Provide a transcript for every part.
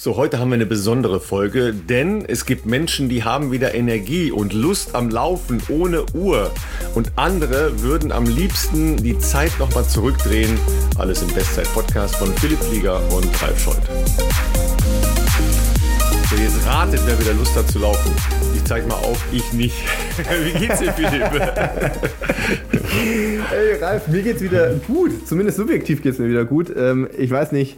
So, heute haben wir eine besondere Folge, denn es gibt Menschen, die haben wieder Energie und Lust am Laufen ohne Uhr. Und andere würden am liebsten die Zeit nochmal zurückdrehen. Alles im Bestzeit-Podcast von Philipp Flieger und Ralf Scholz. So, jetzt ratet, wer wieder Lust hat zu laufen. Ich zeig mal auf, ich nicht. Wie geht's dir, Philipp? Hey Ralf, mir geht's wieder gut. Zumindest subjektiv geht's mir wieder gut. Ich weiß nicht,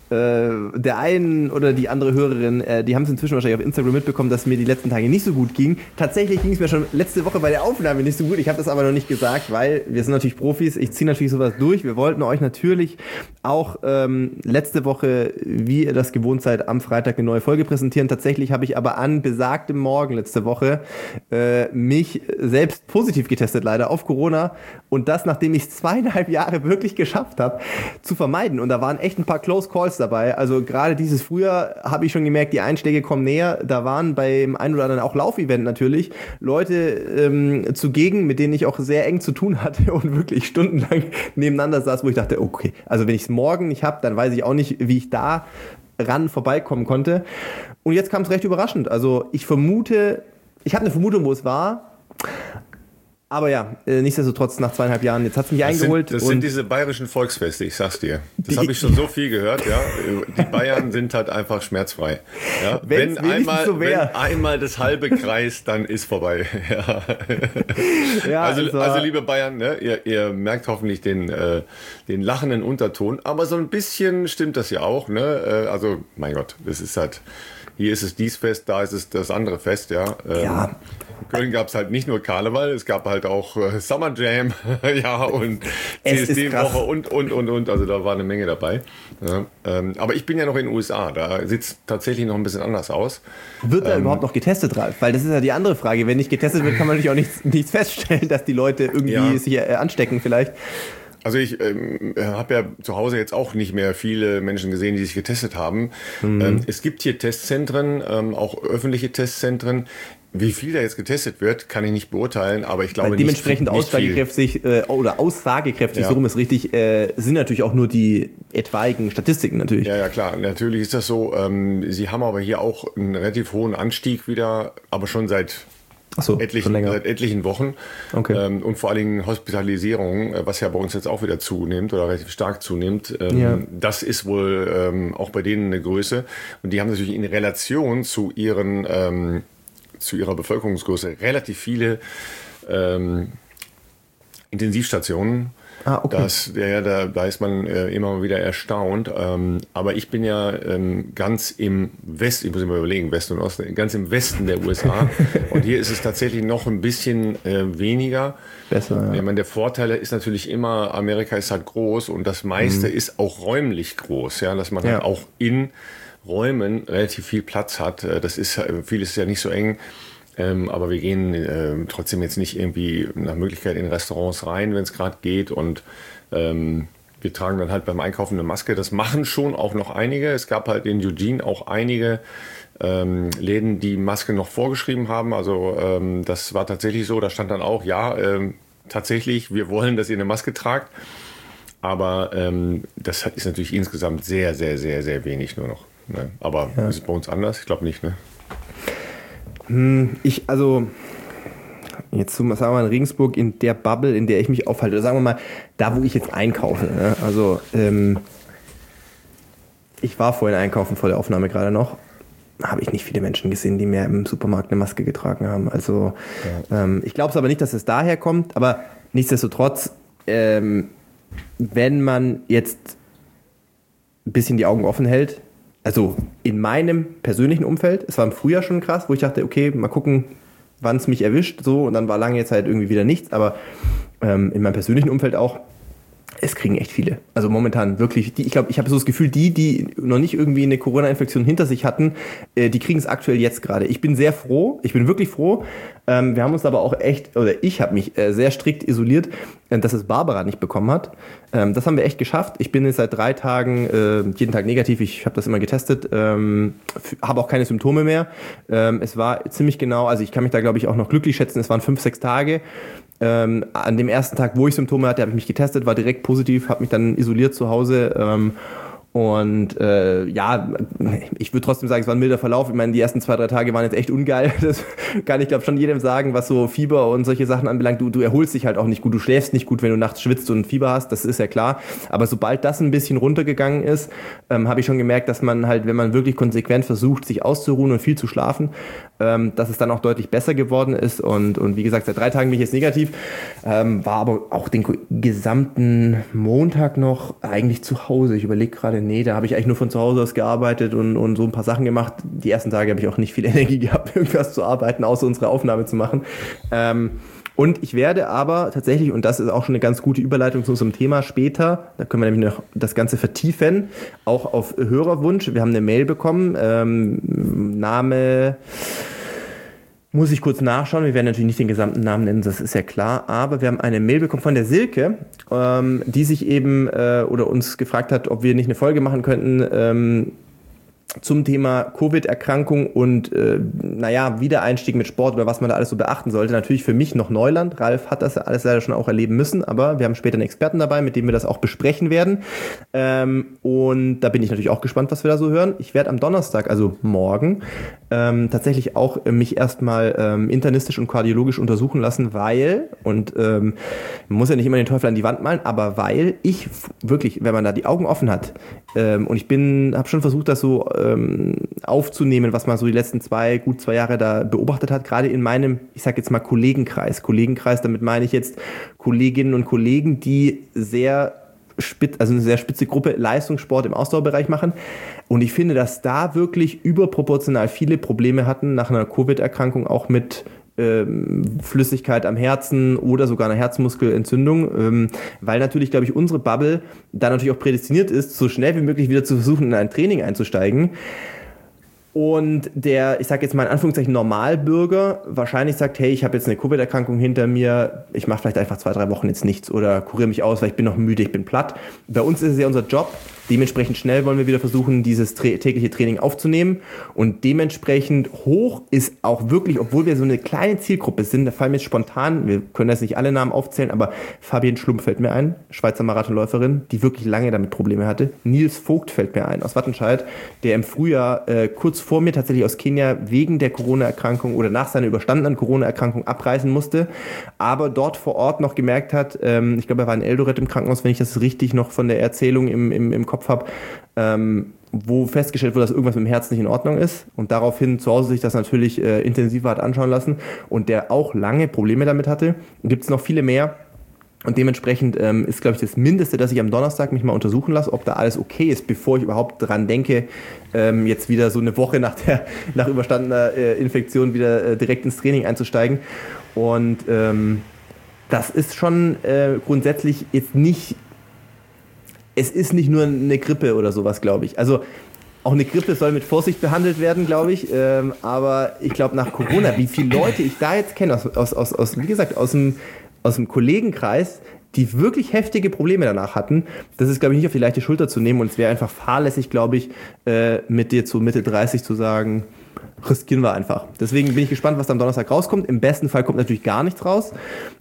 der einen oder die andere Hörerin, die haben es inzwischen wahrscheinlich auf Instagram mitbekommen, dass mir die letzten Tage nicht so gut ging. Tatsächlich ging es mir schon letzte Woche bei der Aufnahme nicht so gut. Ich habe das aber noch nicht gesagt, weil wir sind natürlich Profis. Ich ziehe natürlich sowas durch. Wir wollten euch natürlich auch letzte Woche, wie ihr das gewohnt seid, am Freitag eine neue Folge präsentieren. Tatsächlich habe ich aber an besagtem Morgen letzte Woche mich selbst positiv getestet, leider auf Corona. Und das, nachdem ich es 2,5 Jahre wirklich geschafft habe, zu vermeiden. Und da waren echt ein paar Close Calls dabei. Also gerade dieses Frühjahr habe ich schon gemerkt, die Einschläge kommen näher. Da waren beim ein oder anderen auch Laufevent natürlich Leute zugegen, mit denen ich auch sehr eng zu tun hatte und wirklich stundenlang nebeneinander saß, wo ich dachte, okay, also wenn ich es morgen nicht habe, dann weiß ich auch nicht, wie ich da ran vorbeikommen konnte. Und jetzt kam es recht überraschend. Also ich habe eine Vermutung, wo es war. Aber ja, nichtsdestotrotz nach 2,5 Jahren, jetzt hat es mich eingeholt. Das sind diese bayerischen Volksfeste, ich sag's dir. Das habe ich schon so viel gehört, ja. Die Bayern sind halt einfach schmerzfrei. Ja? Wenn einmal das halbe kreist, dann ist vorbei. Ja. Ja, also liebe Bayern, ne, ihr merkt hoffentlich den lachenden Unterton, aber so ein bisschen stimmt das ja auch, ne? Also, mein Gott, das ist halt, hier ist es dies Fest, da ist es das andere Fest, ja. Ja. In Köln gab es halt nicht nur Karneval, es gab halt auch Summer Jam, ja, und CSD-Woche und, also da war eine Menge dabei. Ja, aber ich bin ja noch in den USA, da sieht es tatsächlich noch ein bisschen anders aus. Wird da überhaupt noch getestet, Ralf? Weil das ist ja die andere Frage. Wenn nicht getestet wird, kann man natürlich auch nichts feststellen, dass die Leute irgendwie sich anstecken vielleicht. Also ich habe ja zu Hause jetzt auch nicht mehr viele Menschen gesehen, die sich getestet haben. Es gibt hier Testzentren, auch öffentliche Testzentren. Wie viel da jetzt getestet wird, kann ich nicht beurteilen, aber ich glaube dementsprechend nicht aussagekräftig so rum ist richtig, sind natürlich auch nur die etwaigen Statistiken natürlich. Ja, klar, natürlich ist das so. Sie haben aber hier auch einen relativ hohen Anstieg wieder, aber schon seit etlichen Wochen. Okay. Und vor allen Dingen Hospitalisierung, was ja bei uns jetzt auch wieder zunimmt oder relativ stark zunimmt. Das ist wohl auch bei denen eine Größe. Und die haben natürlich in Relation zu ihrer Bevölkerungsgröße relativ viele Intensivstationen. Okay. Da ist man immer mal wieder erstaunt. Aber ich bin ja ganz im Westen, ich muss immer überlegen, Westen und Osten, ganz im Westen der USA. Und hier ist es tatsächlich noch ein bisschen weniger. Besser, ja. Ich meine, der Vorteil ist natürlich immer, Amerika ist halt groß und das meiste ist auch räumlich groß. Ja, dass man halt auch in Räumen relativ viel Platz hat. Vieles ist ja nicht so eng. Aber wir gehen trotzdem jetzt nicht irgendwie nach Möglichkeit in Restaurants rein, wenn es gerade geht. Und wir tragen dann halt beim Einkaufen eine Maske. Das machen schon auch noch einige. Es gab halt in Eugene auch einige Läden, die Maske noch vorgeschrieben haben. Also das war tatsächlich so. Da stand dann auch, tatsächlich, wir wollen, dass ihr eine Maske tragt. Aber das ist natürlich insgesamt sehr, sehr, sehr, sehr wenig nur noch. Ne? Aber ist es bei uns anders? Ich glaube nicht, ne? Jetzt sagen wir mal in Regensburg, in der Bubble, in der ich mich aufhalte, oder sagen wir mal, da wo ich jetzt einkaufe. Ne? Also ich war vorhin einkaufen vor der Aufnahme gerade noch, habe ich nicht viele Menschen gesehen, die mehr im Supermarkt eine Maske getragen haben. Also ich glaube es aber nicht, dass es daher kommt, aber nichtsdestotrotz, wenn man jetzt ein bisschen die Augen offen hält, also in meinem persönlichen Umfeld, es war im Frühjahr schon krass, wo ich dachte, okay, mal gucken, wann es mich erwischt, so, und dann war lange Zeit irgendwie wieder nichts, aber in meinem persönlichen Umfeld auch, es kriegen echt viele. Also momentan wirklich, ich glaube, ich habe so das Gefühl, die noch nicht irgendwie eine Corona-Infektion hinter sich hatten, die kriegen es aktuell jetzt gerade. Ich bin sehr froh, ich bin wirklich froh. Wir haben uns aber auch ich habe mich sehr strikt isoliert, dass es Barbara nicht bekommen hat. Das haben wir echt geschafft. Ich bin jetzt seit 3 Tagen jeden Tag negativ. Ich habe das immer getestet, habe auch keine Symptome mehr. Es war ziemlich genau, also ich kann mich da, glaube ich, auch noch glücklich schätzen. Es waren 5-6 Tage. An dem ersten Tag, wo ich Symptome hatte, habe ich mich getestet, war direkt positiv, habe mich dann isoliert zu Hause Und ich würde trotzdem sagen, es war ein milder Verlauf. Ich meine, die ersten 2-3 Tage waren jetzt echt ungeil. Das kann ich, glaube schon jedem sagen, was so Fieber und solche Sachen anbelangt. Du erholst dich halt auch nicht gut. Du schläfst nicht gut, wenn du nachts schwitzt und Fieber hast. Das ist ja klar. Aber sobald das ein bisschen runtergegangen ist, habe ich schon gemerkt, dass man halt, wenn man wirklich konsequent versucht, sich auszuruhen und viel zu schlafen, dass es dann auch deutlich besser geworden ist. Und wie gesagt, seit 3 Tagen bin ich jetzt negativ. War aber auch den gesamten Montag noch eigentlich zu Hause. Ich überlege gerade, da habe ich eigentlich nur von zu Hause aus gearbeitet und so ein paar Sachen gemacht. Die ersten Tage habe ich auch nicht viel Energie gehabt, irgendwas zu arbeiten, außer unsere Aufnahme zu machen. Und ich werde aber tatsächlich, und das ist auch schon eine ganz gute Überleitung zu unserem Thema später, da können wir nämlich noch das Ganze vertiefen, auch auf Hörerwunsch. Wir haben eine Mail bekommen, Name... Muss ich kurz nachschauen, wir werden natürlich nicht den gesamten Namen nennen, das ist ja klar, aber wir haben eine Mail bekommen von der Silke, die sich eben oder uns gefragt hat, ob wir nicht eine Folge machen könnten zum Thema Covid-Erkrankung und Wiedereinstieg mit Sport oder was man da alles so beachten sollte. Natürlich für mich noch Neuland. Ralf hat das alles leider schon auch erleben müssen, aber wir haben später einen Experten dabei, mit dem wir das auch besprechen werden. Und da bin ich natürlich auch gespannt, was wir da so hören. Ich werde am Donnerstag, also morgen, tatsächlich auch mich erstmal internistisch und kardiologisch untersuchen lassen, weil, und man muss ja nicht immer den Teufel an die Wand malen, aber weil ich wirklich, wenn man da die Augen offen hat, und ich habe schon versucht, das so aufzunehmen, was man so die letzten gut 2 Jahre da beobachtet hat, gerade in meinem, ich sag jetzt mal Kollegenkreis, damit meine ich jetzt Kolleginnen und Kollegen, die eine sehr spitze Gruppe Leistungssport im Ausdauerbereich machen. Und ich finde, dass da wirklich überproportional viele Probleme hatten nach einer Covid-Erkrankung, auch mit Flüssigkeit am Herzen oder sogar einer Herzmuskelentzündung, weil natürlich, glaube ich, unsere Bubble da natürlich auch prädestiniert ist, so schnell wie möglich wieder zu versuchen, in ein Training einzusteigen. Und der, ich sage jetzt mal in Anführungszeichen, Normalbürger wahrscheinlich sagt, hey, ich habe jetzt eine Covid-Erkrankung hinter mir, ich mache vielleicht einfach 2-3 Wochen jetzt nichts oder kuriere mich aus, weil ich bin noch müde, ich bin platt. Bei uns ist es ja unser Job, dementsprechend schnell wollen wir wieder versuchen, dieses tägliche Training aufzunehmen und dementsprechend hoch ist auch wirklich, obwohl wir so eine kleine Zielgruppe sind, da fallen mir jetzt spontan, wir können jetzt nicht alle Namen aufzählen, aber Fabienne Schlumpf fällt mir ein, Schweizer Marathonläuferin, die wirklich lange damit Probleme hatte. Nils Vogt fällt mir ein, aus Wattenscheid, der im Frühjahr kurz vor mir tatsächlich aus Kenia wegen der Corona-Erkrankung oder nach seiner überstandenen Corona-Erkrankung abreisen musste, aber dort vor Ort noch gemerkt hat, ich glaube, er war in Eldoret im Krankenhaus, wenn ich das richtig noch von der Erzählung im Kopf habe, wo festgestellt wurde, dass irgendwas mit dem Herz nicht in Ordnung ist und daraufhin zu Hause sich das natürlich intensiver hat anschauen lassen und der auch lange Probleme damit hatte. Gibt es noch viele mehr. Und dementsprechend ist, glaube ich, das Mindeste, dass ich am Donnerstag mich mal untersuchen lasse, ob da alles okay ist, bevor ich überhaupt dran denke, jetzt wieder so eine Woche nach überstandener Infektion wieder direkt ins Training einzusteigen. Und das ist schon grundsätzlich jetzt nicht, es ist nicht nur eine Grippe oder sowas, glaube ich. Also auch eine Grippe soll mit Vorsicht behandelt werden, glaube ich. Aber ich glaube, nach Corona, wie viele Leute ich da jetzt kenne, wie gesagt, aus dem Kollegenkreis, die wirklich heftige Probleme danach hatten, das ist, glaube ich, nicht auf die leichte Schulter zu nehmen und es wäre einfach fahrlässig, glaube ich, mit dir zu Mitte 30 zu sagen, riskieren wir einfach. Deswegen bin ich gespannt, was da am Donnerstag rauskommt. Im besten Fall kommt natürlich gar nichts raus.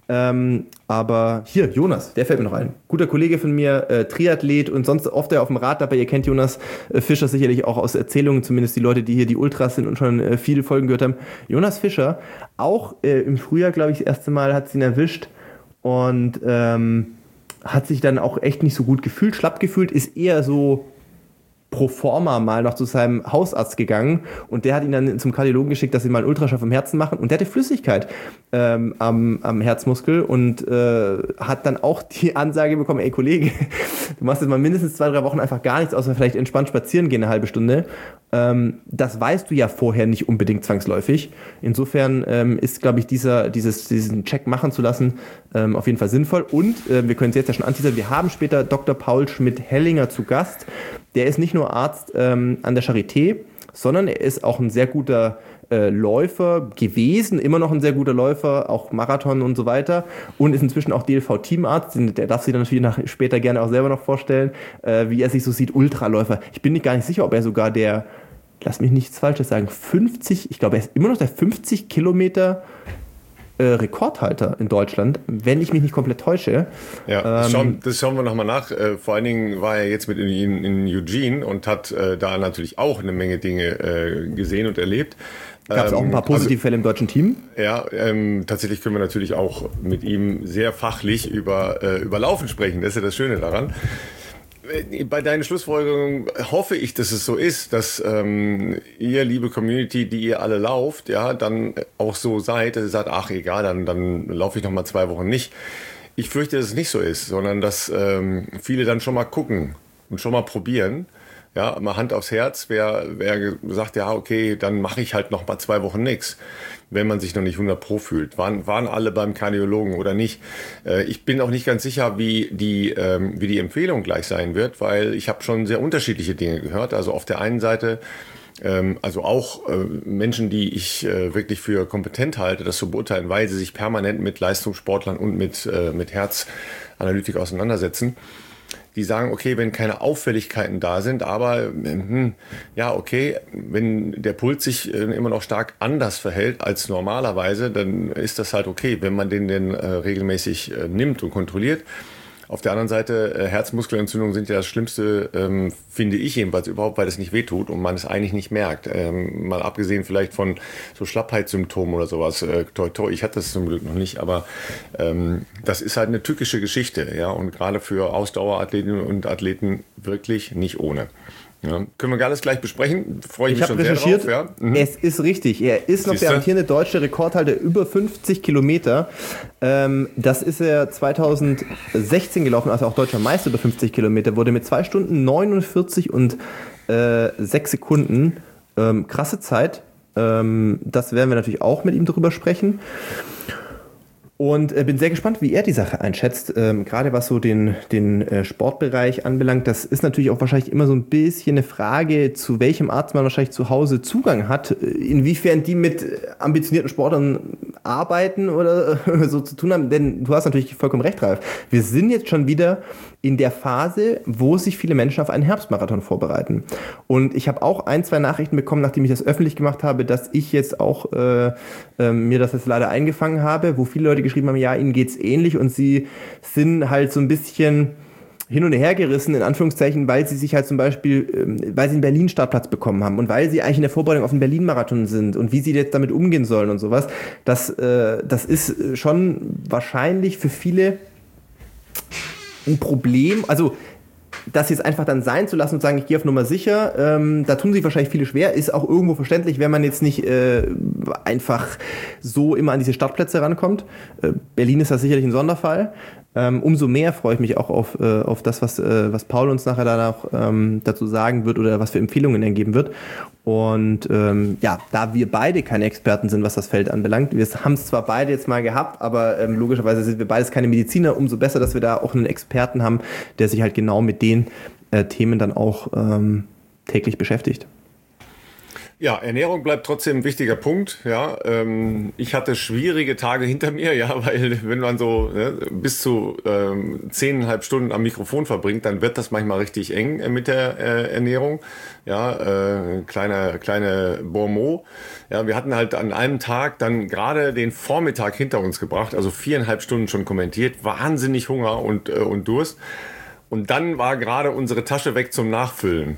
Aber hier, Jonas, der fällt mir noch ein. Guter Kollege von mir, Triathlet und sonst oft auf dem Rad dabei. Ihr kennt Jonas Fischer sicherlich auch aus Erzählungen, zumindest die Leute, die hier die Ultras sind und schon viele Folgen gehört haben. Jonas Fischer, auch im Frühjahr, glaube ich, das erste Mal hat sie ihn erwischt und hat sich dann auch echt nicht so gut gefühlt, schlapp gefühlt, ist eher so pro forma mal noch zu seinem Hausarzt gegangen und der hat ihn dann zum Kardiologen geschickt, dass sie mal einen Ultraschall vom Herzen machen und der hatte Flüssigkeit am Herzmuskel und hat dann auch die Ansage bekommen, ey Kollege, du machst jetzt mal mindestens 2-3 Wochen einfach gar nichts, außer vielleicht entspannt spazieren gehen eine halbe Stunde. Das weißt du ja vorher nicht unbedingt zwangsläufig. Insofern ist, glaube ich, diesen Check machen zu lassen auf jeden Fall sinnvoll. Und wir können es jetzt ja schon anteasern, wir haben später Dr. Paul Schmidt-Hellinger zu Gast. Der ist nicht nur Arzt an der Charité, sondern er ist auch ein sehr guter Läufer gewesen, immer noch ein sehr guter Läufer, auch Marathon und so weiter und ist inzwischen auch DLV-Teamarzt. Der darf sich dann natürlich später gerne auch selber noch vorstellen, wie er sich so sieht, Ultraläufer. Ich bin mir gar nicht sicher, ob er sogar lass mich nichts Falsches sagen, 50, ich glaube, er ist immer noch der 50 Kilometer Rekordhalter in Deutschland, wenn ich mich nicht komplett täusche. Ja, das schauen wir nochmal nach. Vor allen Dingen war er jetzt mit in Eugene und hat da natürlich auch eine Menge Dinge gesehen und erlebt. Gab es auch ein paar positive Fälle im deutschen Team? Ja, tatsächlich können wir natürlich auch mit ihm sehr fachlich über Laufen sprechen. Das ist ja das Schöne daran. Bei deinen Schlussfolgerungen hoffe ich, dass es so ist, dass ihr, liebe Community, die ihr alle lauft, ja, dann auch so seid, dass ihr sagt, ach egal, dann laufe ich noch mal 2 Wochen nicht. Ich fürchte, dass es nicht so ist, sondern dass viele dann schon mal gucken und schon mal probieren. Ja, mal Hand aufs Herz, wer sagt, ja, okay, dann mache ich halt noch mal 2 Wochen nichts, wenn man sich noch nicht 100% fühlt. Waren alle beim Kardiologen oder nicht? Ich bin auch nicht ganz sicher, wie die Empfehlung gleich sein wird, weil ich habe schon sehr unterschiedliche Dinge gehört. Also auf der einen Seite, also auch Menschen, die ich wirklich für kompetent halte, das zu beurteilen, weil sie sich permanent mit Leistungssportlern und mit Herzanalytik auseinandersetzen. Die sagen, okay, wenn keine Auffälligkeiten da sind, aber ja, okay, wenn der Puls sich immer noch stark anders verhält als normalerweise, dann ist das halt okay, wenn man den regelmäßig nimmt und kontrolliert. Auf der anderen Seite, Herzmuskelentzündungen sind ja das Schlimmste, finde ich jedenfalls überhaupt, weil es nicht wehtut und man es eigentlich nicht merkt. Mal abgesehen vielleicht von so Schlappheitssymptomen oder sowas. Ich hatte das zum Glück noch nicht, aber das ist halt eine tückische Geschichte, ja, und gerade für Ausdauerathletinnen und Athleten wirklich nicht ohne. Ja, können wir alles gleich besprechen. Freue ich mich schon sehr drauf. Ja. Es ist richtig. Er ist noch der amtierende deutsche Rekordhalter über 50 Kilometer. Das ist er 2016 gelaufen, also auch deutscher Meister über 50 Kilometer. Wurde mit 2 Stunden 49 und 6 Sekunden. Krasse Zeit. Das werden wir natürlich auch mit ihm drüber sprechen. Und bin sehr gespannt, wie er die Sache einschätzt, gerade was so den Sportbereich anbelangt. Das ist natürlich auch wahrscheinlich immer so ein bisschen eine Frage, zu welchem Arzt man wahrscheinlich zu Hause Zugang hat, inwiefern die mit ambitionierten Sportlern arbeiten oder so zu tun haben. Denn du hast natürlich vollkommen recht, Ralf. Wir sind jetzt schon wieder in der Phase, wo sich viele Menschen auf einen Herbstmarathon vorbereiten. Und ich habe auch 1, 2 Nachrichten bekommen, nachdem ich das öffentlich gemacht habe, dass ich jetzt auch mir das jetzt leider eingefangen habe, wo viele Leute geschrieben haben, ja, ihnen geht's ähnlich und sie sind halt so ein bisschen hin und her gerissen, in Anführungszeichen, weil sie sich halt zum Beispiel, weil sie einen Berlin-Startplatz bekommen haben und weil sie eigentlich in der Vorbereitung auf den Berlin-Marathon sind und wie sie jetzt damit umgehen sollen und sowas. Das ist schon wahrscheinlich für viele ein Problem, also das jetzt einfach dann sein zu lassen und sagen, ich gehe auf Nummer sicher, da tun sich wahrscheinlich viele schwer, ist auch irgendwo verständlich, wenn man jetzt nicht einfach so immer an diese Startplätze rankommt. Berlin ist da sicherlich ein Sonderfall. Umso mehr freue ich mich auch auf das, was Paul uns nachher dann auch dazu sagen wird oder was für Empfehlungen er geben wird. Und ja, da wir beide keine Experten sind, was das Feld anbelangt, wir haben es zwar beide jetzt mal gehabt, aber logischerweise sind wir beides keine Mediziner, umso besser, dass wir da auch einen Experten haben, der sich halt genau mit den Themen dann auch täglich beschäftigt. Ja, Ernährung bleibt trotzdem ein wichtiger Punkt. Ja, ich hatte schwierige Tage hinter mir, ja, weil wenn man so bis zu 10,5 Stunden am Mikrofon verbringt, dann wird das manchmal richtig eng mit der Ernährung. Ja, kleine Bonmot. Ja, wir hatten halt an einem Tag dann gerade den Vormittag hinter uns gebracht, also 4,5 Stunden schon kommentiert, wahnsinnig Hunger und Durst. Und dann war gerade unsere Tasche weg zum Nachfüllen.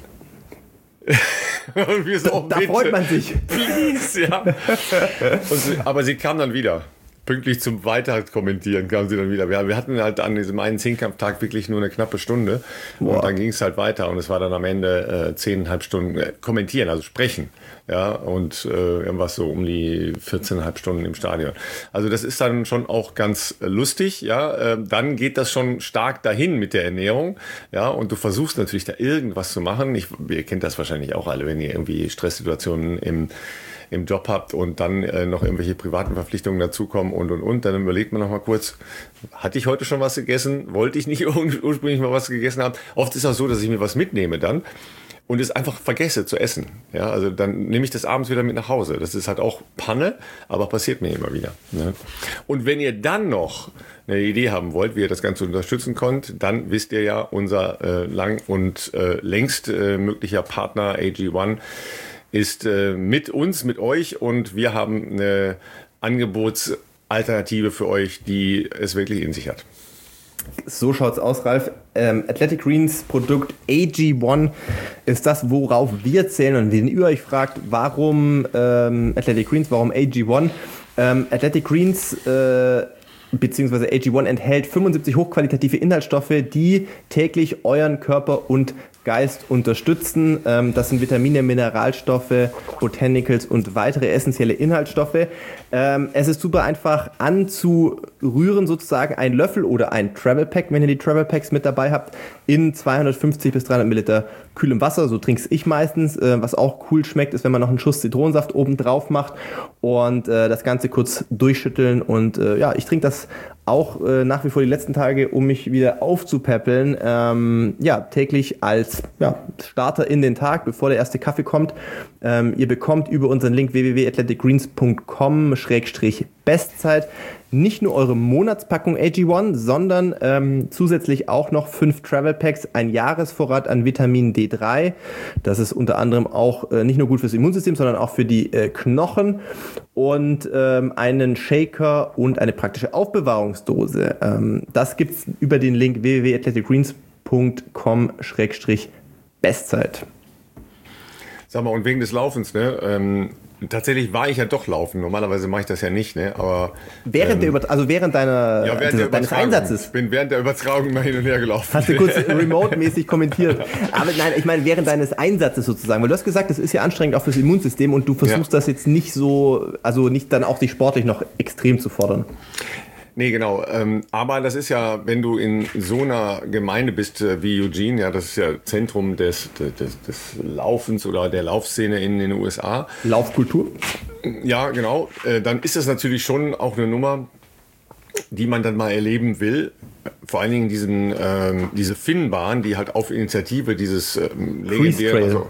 Und wir so, da freut man sich. Please, ja. Aber sie kam dann wieder. Pünktlich zum Weiterkommentieren kam sie dann wieder. Wir hatten halt an diesem einen Zehnkampftag wirklich nur eine knappe Stunde. Wow. Und dann ging es halt weiter. Und es war dann am Ende 10,5 Stunden kommentieren, also sprechen. Ja, und irgendwas so um die 14,5 Stunden im Stadion. Also das ist dann schon auch ganz lustig. Ja, dann geht das schon stark dahin mit der Ernährung. Ja, und du versuchst natürlich da irgendwas zu machen. Ihr kennt das wahrscheinlich auch alle, wenn ihr irgendwie Stresssituationen im Job habt und dann noch irgendwelche privaten Verpflichtungen dazukommen und. Dann überlegt man noch mal kurz, hatte ich heute schon was gegessen? Wollte ich nicht ursprünglich mal was gegessen haben? Oft ist es auch so, dass ich mir was mitnehme dann und es einfach vergesse zu essen. Ja, also dann nehme ich das abends wieder mit nach Hause. Das ist halt auch Panne, aber passiert mir immer wieder. Ne? Und wenn ihr dann noch eine Idee haben wollt, wie ihr das Ganze unterstützen könnt, dann wisst ihr ja, unser lang und längst möglicher Partner AG1 ist mit uns, mit euch und wir haben eine Alternative für euch, die es wirklich in sich hat. So schaut's aus, Ralf. Athletic Greens Produkt AG1 ist das, worauf wir zählen. Und wenn ihr euch fragt, warum Athletic Greens, warum AG1? Athletic Greens bzw. AG1 enthält 75 hochqualitative Inhaltsstoffe, die täglich euren Körper und Geist unterstützen. Das sind Vitamine, Mineralstoffe, Botanicals und weitere essentielle Inhaltsstoffe. Es ist super einfach anzurühren, sozusagen ein Löffel oder ein Travel Pack, wenn ihr die Travel Packs mit dabei habt, in 250 bis 300 Milliliter kühlem Wasser. So trinke ich meistens. Was auch cool schmeckt, ist, wenn man noch einen Schuss Zitronensaft oben drauf macht und das Ganze kurz durchschütteln. Und ich trinke das auch nach wie vor die letzten Tage, um mich wieder aufzupäppeln. Täglich als Starter in den Tag, bevor der erste Kaffee kommt. Ihr bekommt über unseren Link www.athleticgreens.com/Bestzeit nicht nur eure Monatspackung AG1, sondern zusätzlich auch noch 5 Travel Packs, ein Jahresvorrat an Vitamin D3. Das ist unter anderem auch nicht nur gut fürs Immunsystem, sondern auch für die Knochen und einen Shaker und eine praktische Aufbewahrungsdose. Das gibt's über den Link www.athleticgreens.com/Bestzeit. Sag mal, und wegen des Laufens, ne? Tatsächlich war ich ja doch laufen. Normalerweise mache ich das ja nicht, ne? Aber während deines Einsatzes. Ich bin während der Übertragung mal hin und her gelaufen. Hast du kurz remote-mäßig kommentiert. Aber nein, ich meine während deines Einsatzes sozusagen. Weil du hast gesagt, das ist ja anstrengend auch fürs Immunsystem und du versuchst das jetzt nicht so, also nicht dann auch dich sportlich noch extrem zu fordern. Nee, genau. Aber das ist ja, wenn du in so einer Gemeinde bist wie Eugene, ja, das ist ja Zentrum des Laufens oder der Laufszene in den USA. Laufkultur? Ja, genau. Dann ist das natürlich schon auch eine Nummer, die man dann mal erleben will. Vor allen Dingen diese Finnbahn, die halt auf Initiative dieses legendären,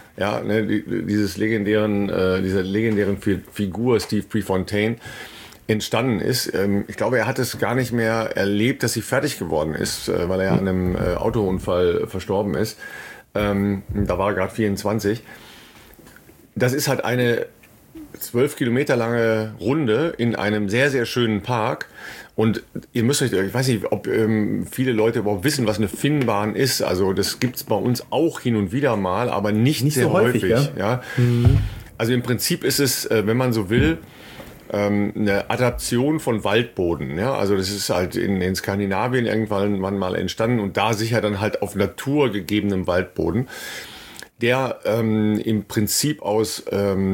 dieser legendären Figur Steve Prefontaine entstanden ist. Ich glaube, er hat es gar nicht mehr erlebt, dass sie fertig geworden ist, weil er an einem Autounfall verstorben ist. Da war er gerade 24. Das ist halt eine 12 Kilometer lange Runde in einem sehr, sehr schönen Park. Und ihr müsst euch, ich weiß nicht, ob viele Leute überhaupt wissen, was eine Finnbahn ist. Also das gibt's bei uns auch hin und wieder mal, aber nicht sehr so häufig. Ja? Also im Prinzip ist es, wenn man so will, eine Adaption von Waldboden. Ja? Also das ist halt in Skandinavien irgendwann mal entstanden und da sicher dann halt auf naturgegebenem Waldboden, der im Prinzip aus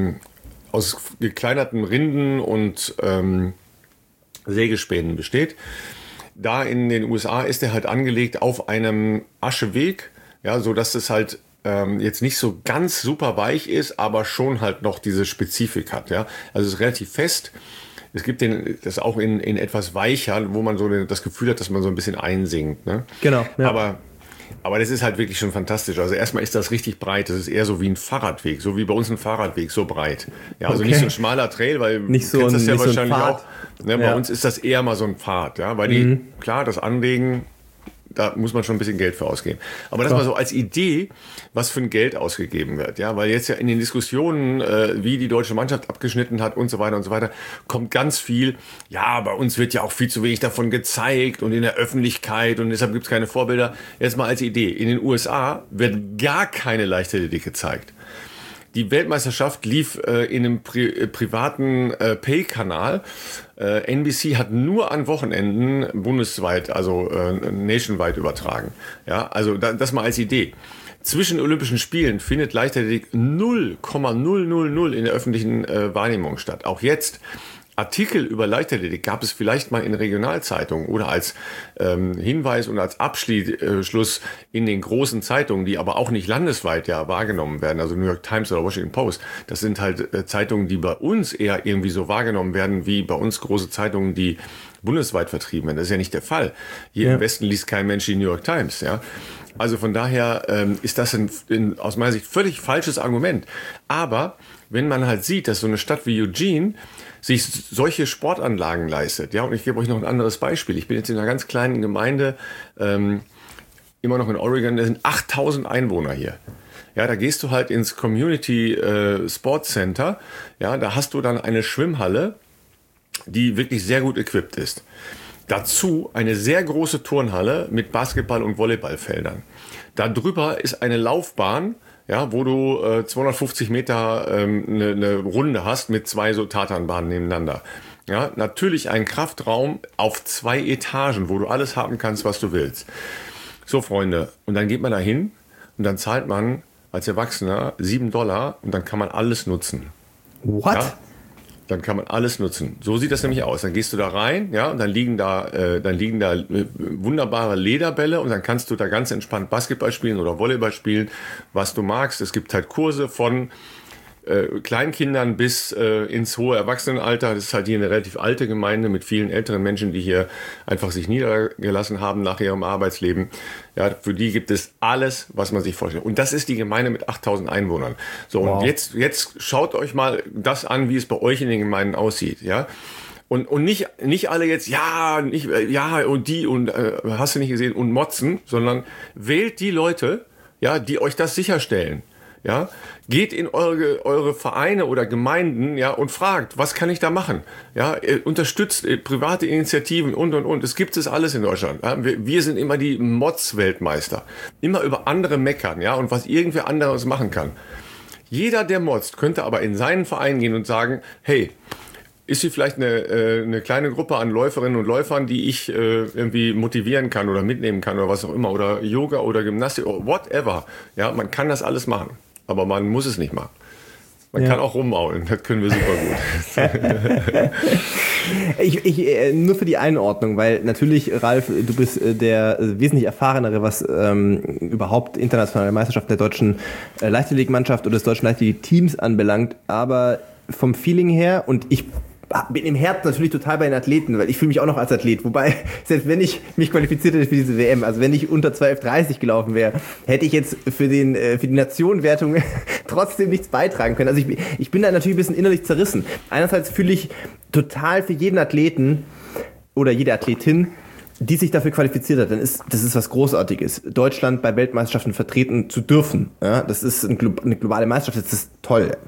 gekleinerten Rinden und Sägespänen besteht. Da in den USA ist der halt angelegt auf einem Ascheweg, ja, so dass es halt jetzt nicht so ganz super weich ist, aber schon halt noch diese Spezifik hat. Ja? Also es ist relativ fest. Es gibt das auch in etwas weicher, wo man so das Gefühl hat, dass man so ein bisschen einsinkt. Ne? Genau. Ja. Aber das ist halt wirklich schon fantastisch. Also erstmal ist das richtig breit. Das ist eher so wie ein Fahrradweg, so wie bei uns ein Fahrradweg, so breit. Ja, also nicht so ein schmaler Trail, weil nicht so das ja wahrscheinlich auch. Ne, bei uns ist das eher mal so ein Pfad, ja, weil klar, das Anlegen, da muss man schon ein bisschen Geld für ausgeben. Aber das mal so als Idee, was für ein Geld ausgegeben wird. Ja, weil jetzt ja in den Diskussionen, wie die deutsche Mannschaft abgeschnitten hat und so weiter, kommt ganz viel, ja, bei uns wird ja auch viel zu wenig davon gezeigt und in der Öffentlichkeit und deshalb gibt es keine Vorbilder. Jetzt mal als Idee. In den USA wird gar keine Leichtathletik gezeigt. Die Weltmeisterschaft lief in einem privaten Pay-Kanal. NBC hat nur an Wochenenden bundesweit, also nationwide übertragen. Ja, also das mal als Idee. Zwischen Olympischen Spielen findet Leichtathletik 0,000 in der öffentlichen Wahrnehmung statt. Auch jetzt. Artikel über Leichtathletik gab es vielleicht mal in Regionalzeitungen oder als Hinweis und als Abschluss in den großen Zeitungen, die aber auch nicht landesweit ja wahrgenommen werden, also New York Times oder Washington Post. Das sind halt Zeitungen, die bei uns eher irgendwie so wahrgenommen werden, wie bei uns große Zeitungen, die bundesweit vertrieben werden. Das ist ja nicht der Fall. Hier im Westen liest kein Mensch die New York Times, ja. Also von daher ist das aus meiner Sicht völlig falsches Argument. Aber wenn man halt sieht, dass so eine Stadt wie Eugene sich solche Sportanlagen leistet, ja, und ich gebe euch noch ein anderes Beispiel. Ich bin jetzt in einer ganz kleinen Gemeinde, immer noch in Oregon, da sind 8000 Einwohner hier. Ja, da gehst du halt ins Community Sports Center, ja, da hast du dann eine Schwimmhalle, die wirklich sehr gut equipped ist. Dazu eine sehr große Turnhalle mit Basketball- und Volleyballfeldern. Darüber ist eine Laufbahn, ja, wo du 250 Meter eine Runde hast mit 2 so Tatanbahnen nebeneinander. Ja, natürlich ein Kraftraum auf 2 Etagen, wo du alles haben kannst, was du willst. So, Freunde, und dann geht man da hin und dann zahlt man als Erwachsener $7 und dann kann man alles nutzen. What? Ja? Dann kann man alles nutzen. So sieht das nämlich aus. Dann gehst du da rein, ja, und dann liegen da wunderbare Lederbälle und dann kannst du da ganz entspannt Basketball spielen oder Volleyball spielen, was du magst. Es gibt halt Kurse von Kleinkindern bis ins hohe Erwachsenenalter. Das ist halt hier eine relativ alte Gemeinde mit vielen älteren Menschen, die hier einfach sich niedergelassen haben nach ihrem Arbeitsleben. Ja, für die gibt es alles, was man sich vorstellt. Und das ist die Gemeinde mit 8000 Einwohnern. So, wow. Und jetzt schaut euch mal das an, wie es bei euch in den Gemeinden aussieht. Ja. Und nicht alle jetzt, und die und hast du nicht gesehen und motzen, sondern wählt die Leute, ja, die euch das sicherstellen. Ja, geht in eure Vereine oder Gemeinden, ja, und fragt, was kann ich da machen? Ja, unterstützt private Initiativen und. Es gibt es alles in Deutschland. Ja? Wir sind immer die Mods-Weltmeister. Immer über andere meckern, ja, und was irgendwer anderes machen kann. Jeder, der motzt, könnte aber in seinen Verein gehen und sagen, hey, ist hier vielleicht eine kleine Gruppe an Läuferinnen und Läufern, die ich irgendwie motivieren kann oder mitnehmen kann oder was auch immer, oder Yoga oder Gymnastik oder whatever. Ja, man kann das alles machen. Aber man muss es nicht machen. Man kann auch rummaulen, das können wir super gut. Nur für die Einordnung, weil natürlich, Ralf, du bist der wesentlich erfahrenere, was überhaupt internationale Meisterschaften der deutschen Leichtathletikmannschaft oder des deutschen Leichtathletik-Teams anbelangt, aber vom Feeling her, und ich bin im Herzen natürlich total bei den Athleten, weil ich fühle mich auch noch als Athlet. Wobei, selbst wenn ich mich qualifiziert hätte für diese WM, also wenn ich unter 12,30 gelaufen wäre, hätte ich jetzt für die Nationenwertung trotzdem nichts beitragen können. Also ich bin da natürlich ein bisschen innerlich zerrissen. Einerseits fühle ich total für jeden Athleten oder jede Athletin, die sich dafür qualifiziert hat, das ist was Großartiges. Deutschland bei Weltmeisterschaften vertreten zu dürfen. Ja, das ist eine globale Meisterschaft, das ist toll.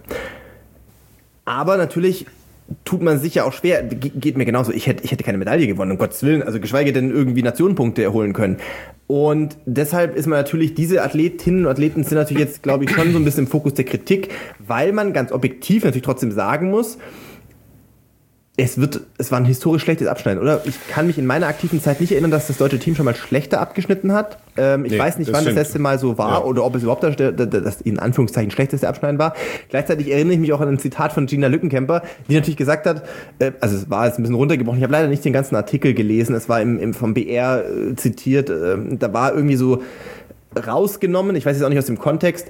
Aber natürlich tut man sich ja auch schwer, geht mir genauso, ich hätte keine Medaille gewonnen, um Gottes Willen, also geschweige denn irgendwie Nationenpunkte erholen können. Und deshalb ist man natürlich, diese Athletinnen und Athleten sind natürlich jetzt, glaube ich, schon so ein bisschen im Fokus der Kritik, weil man ganz objektiv natürlich trotzdem sagen muss, es war ein historisch schlechtes Abschneiden, oder? Ich kann mich in meiner aktiven Zeit nicht erinnern, dass das deutsche Team schon mal schlechter abgeschnitten hat. Ich weiß nicht, wann das letzte Mal so war oder ob es überhaupt das in Anführungszeichen schlechteste Abschneiden war. Gleichzeitig erinnere ich mich auch an ein Zitat von Gina Lückenkämper, die natürlich gesagt hat, also es war jetzt ein bisschen runtergebrochen, ich habe leider nicht den ganzen Artikel gelesen, es war vom BR zitiert, da war irgendwie so rausgenommen, ich weiß jetzt auch nicht aus dem Kontext,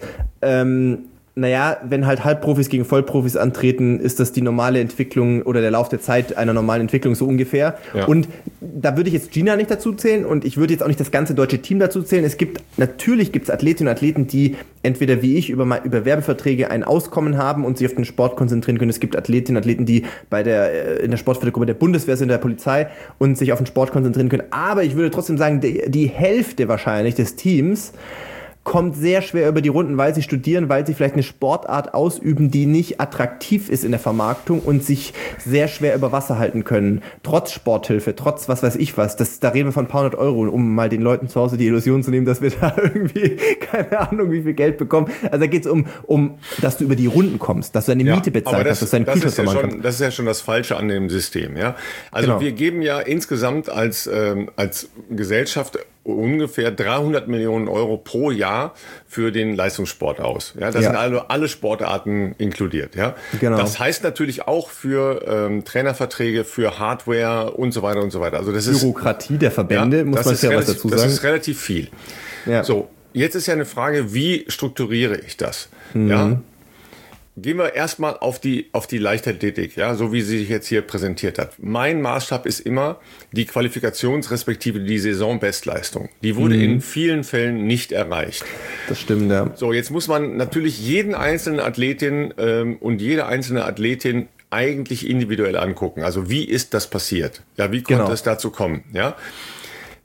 naja, wenn halt Halbprofis gegen Vollprofis antreten, ist das die normale Entwicklung oder der Lauf der Zeit einer normalen Entwicklung so ungefähr. Ja. Und da würde ich jetzt Gina nicht dazu zählen und ich würde jetzt auch nicht das ganze deutsche Team dazu zählen. Natürlich gibt es Athletinnen und Athleten, die entweder wie ich über Werbeverträge ein Auskommen haben und sich auf den Sport konzentrieren können. Es gibt Athletinnen und Athleten, die in der Sportfördergruppe der Bundeswehr sind, der Polizei und sich auf den Sport konzentrieren können. Aber ich würde trotzdem sagen, die Hälfte wahrscheinlich des Teams kommt sehr schwer über die Runden, weil sie studieren, weil sie vielleicht eine Sportart ausüben, die nicht attraktiv ist in der Vermarktung und sich sehr schwer über Wasser halten können. Trotz Sporthilfe, trotz was weiß ich was. Da reden wir von ein paar hundert Euro, um mal den Leuten zu Hause die Illusion zu nehmen, dass wir da irgendwie, keine Ahnung, wie viel Geld bekommen. Also da geht es um, dass du über die Runden kommst, dass du deine Miete bezahlt hast, dass du deinen Kühlschrank machen kannst. Das ist ja schon das Falsche an dem System. Ja? Also wir geben ja insgesamt als Gesellschaft ungefähr 300 Millionen Euro pro Jahr für den Leistungssport aus. Ja, das sind alle Sportarten inkludiert. Ja, genau. Das heißt natürlich auch für Trainerverträge, für Hardware und so weiter und so weiter. Also das ist Bürokratie der Verbände, muss man ja was dazu sagen. Das ist relativ viel. Ja. So, jetzt ist ja eine Frage, wie strukturiere ich das? Ja. Gehen wir erstmal auf die Leichtathletik, ja, so wie sie sich jetzt hier präsentiert hat. Mein Maßstab ist immer die Qualifikations- respektive die Saisonbestleistung. Die wurde in vielen Fällen nicht erreicht. Das stimmt, ja. So, jetzt muss man natürlich jeden einzelnen Athletin und jede einzelne Athletin eigentlich individuell angucken. Also wie ist das passiert? Ja, wie konnte es dazu kommen? Ja.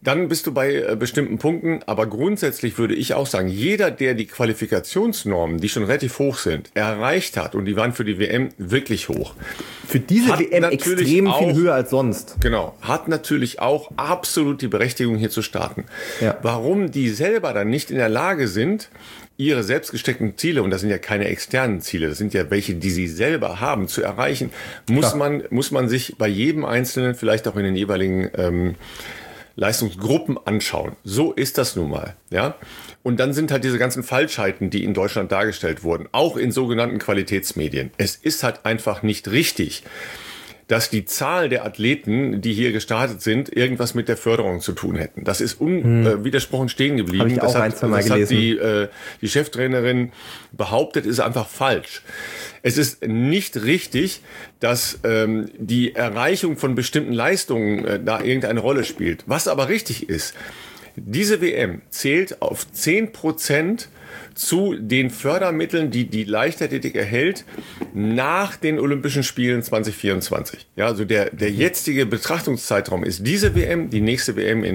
dann bist du bei bestimmten Punkten. Aber grundsätzlich würde ich auch sagen, jeder, der die Qualifikationsnormen, die schon relativ hoch sind, erreicht hat, und die waren für die WM wirklich hoch. Für diese WM extrem viel höher als sonst. Genau. Hat natürlich auch absolut die Berechtigung, hier zu starten. Ja. Warum die selber dann nicht in der Lage sind, ihre selbst gesteckten Ziele, und das sind ja keine externen Ziele, das sind ja welche, die sie selber haben, zu erreichen, muss man sich bei jedem Einzelnen vielleicht auch in den jeweiligen Leistungsgruppen anschauen. So ist das nun mal, ja. Und dann sind halt diese ganzen Falschheiten, die in Deutschland dargestellt wurden, auch in sogenannten Qualitätsmedien. Es ist halt einfach nicht richtig, dass die Zahl der Athleten, die hier gestartet sind, irgendwas mit der Förderung zu tun hätten. Das ist unwidersprochen stehen geblieben. Habe ich auch ein, zwei Mal gelesen. Hat die Cheftrainerin behauptet, ist einfach falsch. Es ist nicht richtig, dass die Erreichung von bestimmten Leistungen da irgendeine Rolle spielt. Was aber richtig ist, diese WM zählt auf 10% zu den Fördermitteln, die die Leichtathletik erhält nach den Olympischen Spielen 2024. Ja, also der jetzige Betrachtungszeitraum ist diese WM, die nächste WM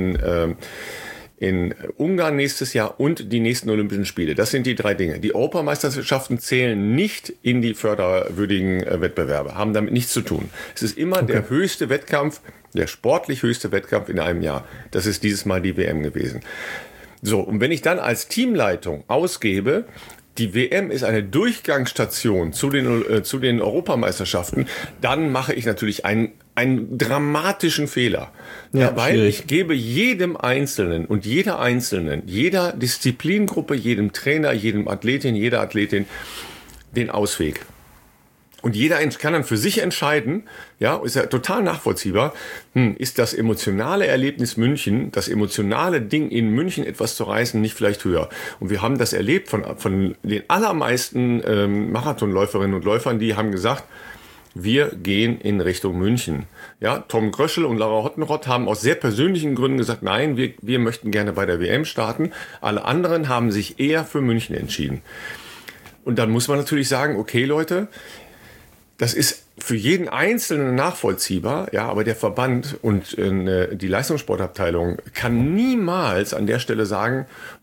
in Ungarn nächstes Jahr und die nächsten Olympischen Spiele. Das sind die 3 Dinge. Die Europameisterschaften zählen nicht in die förderwürdigen Wettbewerbe, haben damit nichts zu tun. Es ist immer der höchste Wettkampf, der sportlich höchste Wettkampf in einem Jahr. Das ist dieses Mal die WM gewesen. So, und wenn ich dann als Teamleitung ausgebe, die WM ist eine Durchgangsstation zu den Europameisterschaften, dann mache ich natürlich einen dramatischen Fehler. Ja, weil schwierig. Ich gebe jedem Einzelnen und jeder Einzelnen, jeder Disziplingruppe, jedem Trainer, jedem Athletin, jeder Athletin den Ausweg. Und jeder kann dann für sich entscheiden, ja, ist ja total nachvollziehbar, ist das emotionale Erlebnis München, das emotionale Ding in München etwas zu reißen, nicht vielleicht höher. Und wir haben das erlebt von den allermeisten Marathonläuferinnen und Läufern, die haben gesagt, wir gehen in Richtung München. Ja, Tom Gröschel und Laura Hottenrott haben aus sehr persönlichen Gründen gesagt, nein, wir möchten gerne bei der WM starten. Alle anderen haben sich eher für München entschieden. Und dann muss man natürlich sagen, okay, Leute, das ist für jeden Einzelnen nachvollziehbar, ja, aber der Verband und die Leistungssportabteilung kann niemals an der Stelle sagen,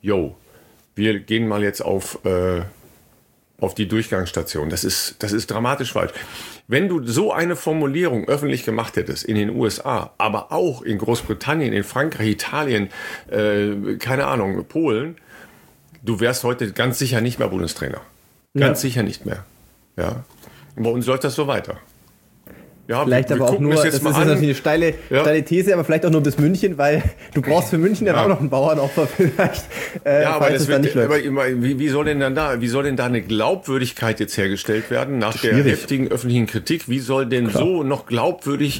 wir gehen mal jetzt auf die Durchgangsstation. Das ist dramatisch falsch. Wenn du so eine Formulierung öffentlich gemacht hättest in den USA, aber auch in Großbritannien, in Frankreich, Italien, keine Ahnung, Polen, du wärst heute ganz sicher nicht mehr Bundestrainer. Ganz sicher nicht mehr. Ja. Bei uns läuft das so weiter. Ja, vielleicht aber auch nur, das ist natürlich eine steile These, aber vielleicht auch nur bis München, weil du brauchst für München dann auch noch einen Bauernopfer vielleicht. Aber das wird, wie soll denn da eine Glaubwürdigkeit jetzt hergestellt werden nach der heftigen öffentlichen Kritik? Wie soll denn so noch glaubwürdig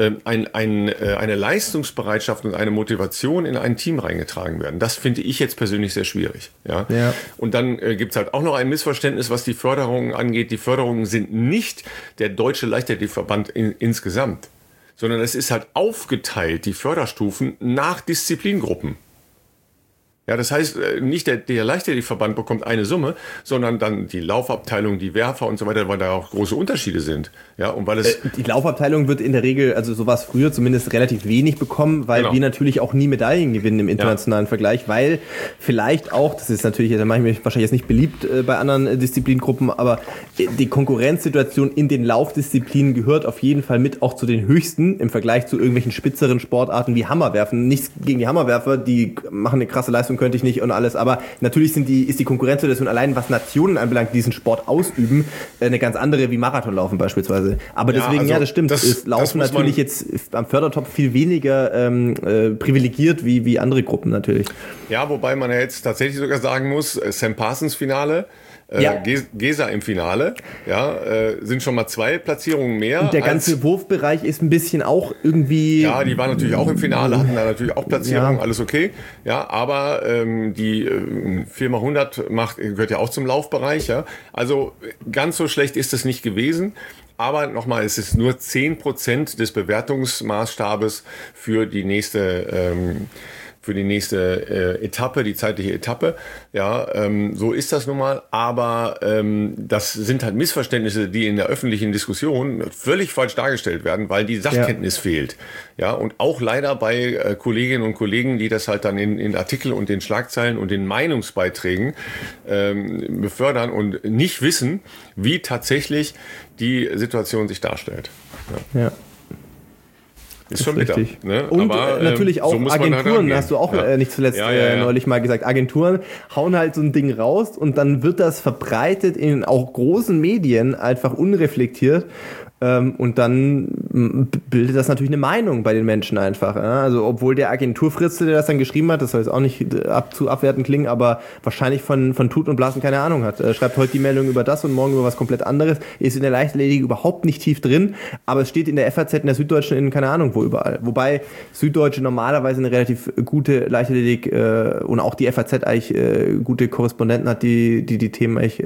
eine Leistungsbereitschaft und eine Motivation in ein Team reingetragen werden? Das finde ich jetzt persönlich sehr schwierig. Ja. Und dann gibt's halt auch noch ein Missverständnis, was die Förderungen angeht. Die Förderungen sind nicht der Deutsche Leichtathletikverband insgesamt, sondern es ist halt aufgeteilt, die Förderstufen nach Disziplingruppen. Ja, das heißt, nicht der Leichtathletikverband bekommt eine Summe, sondern dann die Laufabteilung, die Werfer und so weiter, weil da auch große Unterschiede sind. Ja, und weil es die Laufabteilung wird in der Regel, also so war es früher zumindest, relativ wenig bekommen, weil wir natürlich auch nie Medaillen gewinnen im internationalen Vergleich, weil vielleicht auch, das ist natürlich, da mache ich mich wahrscheinlich jetzt nicht beliebt bei anderen Disziplingruppen, aber die Konkurrenzsituation in den Laufdisziplinen gehört auf jeden Fall mit auch zu den höchsten im Vergleich zu irgendwelchen spitzeren Sportarten wie Hammerwerfen. Nichts gegen die Hammerwerfer, die machen eine krasse Leistung, könnte ich nicht und alles, aber natürlich ist die Konkurrenzsituation allein, was Nationen anbelangt, die diesen Sport ausüben, eine ganz andere wie Marathonlaufen beispielsweise. Aber deswegen, das stimmt, ist Laufen natürlich jetzt am Fördertopf viel weniger privilegiert wie andere Gruppen natürlich. Ja, wobei man ja jetzt tatsächlich sogar sagen muss, Sam Parsons Finale, Gesa im Finale, sind schon mal 2 Platzierungen mehr. Und der ganze Wurfbereich ist ein bisschen auch irgendwie... Ja, die waren natürlich auch im Finale, hatten da natürlich auch Platzierungen, alles okay. Ja, aber die 4x100 gehört ja auch zum Laufbereich. Ja. Also ganz so schlecht ist es nicht gewesen. Aber nochmal, es ist nur 10% des Bewertungsmaßstabes für die nächste für die nächste Etappe, die zeitliche Etappe. Ja, so ist das nun mal. Aber das sind halt Missverständnisse, die in der öffentlichen Diskussion völlig falsch dargestellt werden, weil die Sachkenntnis fehlt. Ja, und auch leider bei Kolleginnen und Kollegen, die das halt dann in Artikeln und den Schlagzeilen und den Meinungsbeiträgen befördern und nicht wissen, wie tatsächlich die Situation sich darstellt. Ja. Ist schon bitter. Richtig. Ne? Und aber, natürlich auch so Agenturen, hast du auch nicht zuletzt neulich mal gesagt. Agenturen hauen halt so ein Ding raus und dann wird das verbreitet in auch großen Medien einfach unreflektiert. Und dann bildet das natürlich eine Meinung bei den Menschen einfach. Ja? Also obwohl der Agenturfritze, der das dann geschrieben hat, das soll jetzt auch nicht zu abwertend klingen, aber wahrscheinlich von Tut und Blasen keine Ahnung hat. Schreibt heute die Meldung über das und morgen über was komplett anderes. Ist in der Leichtathletik überhaupt nicht tief drin, aber es steht in der FAZ, in der Süddeutschen, in keine Ahnung wo überall. Wobei Süddeutsche normalerweise eine relativ gute Leichtathletik und auch die FAZ eigentlich gute Korrespondenten hat, die Themen eigentlich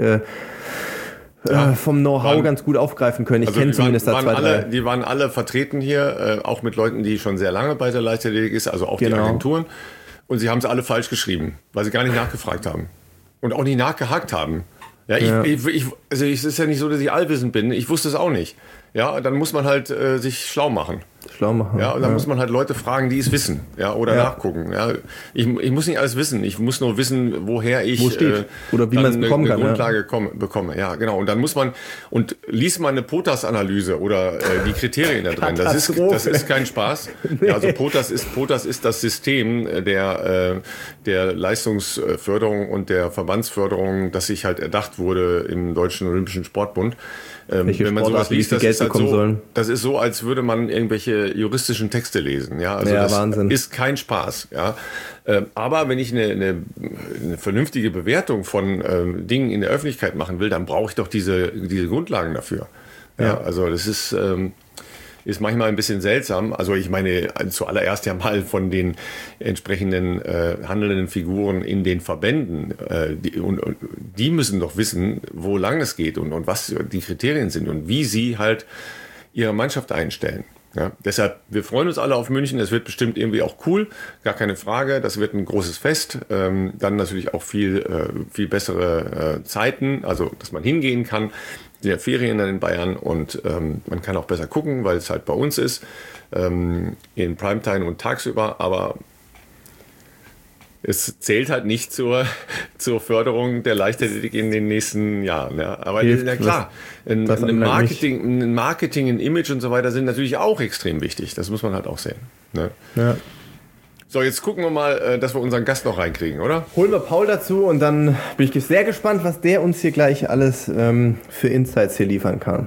vom Know-how ganz gut aufgreifen können. Ich kenne zumindest da zwei, drei. Die waren alle vertreten hier, auch mit Leuten, die schon sehr lange bei der Leichtathletik ist, also auch die Agenturen. Und sie haben es alle falsch geschrieben, weil sie gar nicht nachgefragt haben. Und auch nicht nachgehakt haben. Ja, also es ist ja nicht so, dass ich allwissend bin. Ich wusste es auch nicht. Ja, dann muss man halt sich schlau machen. Ja, und dann muss man halt Leute fragen, die es wissen, ja, oder nachgucken. Ja, ich muss nicht alles wissen. Ich muss nur wissen, woher ich oder wie man es bekommen kann, eine Grundlage bekomme. Ja, genau. Und dann muss man liest man eine POTAS-Analyse oder die Kriterien da drin. Das ist kein Spaß. Nee. Ja, also POTAS ist das System der Leistungsförderung und der Verbandsförderung, das sich halt erdacht wurde im Deutschen Olympischen Sportbund. Wenn man sowas liest, das ist so, als würde man irgendwelche juristischen Texte lesen. Ja, also das Wahnsinn. Ist kein Spaß. Ja, aber wenn ich eine vernünftige Bewertung von Dingen in der Öffentlichkeit machen will, dann brauche ich doch diese Grundlagen dafür. Ja, also das ist manchmal ein bisschen seltsam. Also ich meine, zuallererst ja mal von den entsprechenden handelnden Figuren in den Verbänden. Die müssen doch wissen, wo lang es geht und was die Kriterien sind und wie sie halt ihre Mannschaft einstellen. Ja, deshalb, wir freuen uns alle auf München. Es wird bestimmt irgendwie auch cool, gar keine Frage. Das wird ein großes Fest. Dann natürlich auch viel bessere Zeiten, also dass man hingehen kann. Die Ferien dann in Bayern und man kann auch besser gucken, weil es halt bei uns ist, in Primetime und tagsüber, aber es zählt halt nicht zur Förderung der Leichtathletik in den nächsten Jahren. Ja. Aber ja klar, ein Marketing, ein Image und so weiter sind natürlich auch extrem wichtig. Das muss man halt auch sehen. Ne? Ja. So, jetzt gucken wir mal, dass wir unseren Gast noch reinkriegen, oder? Holen wir Paul dazu und dann bin ich sehr gespannt, was der uns hier gleich alles für Insights hier liefern kann.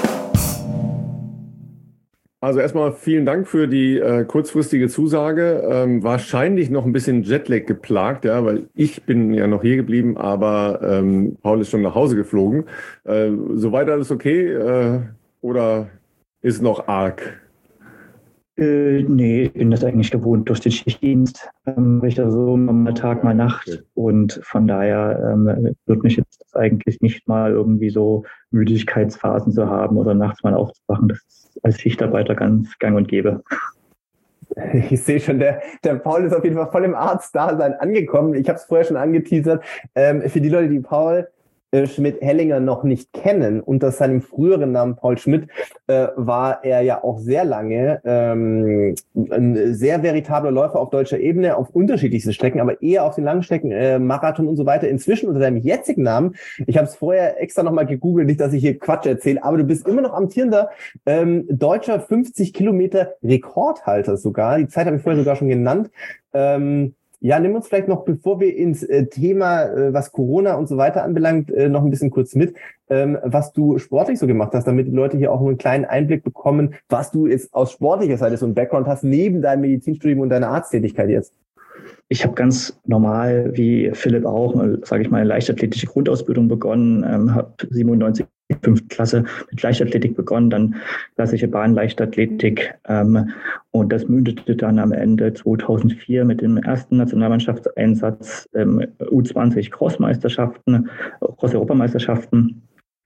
Also erstmal vielen Dank für die kurzfristige Zusage. Wahrscheinlich noch ein bisschen Jetlag geplagt, ja, weil ich bin ja noch hier geblieben, aber Paul ist schon nach Hause geflogen. Soweit alles okay oder ist noch arg? Nee, ich bin das eigentlich gewohnt durch den Schichtdienst. Ich da so mal Tag, mal Nacht. Und von daher wird mich jetzt eigentlich nicht mal irgendwie so Müdigkeitsphasen zu haben oder nachts mal aufzuwachen. Das ist als Schichtarbeiter ganz gang und gäbe. Ich sehe schon, der Paul ist auf jeden Fall voll im Arztdasein angekommen. Ich habe es vorher schon angeteasert. Für die Leute, die Paul Schmidt-Hellinger noch nicht kennen, unter seinem früheren Namen Paul Schmidt, war er ja auch sehr lange ein sehr veritabler Läufer auf deutscher Ebene, auf unterschiedlichsten Strecken, aber eher auf den langen Strecken, Marathon und so weiter. Inzwischen unter seinem jetzigen Namen, ich habe es vorher extra nochmal gegoogelt, nicht, dass ich hier Quatsch erzähle, aber du bist immer noch amtierender deutscher 50 Kilometer Rekordhalter sogar. Die Zeit habe ich vorher sogar schon genannt. Ja, nimm uns vielleicht noch, bevor wir ins Thema, was Corona und so weiter anbelangt, noch ein bisschen kurz mit, was du sportlich so gemacht hast, damit die Leute hier auch nur einen kleinen Einblick bekommen, was du jetzt aus sportlicher Seite so ein Background hast, neben deinem Medizinstudium und deiner Arzttätigkeit jetzt. Ich habe ganz normal, wie Philipp auch, sage ich mal, eine leichtathletische Grundausbildung begonnen, habe 97 5. Klasse mit Leichtathletik begonnen, dann klassische Bahnleichtathletik und das mündete dann am Ende 2004 mit dem ersten Nationalmannschaftseinsatz U20 Cross-Europameisterschaften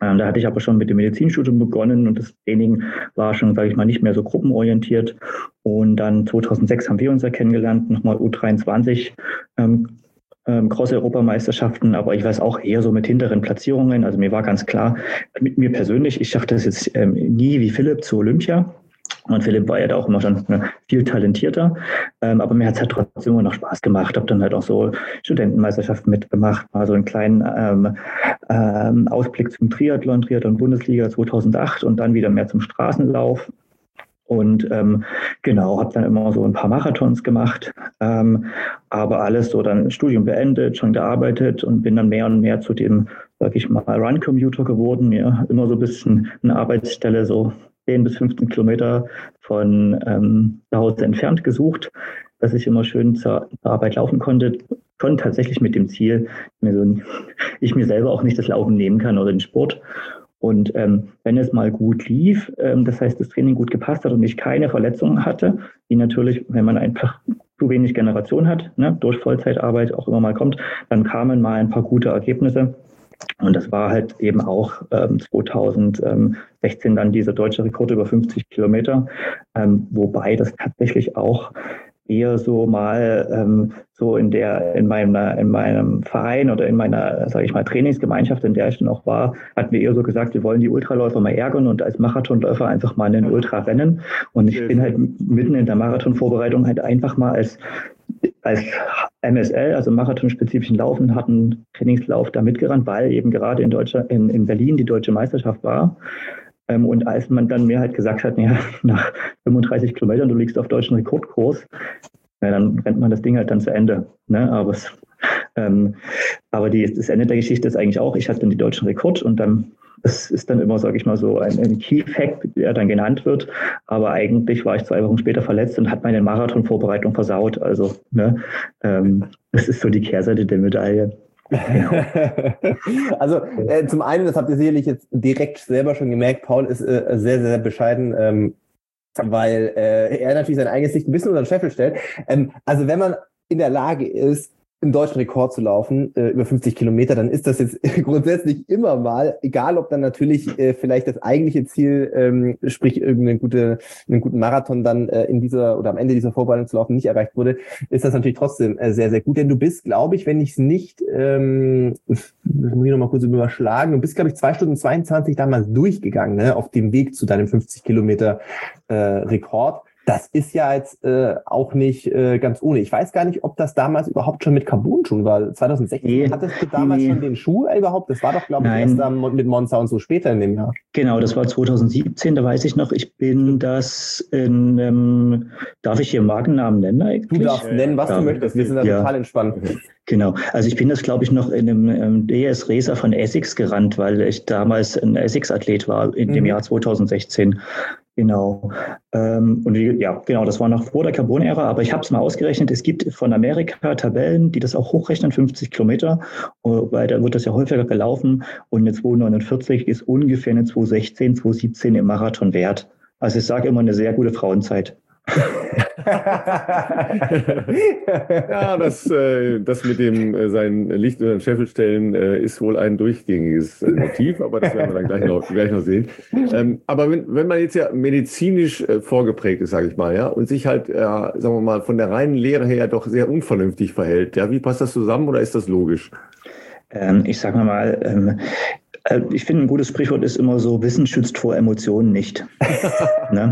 Da hatte ich aber schon mit dem Medizinstudium begonnen und das Training war schon, sage ich mal, nicht mehr so gruppenorientiert. Und dann 2006 haben wir uns ja kennengelernt, nochmal U23 Cross-Europameisterschaften, aber ich weiß auch eher so mit hinteren Platzierungen. Also mir war ganz klar, mit mir persönlich, ich schaffe das jetzt nie wie Philipp zu Olympia. Und Philipp war ja da auch immer schon viel talentierter, aber mir hat es halt trotzdem immer noch Spaß gemacht. Habe dann halt auch so Studentenmeisterschaften mitgemacht, mal so einen kleinen Ausblick zum Triathlon-Bundesliga 2008 und dann wieder mehr zum Straßenlauf. Und genau, habe dann immer so ein paar Marathons gemacht, aber alles so dann Studium beendet, schon gearbeitet und bin dann mehr und mehr zu dem, sag ich mal, Run-Commuter geworden. Ja, immer so ein bisschen eine Arbeitsstelle, so 10 bis 15 Kilometer von zu Hause entfernt gesucht, dass ich immer schön zur Arbeit laufen konnte. Schon tatsächlich mit dem Ziel, ich mir selber auch nicht das Laufen nehmen kann oder den Sport. Und wenn es mal gut lief, das heißt, das Training gut gepasst hat und ich keine Verletzungen hatte, die natürlich, wenn man einfach zu wenig Generation hat, ne, durch Vollzeitarbeit auch immer mal kommt, dann kamen mal ein paar gute Ergebnisse. Und das war halt eben auch 2016 dann dieser deutsche Rekord über 50 Kilometer, wobei das tatsächlich auch eher so mal so in meinem Verein oder in meiner, sage ich mal, Trainingsgemeinschaft, in der ich dann auch war, hatten wir eher so gesagt, wir wollen die Ultraläufer mal ärgern und als Marathonläufer einfach mal einen Ultra rennen. Und ich bin halt mitten in der Marathonvorbereitung halt einfach mal als MSL, also marathonspezifischen Laufen, hatten Trainingslauf da mitgerannt, weil eben gerade in Berlin die deutsche Meisterschaft war. Und als man dann mir halt gesagt hat, ja, nach 35 Kilometern, du liegst auf deutschen Rekordkurs, ja, dann rennt man das Ding halt dann zu Ende. Ne? Aber das Ende der Geschichte ist eigentlich auch, ich hatte dann die deutschen Rekord und dann, das ist dann immer, sage ich mal, so ein Key-Fact, der dann genannt wird. Aber eigentlich war ich 2 Wochen später verletzt und hat meine Marathonvorbereitung versaut. Also das ist so die Kehrseite der Medaille. Genau. Also zum einen, das habt ihr sicherlich jetzt direkt selber schon gemerkt, Paul ist sehr, sehr bescheiden, weil er natürlich sein eigenes Licht ein bisschen unter den Scheffel stellt. Also wenn man in der Lage ist, einen deutschen Rekord zu laufen, über 50 Kilometer, dann ist das jetzt grundsätzlich immer mal, egal ob dann natürlich vielleicht das eigentliche Ziel, sprich einen guten Marathon dann in dieser oder am Ende dieser Vorbereitung zu laufen, nicht erreicht wurde, ist das natürlich trotzdem sehr, sehr gut. Denn du bist, glaube ich, wenn ich es nicht, das muss ich noch mal kurz überschlagen, du bist, glaube ich, 2 Stunden 22 damals durchgegangen, ne, auf dem Weg zu deinem 50 Kilometer Rekord. Das ist ja jetzt auch nicht ganz ohne. Ich weiß gar nicht, ob das damals überhaupt schon mit Carbon-Schuhen war. 2016 hattest du damals schon den Schuh überhaupt? Das war doch, glaube ich, erst mit Monza und so später in dem Jahr. Genau, das war 2017, da weiß ich noch. Ich bin das darf ich hier Markennamen nennen eigentlich? Du darfst nennen, was du möchtest. Wir sind da total entspannt. Genau, also ich bin das, glaube ich, noch in einem DS Racer von Essex gerannt, weil ich damals ein Essex-Athlet war in dem Jahr 2016. Genau. Und ja, genau, das war noch vor der Carbon-Ära, aber ich habe es mal ausgerechnet. Es gibt von Amerika Tabellen, die das auch hochrechnen, 50 Kilometer, weil da wird das ja häufiger gelaufen. Und eine 2,49 ist ungefähr eine 2,16, 2,17 im Marathon wert. Also ich sage immer eine sehr gute Frauenzeit. Ja, das mit dem sein Licht unter den Scheffel stellen ist wohl ein durchgängiges Motiv, aber das werden wir dann gleich noch sehen. Aber wenn man jetzt ja medizinisch vorgeprägt ist, sage ich mal, ja, und sich halt, sagen wir mal, von der reinen Lehre her doch sehr unvernünftig verhält, ja, wie passt das zusammen oder ist das logisch? Ich sage mal, ich finde, ein gutes Sprichwort ist immer so, Wissen schützt vor Emotionen nicht. Ne?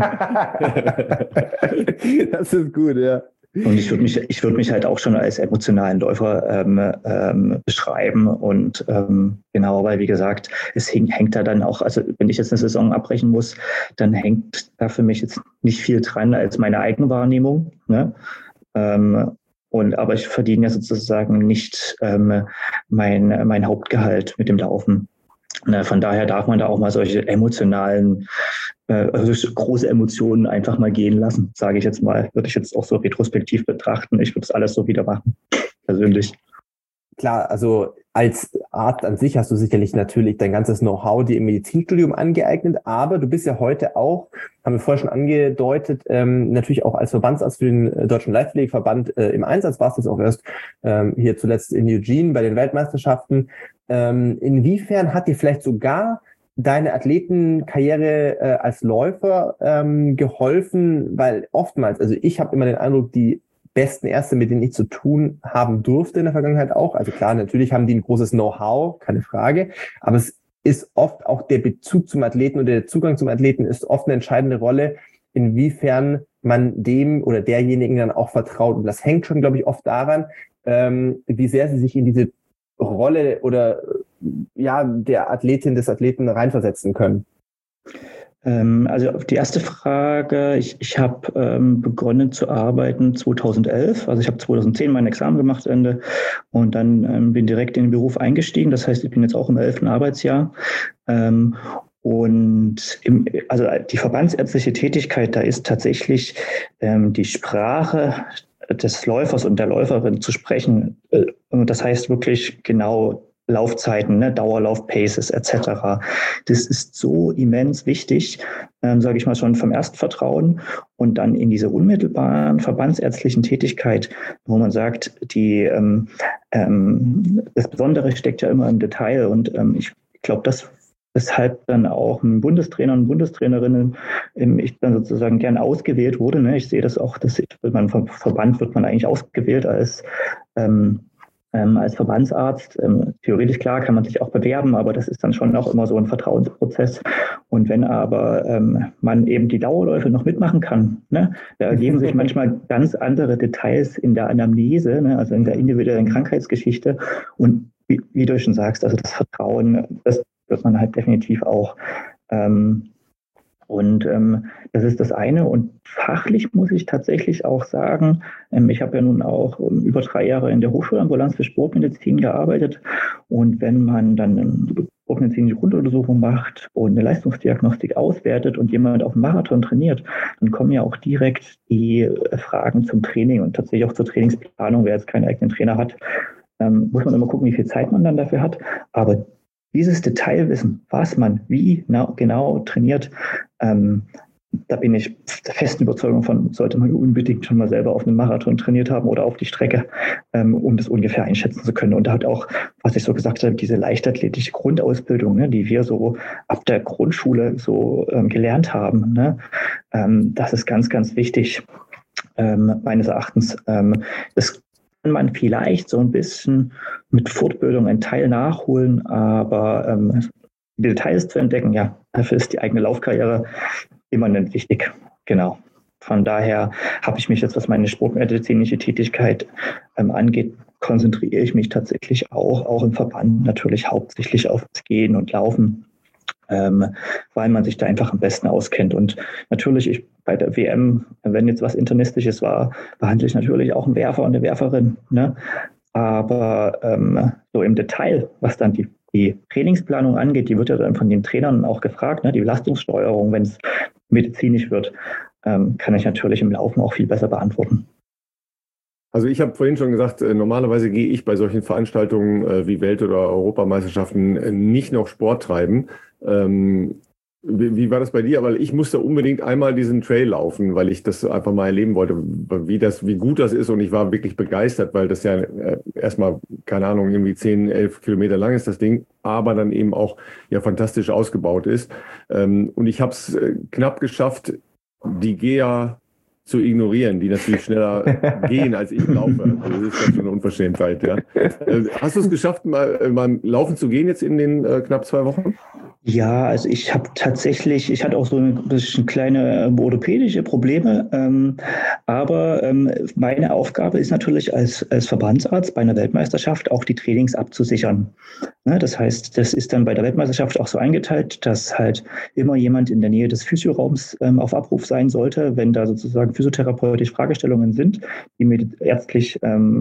Das ist gut, ja. Und ich würde mich halt auch schon als emotionalen Läufer beschreiben. Und genau, weil wie gesagt, es hängt da dann auch, also wenn ich jetzt eine Saison abbrechen muss, dann hängt da für mich jetzt nicht viel dran als meine Eigenwahrnehmung. Ne? Aber ich verdiene ja sozusagen nicht mein Hauptgehalt mit dem Laufen. Von daher darf man da auch mal solche emotionalen, also große Emotionen einfach mal gehen lassen, sage ich jetzt mal. Würde ich jetzt auch so retrospektiv betrachten. Ich würde es alles so wieder machen, persönlich. Klar, also als Arzt an sich hast du sicherlich natürlich dein ganzes Know-how dir im Medizinstudium angeeignet, aber du bist ja heute auch, haben wir vorher schon angedeutet, natürlich auch als Verbandsarzt für den Deutschen Leichtathletikverband im Einsatz, warst du auch erst hier zuletzt in Eugene bei den Weltmeisterschaften. Inwiefern hat dir vielleicht sogar deine Athletenkarriere als Läufer geholfen? Weil oftmals, also ich habe immer den Eindruck, die besten Ärzte, mit denen ich zu tun haben durfte in der Vergangenheit auch, also klar, natürlich haben die ein großes Know-how, keine Frage, aber es ist oft auch der Bezug zum Athleten oder der Zugang zum Athleten ist oft eine entscheidende Rolle, inwiefern man dem oder derjenigen dann auch vertraut. Und das hängt schon, glaube ich, oft daran, wie sehr sie sich in diese Rolle oder ja der Athletin, des Athleten reinversetzen können. Also auf die erste Frage, ich habe begonnen zu arbeiten 2011, also ich habe 2010 mein Examen gemacht, Ende, und dann bin direkt in den Beruf eingestiegen, das heißt, ich bin jetzt auch im 11. Arbeitsjahr. Also die verbandsärztliche Tätigkeit, da ist tatsächlich die Sprache des Läufers und der Läuferin zu sprechen. Das heißt wirklich genau Laufzeiten, ne, Dauerlauf, Paces etc. Das ist so immens wichtig, sage ich mal schon vom Erstvertrauen und dann in diese unmittelbaren verbandsärztlichen Tätigkeit, wo man sagt, das Besondere steckt ja immer im Detail und ich glaube, das weshalb dann auch ein Bundestrainer und Bundestrainerinnen ich dann sozusagen gern ausgewählt wurde. Ne? Ich sehe das auch, vom Verband wird man eigentlich ausgewählt als Verbandsarzt. Theoretisch klar kann man sich auch bewerben, aber das ist dann schon auch immer so ein Vertrauensprozess. Und wenn aber man eben die Dauerläufe noch mitmachen kann, ne, da ergeben sich manchmal ganz andere Details in der Anamnese, ne, also in der individuellen Krankheitsgeschichte. Und wie du schon sagst, also das Vertrauen, das wird man halt definitiv auch. Das ist das eine. Und fachlich muss ich tatsächlich auch sagen, ich habe ja nun auch über 3 Jahre in der Hochschulambulanz für Sportmedizin gearbeitet. Und wenn man dann eine sportmedizinische Grunduntersuchung macht und eine Leistungsdiagnostik auswertet und jemand auf dem Marathon trainiert, dann kommen ja auch direkt die Fragen zum Training und tatsächlich auch zur Trainingsplanung. Wer jetzt keinen eigenen Trainer hat, muss man immer gucken, wie viel Zeit man dann dafür hat. Aber dieses Detailwissen, was man wie genau trainiert, da bin ich der festen Überzeugung von, sollte man unbedingt schon mal selber auf einem Marathon trainiert haben oder auf die Strecke, um das ungefähr einschätzen zu können. Und da hat auch, was ich so gesagt habe, diese leichtathletische Grundausbildung, ne, die wir so ab der Grundschule so gelernt haben, ne, das ist ganz, ganz wichtig, meines Erachtens. Das kann man vielleicht so ein bisschen mit Fortbildung einen Teil nachholen, aber die Details zu entdecken, ja, dafür ist die eigene Laufkarriere immanent wichtig. Genau. Von daher habe ich mich jetzt, was meine sportmedizinische Tätigkeit angeht, konzentriere ich mich tatsächlich auch im Verband natürlich hauptsächlich auf das Gehen und Laufen, weil man sich da einfach am besten auskennt. Und natürlich, bei der WM, wenn jetzt was Internistisches war, behandle ich natürlich auch einen Werfer und eine Werferin. Ne? Aber so im Detail, was dann die Trainingsplanung angeht, die wird ja dann von den Trainern auch gefragt, ne? Die Belastungssteuerung, wenn es medizinisch wird, kann ich natürlich im Laufen auch viel besser beantworten. Also ich habe vorhin schon gesagt, normalerweise gehe ich bei solchen Veranstaltungen wie Welt- oder Europameisterschaften nicht noch Sport treiben. Wie war das bei dir? Aber ich musste unbedingt einmal diesen Trail laufen, weil ich das einfach mal erleben wollte, wie gut das ist. Und ich war wirklich begeistert, weil das ja erstmal, keine Ahnung, irgendwie 10, 11 Kilometer lang ist das Ding, aber dann eben auch ja fantastisch ausgebaut ist. Und ich habe es knapp geschafft, die Gea zu ignorieren, die natürlich schneller gehen, als ich laufe. Also das ist ja schon eine Unverschämtheit. Ja. Hast du es geschafft, mal laufen zu gehen jetzt in den knapp 2 Wochen? Ja, also ich hatte auch so ein bisschen kleine orthopädische Probleme, aber meine Aufgabe ist natürlich als Verbandsarzt bei einer Weltmeisterschaft auch die Trainings abzusichern. Ne, das heißt, das ist dann bei der Weltmeisterschaft auch so eingeteilt, dass halt immer jemand in der Nähe des Physioraums auf Abruf sein sollte, wenn da sozusagen physiotherapeutische Fragestellungen sind, die mit ärztlich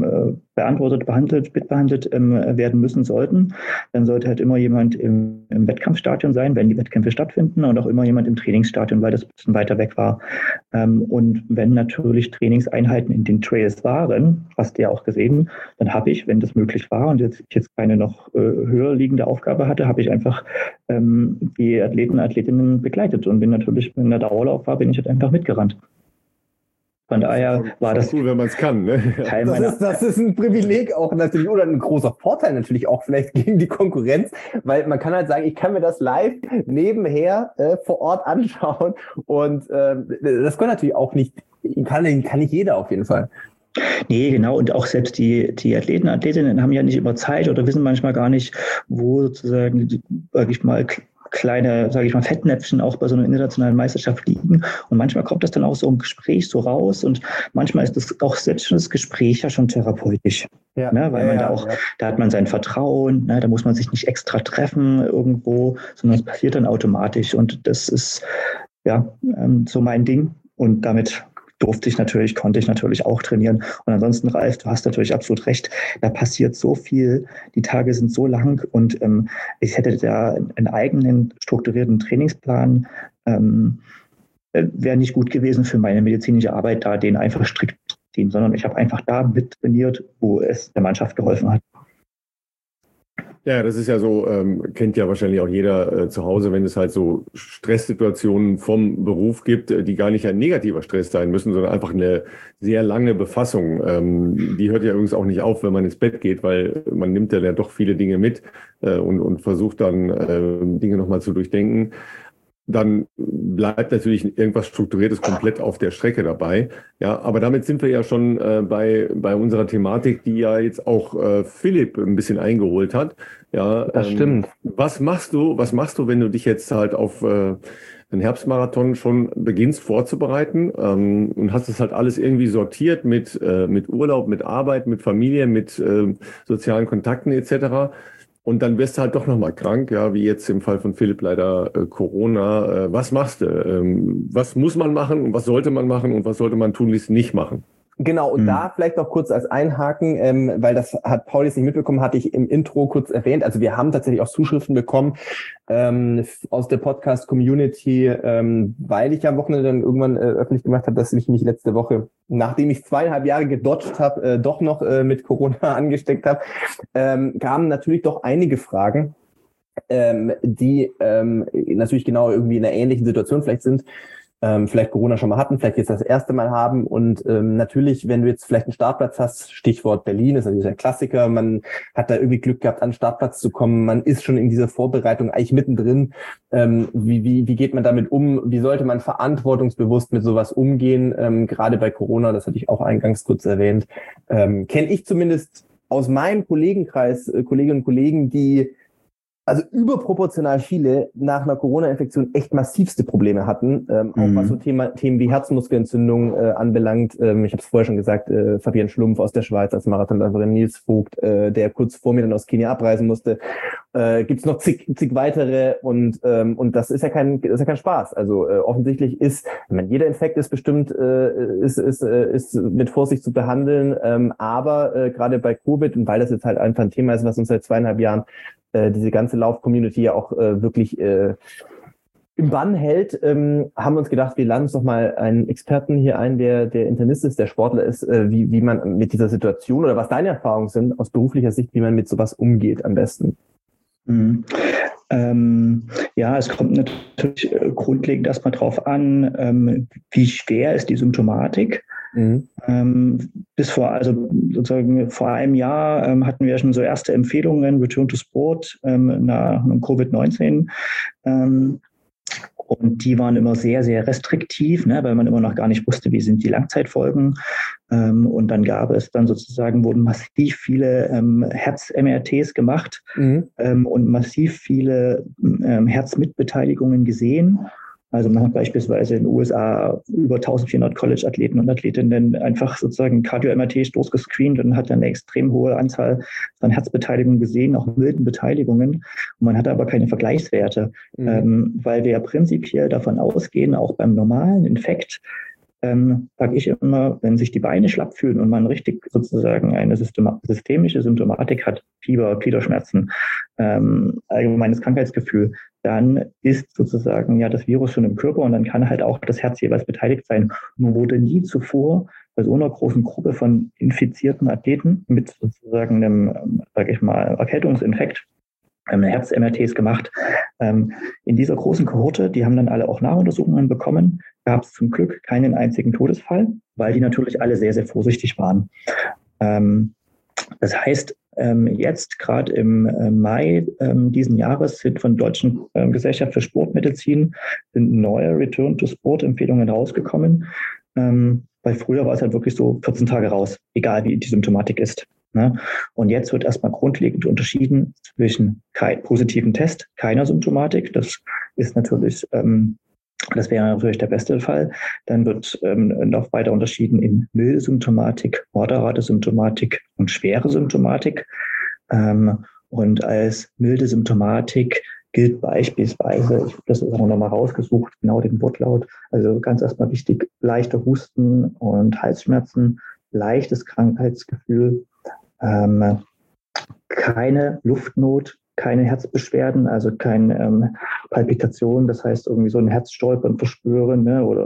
mitbehandelt werden müssen sollten. Dann sollte halt immer jemand im Wettkampfstadion sein, wenn die Wettkämpfe stattfinden, und auch immer jemand im Trainingsstadion, weil das ein bisschen weiter weg war. Und wenn natürlich Trainingseinheiten in den Trails waren, hast du ja auch gesehen, dann habe ich, wenn das möglich war und ich jetzt keine noch höher liegende Aufgabe hatte, habe ich einfach die Athleten, Athletinnen begleitet und bin natürlich, wenn der Dauerlauf war, bin ich halt einfach mitgerannt. Von daher war das cool, wenn man es kann. Ne? Das ist ein Privileg auch natürlich oder ein großer Vorteil natürlich auch vielleicht gegen die Konkurrenz, weil man kann halt sagen, ich kann mir das live nebenher vor Ort anschauen und das kann natürlich auch nicht, kann nicht jeder auf jeden Fall. Nee, genau. Und auch selbst die Athleten, Athletinnen haben ja nicht immer Zeit oder wissen manchmal gar nicht, wo sozusagen, sag ich mal, kleine, sage ich mal, Fettnäpfchen auch bei so einer internationalen Meisterschaft liegen. Und manchmal kommt das dann auch so im Gespräch so raus. Und manchmal ist das auch selbst schon das Gespräch ja schon therapeutisch. Ja, ne? Weil man da hat man sein Vertrauen, ne? Da muss man sich nicht extra treffen irgendwo, sondern es passiert dann automatisch. Und das ist ja so mein Ding. Und damit konnte ich natürlich auch trainieren. Und ansonsten, Ralf, du hast natürlich absolut recht. Da passiert so viel. Die Tage sind so lang und ich hätte da einen eigenen strukturierten Trainingsplan. Wäre nicht gut gewesen für meine medizinische Arbeit, da den einfach strikt zu ziehen, sondern ich habe einfach da mit trainiert, wo es der Mannschaft geholfen hat. Ja, das ist ja so, kennt ja wahrscheinlich auch jeder zu Hause, wenn es halt so Stresssituationen vom Beruf gibt, die gar nicht ein negativer Stress sein müssen, sondern einfach eine sehr lange Befassung. Die hört ja übrigens auch nicht auf, wenn man ins Bett geht, weil man nimmt ja doch viele Dinge mit und versucht dann Dinge nochmal zu durchdenken. Dann bleibt natürlich irgendwas Strukturiertes komplett auf der Strecke dabei. Ja, aber damit sind wir ja schon bei unserer Thematik, die ja jetzt auch Philipp ein bisschen eingeholt hat. Ja, das stimmt. Was machst du, wenn du dich jetzt halt auf einen Herbstmarathon schon beginnst vorzubereiten und hast es halt alles irgendwie sortiert mit Urlaub, mit Arbeit, mit Familie, mit sozialen Kontakten etc. Und dann wirst du halt doch nochmal krank, ja, wie jetzt im Fall von Philipp leider Corona. Was machst du? Was muss man machen und was sollte man machen und was sollte man tunlichst nicht machen? Genau, und da vielleicht noch kurz als Einhaken, weil das hat Paul jetzt nicht mitbekommen, hatte ich im Intro kurz erwähnt. Also wir haben tatsächlich auch Zuschriften bekommen aus der Podcast-Community, weil ich ja am Wochenende dann irgendwann öffentlich gemacht habe, dass ich mich letzte Woche, nachdem ich 2,5 Jahre gedodged habe, doch noch mit Corona angesteckt habe, kamen natürlich doch einige Fragen, die natürlich genau irgendwie in einer ähnlichen Situation vielleicht sind. Vielleicht Corona schon mal hatten, vielleicht jetzt das erste Mal haben und natürlich, wenn du jetzt vielleicht einen Startplatz hast, Stichwort Berlin, ist natürlich ein Klassiker, man hat da irgendwie Glück gehabt, an den Startplatz zu kommen, man ist schon in dieser Vorbereitung eigentlich mittendrin. Wie geht man damit um? Wie sollte man verantwortungsbewusst mit sowas umgehen? Gerade bei Corona, das hatte ich auch eingangs kurz erwähnt, kenne ich zumindest aus meinem Kollegenkreis, Kolleginnen und Kollegen, die also überproportional viele nach einer Corona-Infektion echt massivste Probleme hatten, auch was so Themen wie Herzmuskelentzündung anbelangt. Ich habe es vorher schon gesagt, Fabian Schlumpf aus der Schweiz als Marathonläuferin, Nils Vogt, der kurz vor mir dann aus Kenia abreisen musste. Gibt's noch zig weitere und das ist ja kein Spaß. Also offensichtlich ist, ich meine, jeder Infekt ist bestimmt ist mit Vorsicht zu behandeln, aber gerade bei Covid und weil das jetzt halt einfach ein Thema ist, was uns seit 2,5 Jahren diese ganze Lauf-Community ja auch wirklich im Bann hält, haben wir uns gedacht, wir laden uns doch mal einen Experten hier ein, der Internist ist, der Sportler ist, wie man mit dieser Situation oder was deine Erfahrungen sind aus beruflicher Sicht, wie man mit sowas umgeht am besten. Ja, es kommt natürlich grundlegend erstmal drauf an, wie schwer ist die Symptomatik. Bis vor einem Jahr hatten wir schon so erste Empfehlungen, Return to Sport nach Covid-19. Und die waren immer sehr, sehr restriktiv, ne, weil man immer noch gar nicht wusste, wie sind die Langzeitfolgen. Und dann wurden massiv viele Herz-MRTs gemacht und massiv viele Herzmitbeteiligungen gesehen. Also man hat beispielsweise in den USA über 1400 College-Athleten und Athletinnen einfach sozusagen Cardio-MRT durchgescreent und hat dann eine extrem hohe Anzahl von Herzbeteiligungen gesehen, auch milden Beteiligungen. Und man hatte aber keine Vergleichswerte, weil wir ja prinzipiell davon ausgehen, auch beim normalen Infekt, sage ich immer, wenn sich die Beine schlapp fühlen und man richtig sozusagen eine systemische Symptomatik hat, Fieber, Gliederschmerzen, allgemeines Krankheitsgefühl, dann ist sozusagen ja das Virus schon im Körper und dann kann halt auch das Herz jeweils beteiligt sein. Nur wurde nie zuvor bei so einer großen Gruppe von infizierten Athleten mit sozusagen einem, sage ich mal, Erkältungsinfekt Herz-MRTs gemacht. In dieser großen Kohorte, die haben dann alle auch Nachuntersuchungen bekommen, gab es zum Glück keinen einzigen Todesfall, weil die natürlich alle sehr, sehr vorsichtig waren. Das heißt, jetzt gerade im Mai diesen Jahres sind von der Deutschen Gesellschaft für Sportmedizin sind neue Return-to-Sport-Empfehlungen rausgekommen. Weil früher war es halt wirklich so 14 Tage raus, egal wie die Symptomatik ist. Ne? Und jetzt wird erstmal grundlegend unterschieden zwischen positiven Test, keiner Symptomatik. Das ist natürlich, das wäre natürlich der beste Fall. Dann wird noch weiter unterschieden in milde Symptomatik, moderate Symptomatik und schwere Symptomatik. Und als milde Symptomatik gilt beispielsweise, ich habe das auch nochmal rausgesucht, genau den Wortlaut, also ganz erstmal wichtig, leichter Husten und Halsschmerzen, leichtes Krankheitsgefühl, keine Luftnot, keine Herzbeschwerden, also keine Palpitation, das heißt irgendwie so ein Herzstolpern verspüren, ne, oder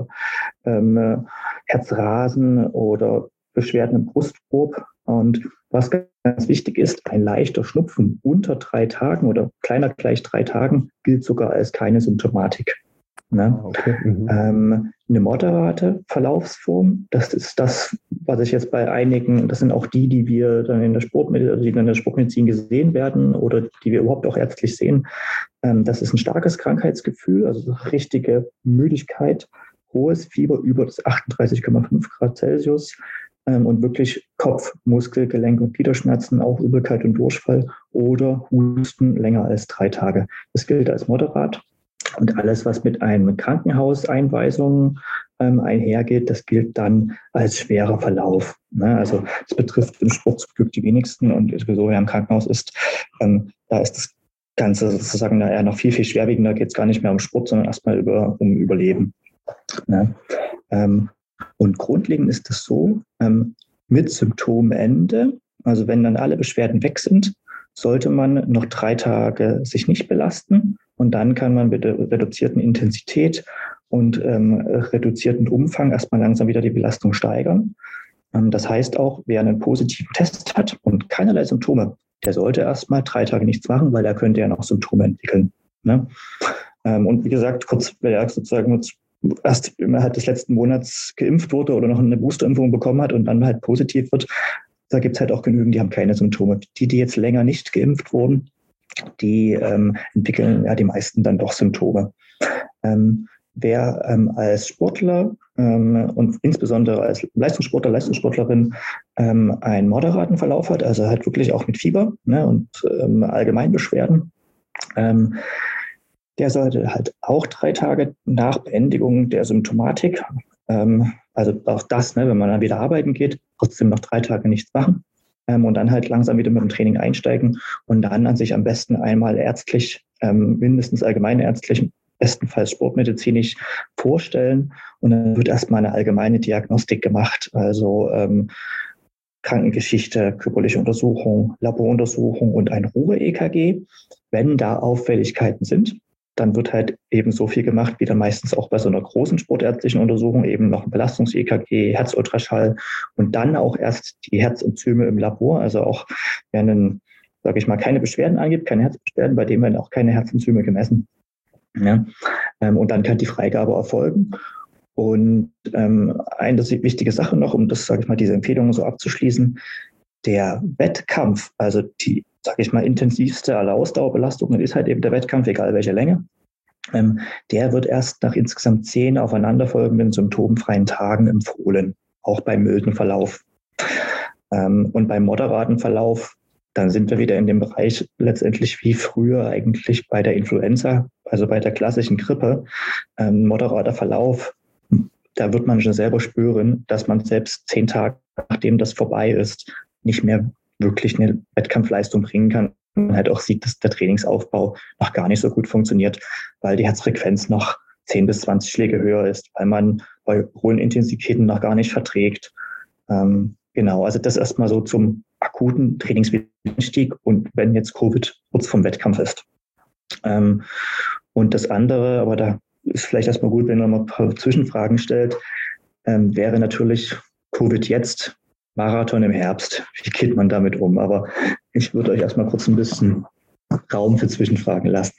Herzrasen oder Beschwerden im Brustkorb. Und was ganz wichtig ist, ein leichter Schnupfen unter 3 Tagen oder kleiner gleich 3 Tagen gilt sogar als keine Symptomatik. Ne? Okay. Eine moderate Verlaufsform, das ist das, was ich jetzt bei einigen, das sind auch die wir dann in der Sportmedizin gesehen werden oder die wir überhaupt auch ärztlich sehen. Das ist ein starkes Krankheitsgefühl, also richtige Müdigkeit, hohes Fieber über das 38,5 Grad Celsius und wirklich Kopf-, Muskel-, Gelenk- und Gliederschmerzen, auch Übelkeit und Durchfall oder Husten länger als 3 Tage. Das gilt als moderat. Und alles, was mit einem Krankenhauseinweisung einhergeht, das gilt dann als schwerer Verlauf. Ne? Also das betrifft im Sport zum Glück die wenigsten und sowieso wer im Krankenhaus ist, da ist das Ganze sozusagen eher noch viel, viel schwerwiegender. Da geht es gar nicht mehr um Sport, sondern erstmal um Überleben. Ne? Und grundlegend ist es so, mit Symptomende, also wenn dann alle Beschwerden weg sind, sollte man noch 3 Tage sich nicht belasten und dann kann man mit der reduzierten Intensität und reduzierten Umfang erstmal langsam wieder die Belastung steigern. Das heißt auch, wer einen positiven Test hat und keinerlei Symptome, der sollte erstmal 3 Tage nichts machen, weil da könnte er noch Symptome entwickeln. Ne? Und wie gesagt, kurz, wer er sozusagen erst innerhalb des letzten Monats geimpft wurde oder noch eine Boosterimpfung bekommen hat und dann halt positiv wird, da gibt es halt auch genügend, die haben keine Symptome. Die jetzt länger nicht geimpft wurden, die entwickeln ja die meisten dann doch Symptome. Wer als Sportler und insbesondere als Leistungssportler, Leistungssportlerin einen moderaten Verlauf hat, also halt wirklich auch mit Fieber, ne, und Allgemeinbeschwerden, der sollte halt auch 3 Tage nach Beendigung der Symptomatik, also auch das, ne, wenn man dann wieder arbeiten geht, trotzdem noch 3 Tage nichts machen und dann halt langsam wieder mit dem Training einsteigen und dann an sich am besten einmal ärztlich, mindestens allgemeinärztlich, bestenfalls sportmedizinisch vorstellen und dann wird erstmal eine allgemeine Diagnostik gemacht, also Krankengeschichte, körperliche Untersuchung, Laboruntersuchung und ein Ruhe-EKG. Wenn da Auffälligkeiten sind, dann wird halt eben so viel gemacht, wie dann meistens auch bei so einer großen sportärztlichen Untersuchung, eben noch ein Belastungs-EKG, Herzultraschall und dann auch erst die Herzenzyme im Labor, also auch wenn sage ich mal, keine Beschwerden angibt, keine Herzbeschwerden, bei dem werden auch keine Herzenzyme gemessen. Ja? Und dann kann die Freigabe erfolgen. Und eine wichtige Sache noch, um das, sage ich mal, diese Empfehlungen so abzuschließen, der Wettkampf, also die, sage ich mal, intensivste aller Ausdauerbelastung ist halt eben der Wettkampf, egal welche Länge. Der wird erst nach insgesamt 10 aufeinanderfolgenden symptomfreien Tagen empfohlen, auch beim milden Verlauf. Und beim moderaten Verlauf, dann sind wir wieder in dem Bereich letztendlich wie früher eigentlich bei der Influenza, also bei der klassischen Grippe. Moderater Verlauf, da wird man schon selber spüren, dass man selbst 10 Tage, nachdem das vorbei ist, nicht mehr wirklich eine Wettkampfleistung bringen kann. Man halt auch sieht, dass der Trainingsaufbau noch gar nicht so gut funktioniert, weil die Herzfrequenz noch 10 bis 20 Schläge höher ist, weil man bei hohen Intensitäten noch gar nicht verträgt. Genau, also das erstmal so zum akuten Trainingswiedereinstieg und wenn jetzt Covid kurz vorm Wettkampf ist. Und das andere, aber da ist vielleicht erstmal gut, wenn man mal ein paar Zwischenfragen stellt, wäre natürlich Covid jetzt, Marathon im Herbst. Wie geht man damit um? Aber ich würde euch erstmal kurz ein bisschen Raum für Zwischenfragen lassen.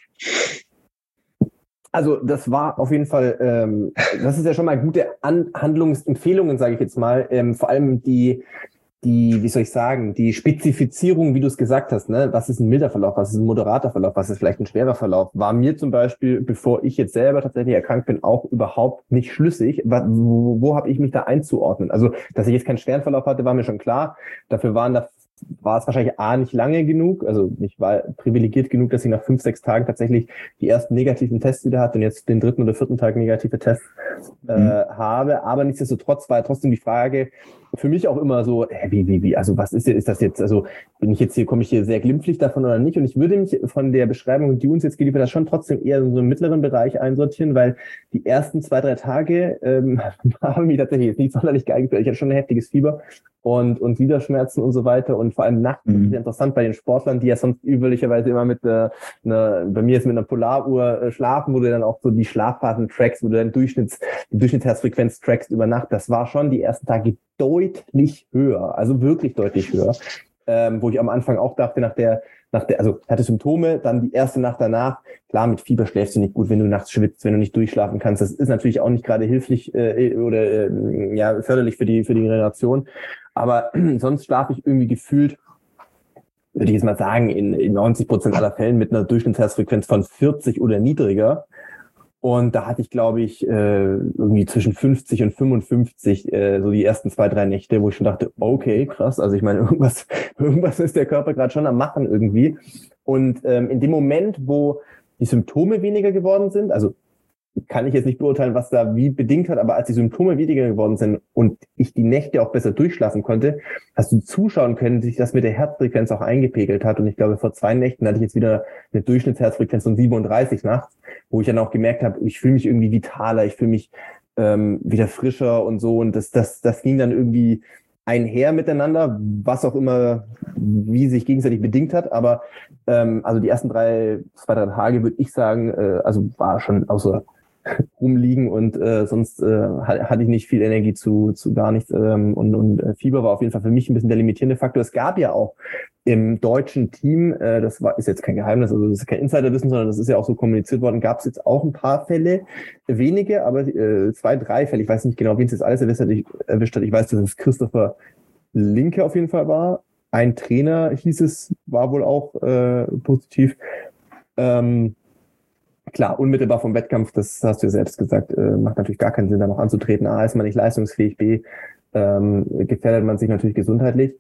Also das war auf jeden Fall, das ist ja schon mal gute Handlungsempfehlungen, sage ich jetzt mal. Vor allem wie soll ich sagen, die Spezifizierung, wie du es gesagt hast, ne? Was ist ein milder Verlauf, was ist ein moderater Verlauf, was ist vielleicht ein schwerer Verlauf, war mir zum Beispiel, bevor ich jetzt selber tatsächlich erkrankt bin, auch überhaupt nicht schlüssig. Wo habe ich mich da einzuordnen? Also, dass ich jetzt keinen schweren Verlauf hatte, war mir schon klar. Dafür war es wahrscheinlich nicht lange genug. Also ich war privilegiert genug, dass ich nach 5, 6 Tagen tatsächlich die ersten negativen Tests wieder hatte und jetzt den 3. oder 4. Tag negative Tests habe. Aber nichtsdestotrotz war trotzdem die Frage für mich auch immer so, also was ist das jetzt, also komme ich hier sehr glimpflich davon oder nicht? Und ich würde mich von der Beschreibung, die uns jetzt geliefert hat, schon trotzdem eher in so einen mittleren Bereich einsortieren, weil die ersten 2, 3 Tage haben mich tatsächlich jetzt nicht sonderlich geeignet. Ich hatte schon ein heftiges Fieber und Gliederschmerzen und so weiter und vor allem nachts, das ist interessant bei den Sportlern, die ja sonst üblicherweise immer bei mir ist mit einer Polaruhr schlafen, wo du dann auch so die Schlafphasen trackst, wo du dann die Durchschnittsherzfrequenz trackst über Nacht. Das war schon die ersten Tage deutlich höher, also wirklich deutlich höher, wo ich am Anfang auch dachte, also hatte Symptome, dann die erste Nacht danach, klar, mit Fieber schläfst du nicht gut, wenn du nachts schwitzt, wenn du nicht durchschlafen kannst. Das ist natürlich auch nicht gerade hilflich oder förderlich für die Regeneration. Aber sonst schlafe ich irgendwie gefühlt, würde ich jetzt mal sagen, in 90% aller Fällen mit einer Durchschnittsherzfrequenz von 40 oder niedriger. Und da hatte ich, glaube ich, irgendwie zwischen 50 und 55 so die ersten 2, 3 Nächte, wo ich schon dachte, okay, krass. Also ich meine, irgendwas ist der Körper gerade schon am Machen irgendwie. Und in dem Moment, wo die Symptome weniger geworden sind, also kann ich jetzt nicht beurteilen, was da wie bedingt hat, aber als die Symptome weniger geworden sind und ich die Nächte auch besser durchschlafen konnte, hast du zuschauen können, dass sich das mit der Herzfrequenz auch eingepegelt hat. Und ich glaube, vor 2 Nächten hatte ich jetzt wieder eine Durchschnittsherzfrequenz von 37 nachts, wo ich dann auch gemerkt habe, ich fühle mich irgendwie vitaler, ich fühle mich wieder frischer und so. Und das ging dann irgendwie einher miteinander, was auch immer, wie sich gegenseitig bedingt hat. Aber also die ersten 2, 3 Tage würde ich sagen, also war schon außer rumliegen und sonst hatte ich nicht viel Energie zu gar nichts und Fieber war auf jeden Fall für mich ein bisschen der limitierende Faktor. Es gab ja auch im deutschen Team, ist jetzt kein Geheimnis, also das ist kein Insiderwissen, sondern das ist ja auch so kommuniziert worden, gab es jetzt auch ein paar Fälle, wenige, aber 2, 3 Fälle, ich weiß nicht genau, wen es jetzt alles erwischt hat. Ich weiß, dass es Christopher Linke auf jeden Fall war. Ein Trainer hieß es, war wohl auch positiv. Klar, unmittelbar vom Wettkampf, das hast du ja selbst gesagt, macht natürlich gar keinen Sinn, da noch anzutreten. A, ist man nicht leistungsfähig, B, gefährdet man sich natürlich gesundheitlich.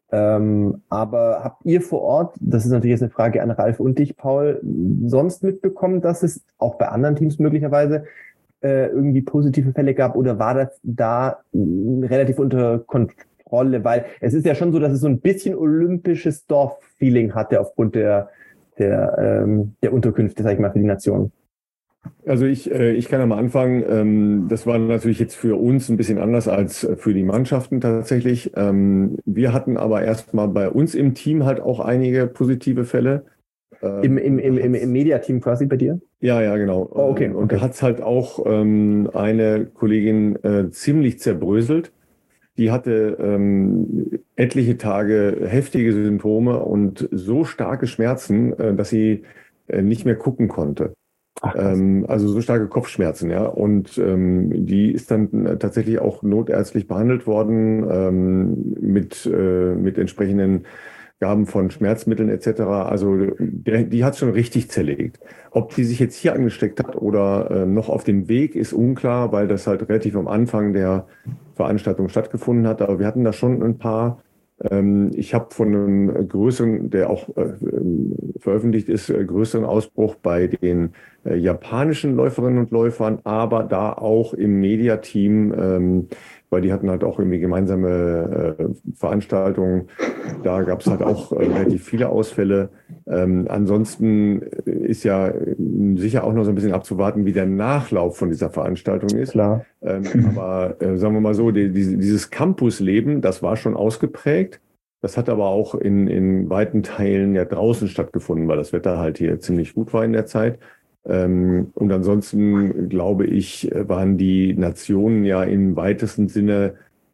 Aber habt ihr vor Ort, das ist natürlich jetzt eine Frage an Ralf und dich, Paul, sonst mitbekommen, dass es auch bei anderen Teams möglicherweise irgendwie positive Fälle gab oder war das da relativ unter Kontrolle? Weil es ist ja schon so, dass es so ein bisschen olympisches Dorf-Feeling hatte aufgrund der Unterkünfte, sag ich mal, für die Nation. Also ich kann am Anfang, das war natürlich jetzt für uns ein bisschen anders als für die Mannschaften tatsächlich. Wir hatten aber erstmal bei uns im Team halt auch einige positive Fälle. Im Media-Team quasi bei dir? Ja, genau. Oh, okay. Und da hat es halt auch eine Kollegin ziemlich zerbröselt. Die hatte etliche Tage heftige Symptome und so starke Schmerzen, dass sie nicht mehr gucken konnte. Also so starke Kopfschmerzen, ja. Und die ist dann tatsächlich auch notärztlich behandelt worden mit entsprechenden Gaben von Schmerzmitteln etc. Also die hat schon richtig zerlegt. Ob die sich jetzt hier angesteckt hat oder noch auf dem Weg, ist unklar, weil das halt relativ am Anfang der Veranstaltung stattgefunden hat. Aber wir hatten da schon ein paar. Ich habe von einem größeren, der auch veröffentlicht ist, größeren Ausbruch bei den japanischen Läuferinnen und Läufern, aber da auch im Mediateam, weil die hatten halt auch irgendwie gemeinsame Veranstaltungen. Da gab es halt auch relativ viele Ausfälle. Ansonsten ist ja sicher auch noch so ein bisschen abzuwarten, wie der Nachlauf von dieser Veranstaltung ist. Klar. Aber sagen wir mal so, dieses Campusleben, das war schon ausgeprägt. Das hat aber auch in weiten Teilen ja draußen stattgefunden, weil das Wetter halt hier ziemlich gut war in der Zeit. Und ansonsten, glaube ich, waren die Nationen ja im weitesten Sinne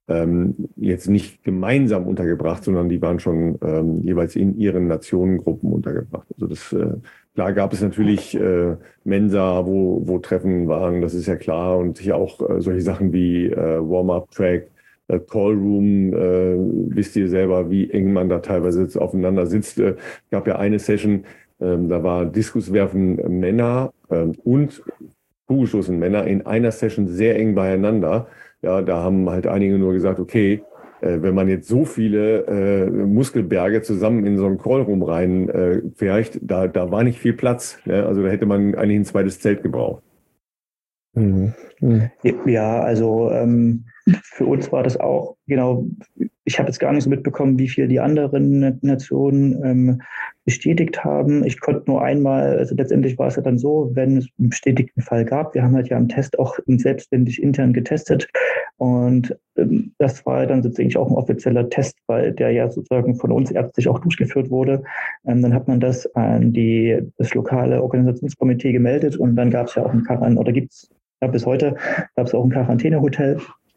jetzt nicht gemeinsam untergebracht, sondern die waren schon jeweils in ihren Nationengruppen untergebracht. Also das klar gab es natürlich Mensa, wo Treffen waren, das ist ja klar, und hier auch solche Sachen wie Warm-up-Track, Callroom, wisst ihr selber, wie eng man da teilweise aufeinander sitzt. Gab ja eine Session, da war Diskuswerfen Männer und Kugelstoßen Männer in einer Session sehr eng beieinander. Ja, da haben halt einige nur gesagt, okay, wenn man jetzt so viele Muskelberge zusammen in so einen Callroom rein pfercht, da war nicht viel Platz. Ne? Also da hätte man eigentlich ein zweites Zelt gebraucht. Mhm. Ja, also für uns war das auch, genau, ich habe jetzt gar nicht so mitbekommen, wie viel die anderen Nationen bestätigt haben. Ich konnte nur einmal, also letztendlich war es ja dann so, wenn es einen bestätigten Fall gab, wir haben halt ja im Test auch selbstständig intern getestet, und das war dann sozusagen auch ein offizieller Test, weil der ja sozusagen von uns ärztlich auch durchgeführt wurde. Dann hat man das an das lokale Organisationskomitee gemeldet, und dann gab es ja auch bis heute gab es auch ein Quarantänehotel.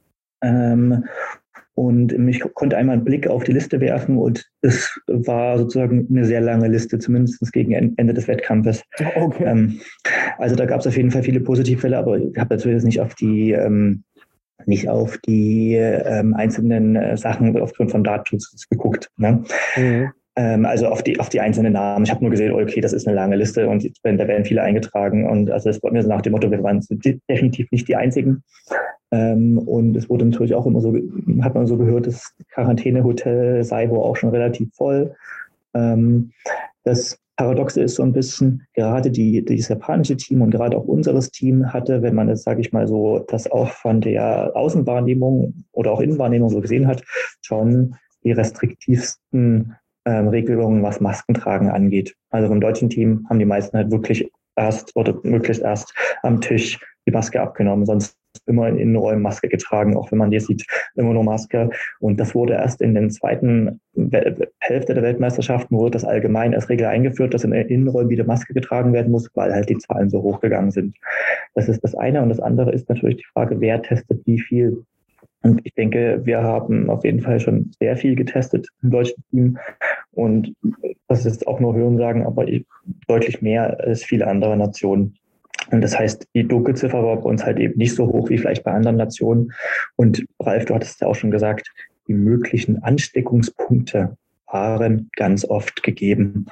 Und ich konnte einmal einen Blick auf die Liste werfen, und es war sozusagen eine sehr lange Liste, zumindest gegen Ende des Wettkampfes. Okay. Also da gab es auf jeden Fall viele Positivfälle, aber ich habe natürlich nicht auf die einzelnen Sachen aufgrund von Datenschutz geguckt. Ne? Mhm. Also auf die einzelnen Namen. Ich habe nur gesehen, okay, das ist eine lange Liste, und da werden viele eingetragen. Und also es war mir so nach dem Motto, wir waren definitiv nicht die Einzigen. Und es wurde natürlich auch immer so, hat man so gehört, das Quarantänehotel sei wohl auch schon relativ voll. Das Paradoxe ist so ein bisschen, gerade dieses japanische Team und gerade auch unseres Team hatte, wenn man das, sage ich mal so, das auch von der Außenwahrnehmung oder auch Innenwahrnehmung so gesehen hat, schon die restriktivsten Regelungen, was Maskentragen angeht. Also vom deutschen Team haben die meisten halt wirklich möglichst erst am Tisch die Maske abgenommen, sonst immer in Innenräumen Maske getragen, auch wenn man die sieht, immer nur Maske. Und das wurde erst in den zweiten Hälfte der Weltmeisterschaften, wurde das allgemein als Regel eingeführt, dass in den Innenräumen wieder Maske getragen werden muss, weil halt die Zahlen so hochgegangen sind. Das ist das eine. Und das andere ist natürlich die Frage, wer testet wie viel. Und ich denke, wir haben auf jeden Fall schon sehr viel getestet im deutschen Team. Und das ist auch nur Hörensagen, aber deutlich mehr als viele andere Nationen. Und das heißt, die Dunkelziffer war bei uns halt eben nicht so hoch wie vielleicht bei anderen Nationen. Und Ralf, du hattest ja auch schon gesagt, die möglichen Ansteckungspunkte waren ganz oft gegeben.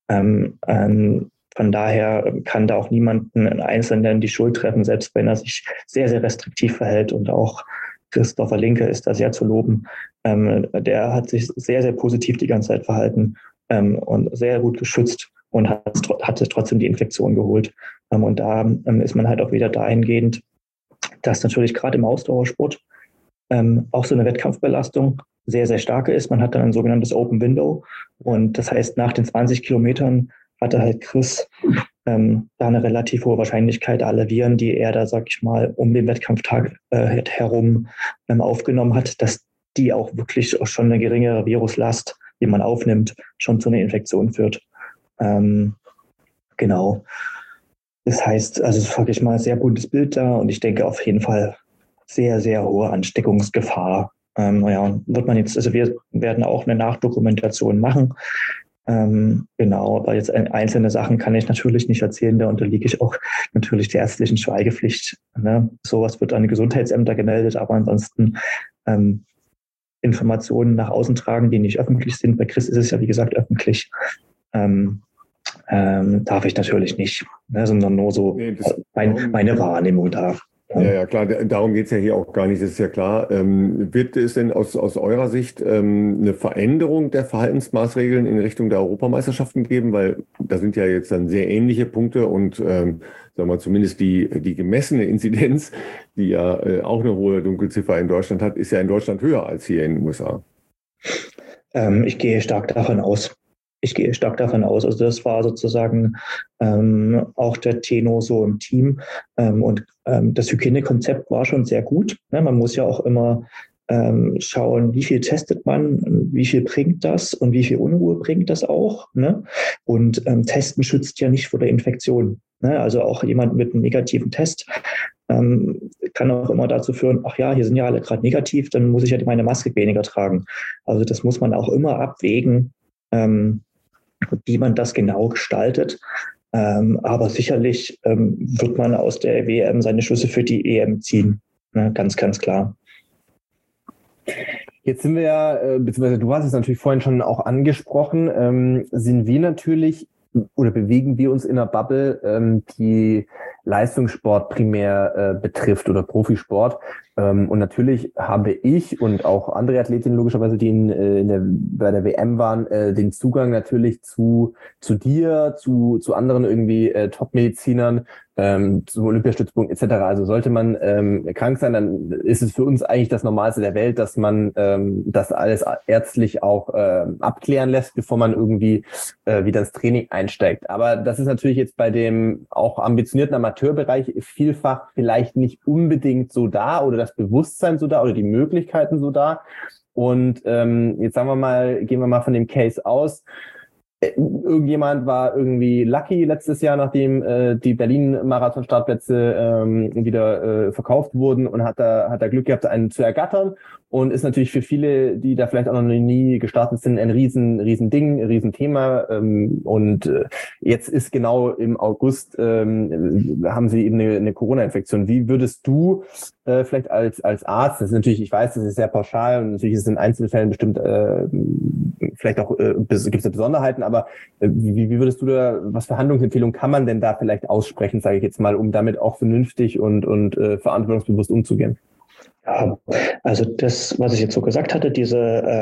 Von daher kann da auch niemanden einen Einzelnen die Schuld treffen, selbst wenn er sich sehr, sehr restriktiv verhält. Und auch Christopher Linke ist da sehr zu loben. Der hat sich sehr, sehr positiv die ganze Zeit verhalten und sehr gut geschützt und hatte trotzdem die Infektion geholt. Und da ist man halt auch wieder dahingehend, dass natürlich gerade im Ausdauersport auch so eine Wettkampfbelastung sehr, sehr stark ist. Man hat dann ein sogenanntes Open Window, und das heißt, nach den 20 Kilometern hatte halt Chris da eine relativ hohe Wahrscheinlichkeit, alle Viren, die er da, sag ich mal, um den Wettkampftag herum aufgenommen hat, dass die auch wirklich schon eine geringere Viruslast, die man aufnimmt, schon zu einer Infektion führt. Genau. Das heißt, also sage ich mal, sehr buntes Bild da, und ich denke auf jeden Fall sehr, sehr hohe Ansteckungsgefahr. Wird man jetzt, also wir werden auch eine Nachdokumentation machen. Genau, aber jetzt einzelne Sachen kann ich natürlich nicht erzählen, da unterliege ich auch natürlich der ärztlichen Schweigepflicht. Ne? Sowas wird an die Gesundheitsämter gemeldet, aber ansonsten Informationen nach außen tragen, die nicht öffentlich sind. Bei Chris ist es ja, wie gesagt, öffentlich. Darf ich natürlich nicht, ne, sondern nur so meine Wahrnehmung da. Ja, klar, darum geht es ja hier auch gar nicht, das ist ja klar. Wird es denn aus eurer Sicht eine Veränderung der Verhaltensmaßregeln in Richtung der Europameisterschaften geben? Weil da sind ja jetzt dann sehr ähnliche Punkte, und sagen wir mal, zumindest die gemessene Inzidenz, die ja auch eine hohe Dunkelziffer in Deutschland hat, ist ja in Deutschland höher als hier in den USA. Ich gehe stark davon aus. Also das war sozusagen auch der Tenor so im Team. Und das Hygienekonzept war schon sehr gut. Ne? Man muss ja auch immer schauen, wie viel testet man, wie viel bringt das und wie viel Unruhe bringt das auch. Ne? Und Testen schützt ja nicht vor der Infektion. Ne? Also auch jemand mit einem negativen Test kann auch immer dazu führen, ach ja, hier sind ja alle gerade negativ, dann muss ich ja meine Maske weniger tragen. Also das muss man auch immer abwägen, wie man das genau gestaltet. Aber sicherlich wird man aus der WM seine Schlüsse für die EM ziehen. Ne? Ganz, ganz klar. Jetzt sind wir ja, beziehungsweise du hast es natürlich vorhin schon auch angesprochen, sind wir natürlich oder bewegen wir uns in einer Bubble, die Leistungssport primär betrifft oder Profisport. Und natürlich habe ich und auch andere Athletinnen logischerweise, die bei der WM waren, den Zugang natürlich zu dir, zu anderen irgendwie Top-Medizinern, zum Olympiastützpunkt etc. Also sollte man krank sein, dann ist es für uns eigentlich das Normalste der Welt, dass man das alles ärztlich auch abklären lässt, bevor man irgendwie wieder ins Training einsteigt. Aber das ist natürlich jetzt bei dem auch ambitionierten Amateurbereich vielfach vielleicht nicht unbedingt so da oder das Bewusstsein so da oder die Möglichkeiten so da. Und jetzt sagen wir mal, gehen wir mal von dem Case aus. Irgendjemand war irgendwie lucky letztes Jahr, nachdem die Berlin-Marathon-Startplätze wieder verkauft wurden und hat da Glück gehabt, einen zu ergattern und ist natürlich für viele, die da vielleicht auch noch nie gestartet sind, ein riesen Ding, ein Riesenthema. Und jetzt ist genau im August haben sie eben eine Corona-Infektion. Wie würdest du vielleicht als Arzt, das ist natürlich, ich weiß, das ist sehr pauschal und natürlich ist es in Einzelfällen bestimmt vielleicht auch gibt es Besonderheiten, aber wie würdest du da, was für Handlungsempfehlungen kann man denn da vielleicht aussprechen, sage ich jetzt mal, um damit auch vernünftig und verantwortungsbewusst umzugehen? Ja, also das, was ich jetzt so gesagt hatte, dieser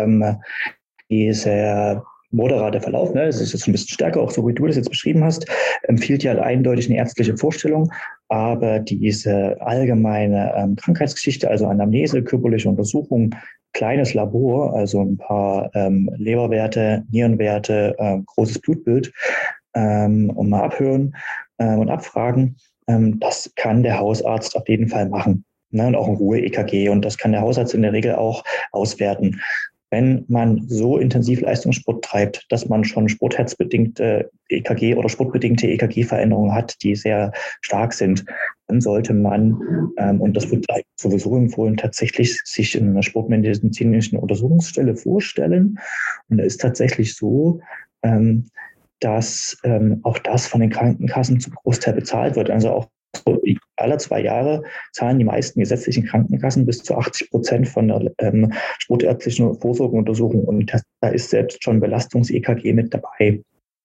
moderate Verlauf, ne, das ist jetzt ein bisschen stärker, auch so wie du das jetzt beschrieben hast, empfiehlt ja eindeutig eine ärztliche Vorstellung, aber diese allgemeine Krankheitsgeschichte, also Anamnese, körperliche Untersuchung, kleines Labor, also ein paar Leberwerte, Nierenwerte, großes Blutbild und mal abhören und abfragen, das kann der Hausarzt auf jeden Fall machen. Ne, und auch ein Ruhe-EKG, und das kann der Hausarzt in der Regel auch auswerten. Wenn man so intensiv Leistungssport treibt, dass man schon sportherzbedingte EKG oder sportbedingte EKG-Veränderungen hat, die sehr stark sind, dann sollte man, und das wird sowieso empfohlen, tatsächlich sich in einer sportmedizinischen Untersuchungsstelle vorstellen. Und da ist tatsächlich so, dass auch das von den Krankenkassen zum Großteil bezahlt wird. Also auch alle 2 Jahre zahlen die meisten gesetzlichen Krankenkassen bis zu 80% von der sportärztlichen Vorsorgeuntersuchung, und da ist selbst schon Belastungs-EKG mit dabei.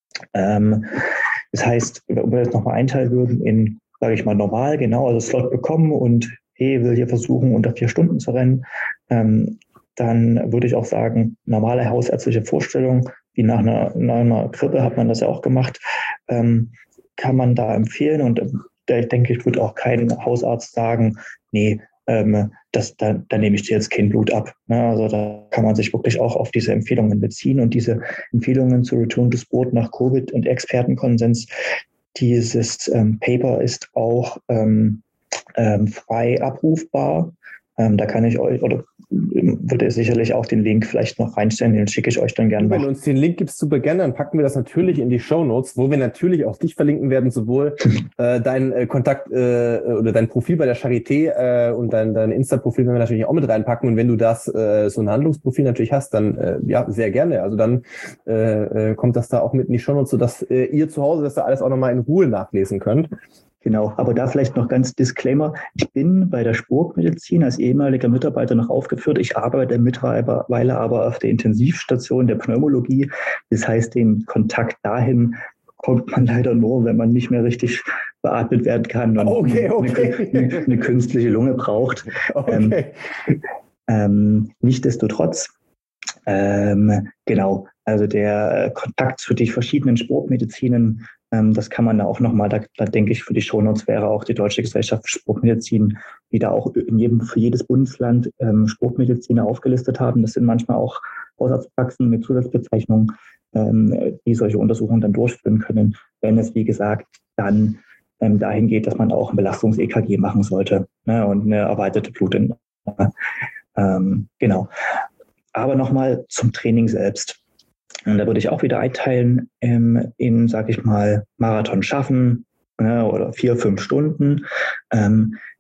Das heißt, wenn wir jetzt nochmal einteilen würden in, sage ich mal, normal, genau, also Slot bekommen und will hier versuchen, unter 4 Stunden zu rennen, dann würde ich auch sagen, normale hausärztliche Vorstellung, wie nach einer Grippe hat man das ja auch gemacht, kann man da empfehlen, und ich denke, ich würde auch kein Hausarzt sagen, nee, da nehme ich dir jetzt kein Blut ab. Ne? Also da kann man sich wirklich auch auf diese Empfehlungen beziehen, und diese Empfehlungen zu Return to Sport nach Covid und Expertenkonsens, dieses Paper ist auch frei abrufbar. Da kann ich euch, oder würde sicherlich auch den Link vielleicht noch reinstellen, den schicke ich euch dann gerne. Wenn du uns den Link gibst, super gerne, dann packen wir das natürlich in die Shownotes, wo wir natürlich auch dich verlinken werden, sowohl dein Kontakt oder dein Profil bei der Charité und dein Insta-Profil werden wir natürlich auch mit reinpacken, und wenn du das so ein Handlungsprofil natürlich hast, dann ja, sehr gerne. Also dann kommt das da auch mit in die Shownotes, sodass ihr zu Hause das da alles auch nochmal in Ruhe nachlesen könnt. Genau, aber da vielleicht noch ganz Disclaimer. Ich bin bei der Sportmedizin als ehemaliger Mitarbeiter noch aufgeführt. Ich arbeite mittlerweile aber auf der Intensivstation der Pneumologie. Das heißt, den Kontakt dahin bekommt man leider nur, wenn man nicht mehr richtig beatmet werden kann und eine künstliche Lunge braucht. Okay. Nichtsdestotrotz, genau, also der Kontakt zu den verschiedenen Sportmedizinen, das kann man da auch nochmal, da denke ich, für die Shownotes wäre auch die Deutsche Gesellschaft für Sportmedizin, die da auch für jedes Bundesland Sportmediziner aufgelistet haben. Das sind manchmal auch Hausarztpraxen mit Zusatzbezeichnungen, die solche Untersuchungen dann durchführen können, wenn es, wie gesagt, dann dahin geht, dass man auch ein Belastungs-EKG machen sollte, ne, und eine erweiterte Blutentnahme. Genau. Aber nochmal zum Training selbst. Und da würde ich auch wieder einteilen in, sage ich mal, Marathon schaffen oder 4-5 Stunden.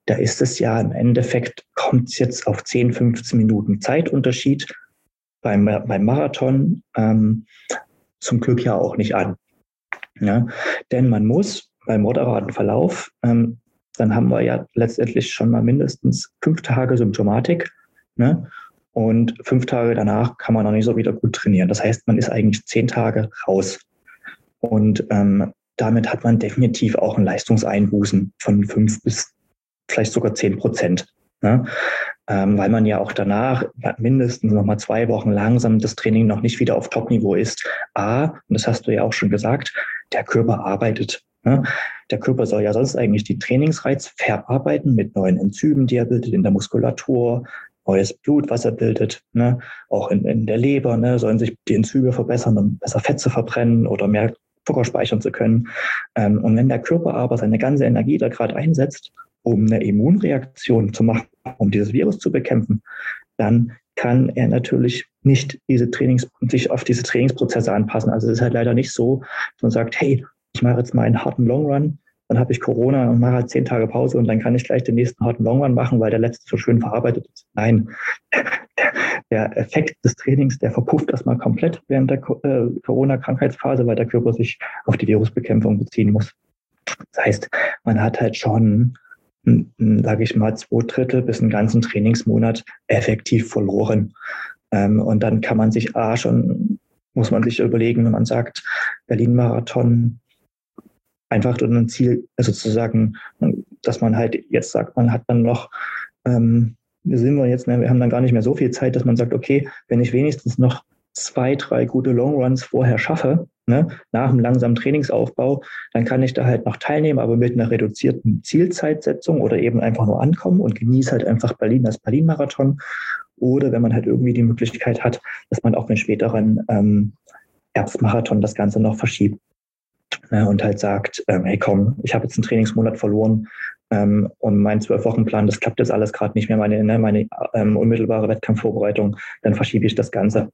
da ist es ja im Endeffekt, kommt es jetzt auf 10, 15 Minuten Zeitunterschied beim Marathon zum Glück ja auch nicht an. Ja? Denn man muss beim moderaten Verlauf, dann haben wir ja letztendlich schon mal mindestens 5 Tage Symptomatik, ne? Und 5 Tage danach kann man noch nicht so wieder gut trainieren. Das heißt, man ist eigentlich 10 Tage raus. Und damit hat man definitiv auch ein Leistungseinbußen von 5 bis vielleicht sogar 10%. Ne? Weil man ja auch danach mindestens noch mal 2 Wochen langsam das Training noch nicht wieder auf Top-Niveau ist. Und das hast du ja auch schon gesagt, der Körper arbeitet. Ne? Der Körper soll ja sonst eigentlich die Trainingsreiz verarbeiten mit neuen Enzymen, die er bildet in der Muskulatur, neues Blut, was er bildet, ne? Auch in der Leber, ne? Sollen sich die Enzyme verbessern, um besser Fett zu verbrennen oder mehr Zucker speichern zu können. Und wenn der Körper aber seine ganze Energie da gerade einsetzt, um eine Immunreaktion zu machen, um dieses Virus zu bekämpfen, dann kann er natürlich nicht sich auf diese Trainingsprozesse anpassen. Also es ist halt leider nicht so, dass man sagt, hey, ich mache jetzt mal einen harten Long Run, dann habe ich Corona und mache halt 10 Tage Pause und dann kann ich gleich den nächsten harten Long Run machen, weil der letzte so schön verarbeitet ist. Nein, der Effekt des Trainings, der verpufft erstmal komplett während der Corona-Krankheitsphase, weil der Körper sich auf die Virusbekämpfung beziehen muss. Das heißt, man hat halt schon, sage ich mal, 2/3 bis einen ganzen Trainingsmonat effektiv verloren. Und dann kann man sich muss man sich überlegen, wenn man sagt, Berlin-Marathon, einfach durch ein Ziel, also sozusagen, dass man halt jetzt sagt, man hat dann noch, wir haben dann gar nicht mehr so viel Zeit, dass man sagt, okay, wenn ich wenigstens noch 2, 3 gute Longruns vorher schaffe, ne, nach einem langsamen Trainingsaufbau, dann kann ich da halt noch teilnehmen, aber mit einer reduzierten Zielzeitsetzung oder eben einfach nur ankommen und genieße halt einfach Berlin als Berlin-Marathon. Oder wenn man halt irgendwie die Möglichkeit hat, dass man auf einen späteren Herbstmarathon das Ganze noch verschiebt. Und halt sagt, hey komm, ich habe jetzt einen Trainingsmonat verloren und mein 12-Wochen-Plan, das klappt jetzt alles gerade nicht mehr, meine unmittelbare Wettkampfvorbereitung, dann verschiebe ich das Ganze.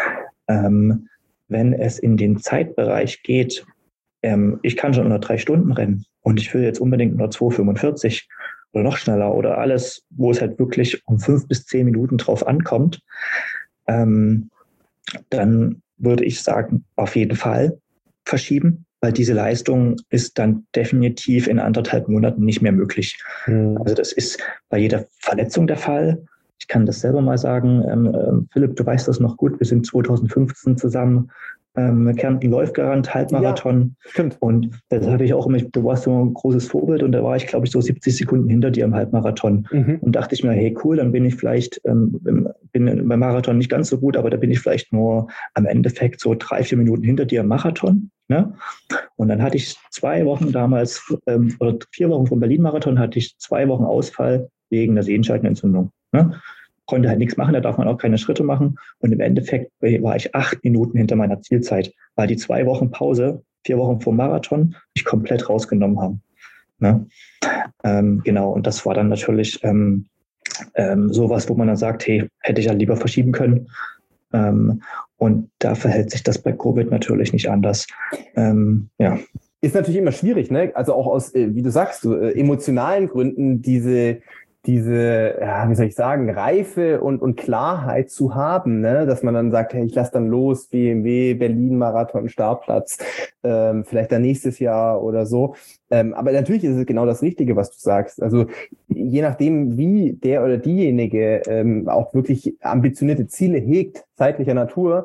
Wenn es in den Zeitbereich geht, ich kann schon unter 3 Stunden rennen und ich will jetzt unbedingt nur 2,45 oder noch schneller oder alles, wo es halt wirklich um 5 bis 10 Minuten drauf ankommt, dann würde ich sagen, auf jeden Fall verschieben, weil diese Leistung ist dann definitiv in 1,5 Monaten nicht mehr möglich. Also das ist bei jeder Verletzung der Fall. Ich kann das selber mal sagen. Philipp, du weißt das noch gut. Wir sind 2015 zusammen Kärnten läuft gerannt, Halbmarathon. Ja, stimmt. Und das habe ich auch immer, du warst so ein großes Vorbild und da war ich, glaube ich, so 70 Sekunden hinter dir im Halbmarathon. Und dachte ich mir, hey cool, dann bin ich vielleicht, bin beim Marathon nicht ganz so gut, aber da bin ich vielleicht nur am Endeffekt so 3, 4 Minuten hinter dir im Marathon. Ne? Und dann hatte ich 2 Wochen damals, oder 4 Wochen vom Berlin-Marathon, hatte ich 2 Wochen Ausfall wegen der Sehenscheidenentzündung. Ne? Konnte halt nichts machen, da darf man auch keine Schritte machen. Und im Endeffekt war ich 8 Minuten hinter meiner Zielzeit, weil die 2 Wochen Pause, 4 Wochen vor Marathon, mich komplett rausgenommen haben. Ne? Genau, und das war dann natürlich sowas, wo man dann sagt, hey, hätte ich ja lieber verschieben können. Und da verhält sich das bei Covid natürlich nicht anders. Ja. Ist natürlich immer schwierig, ne? Also auch aus, wie du sagst, emotionalen Gründen diese, ja, wie soll ich sagen, Reife und Klarheit zu haben, ne? Dass man dann sagt, hey, ich lasse dann los, BMW, Berlin-Marathon, Startplatz, vielleicht dann nächstes Jahr oder so. Aber natürlich ist es genau das Richtige, was du sagst. Also je nachdem, wie der oder diejenige auch wirklich ambitionierte Ziele hegt, zeitlicher Natur,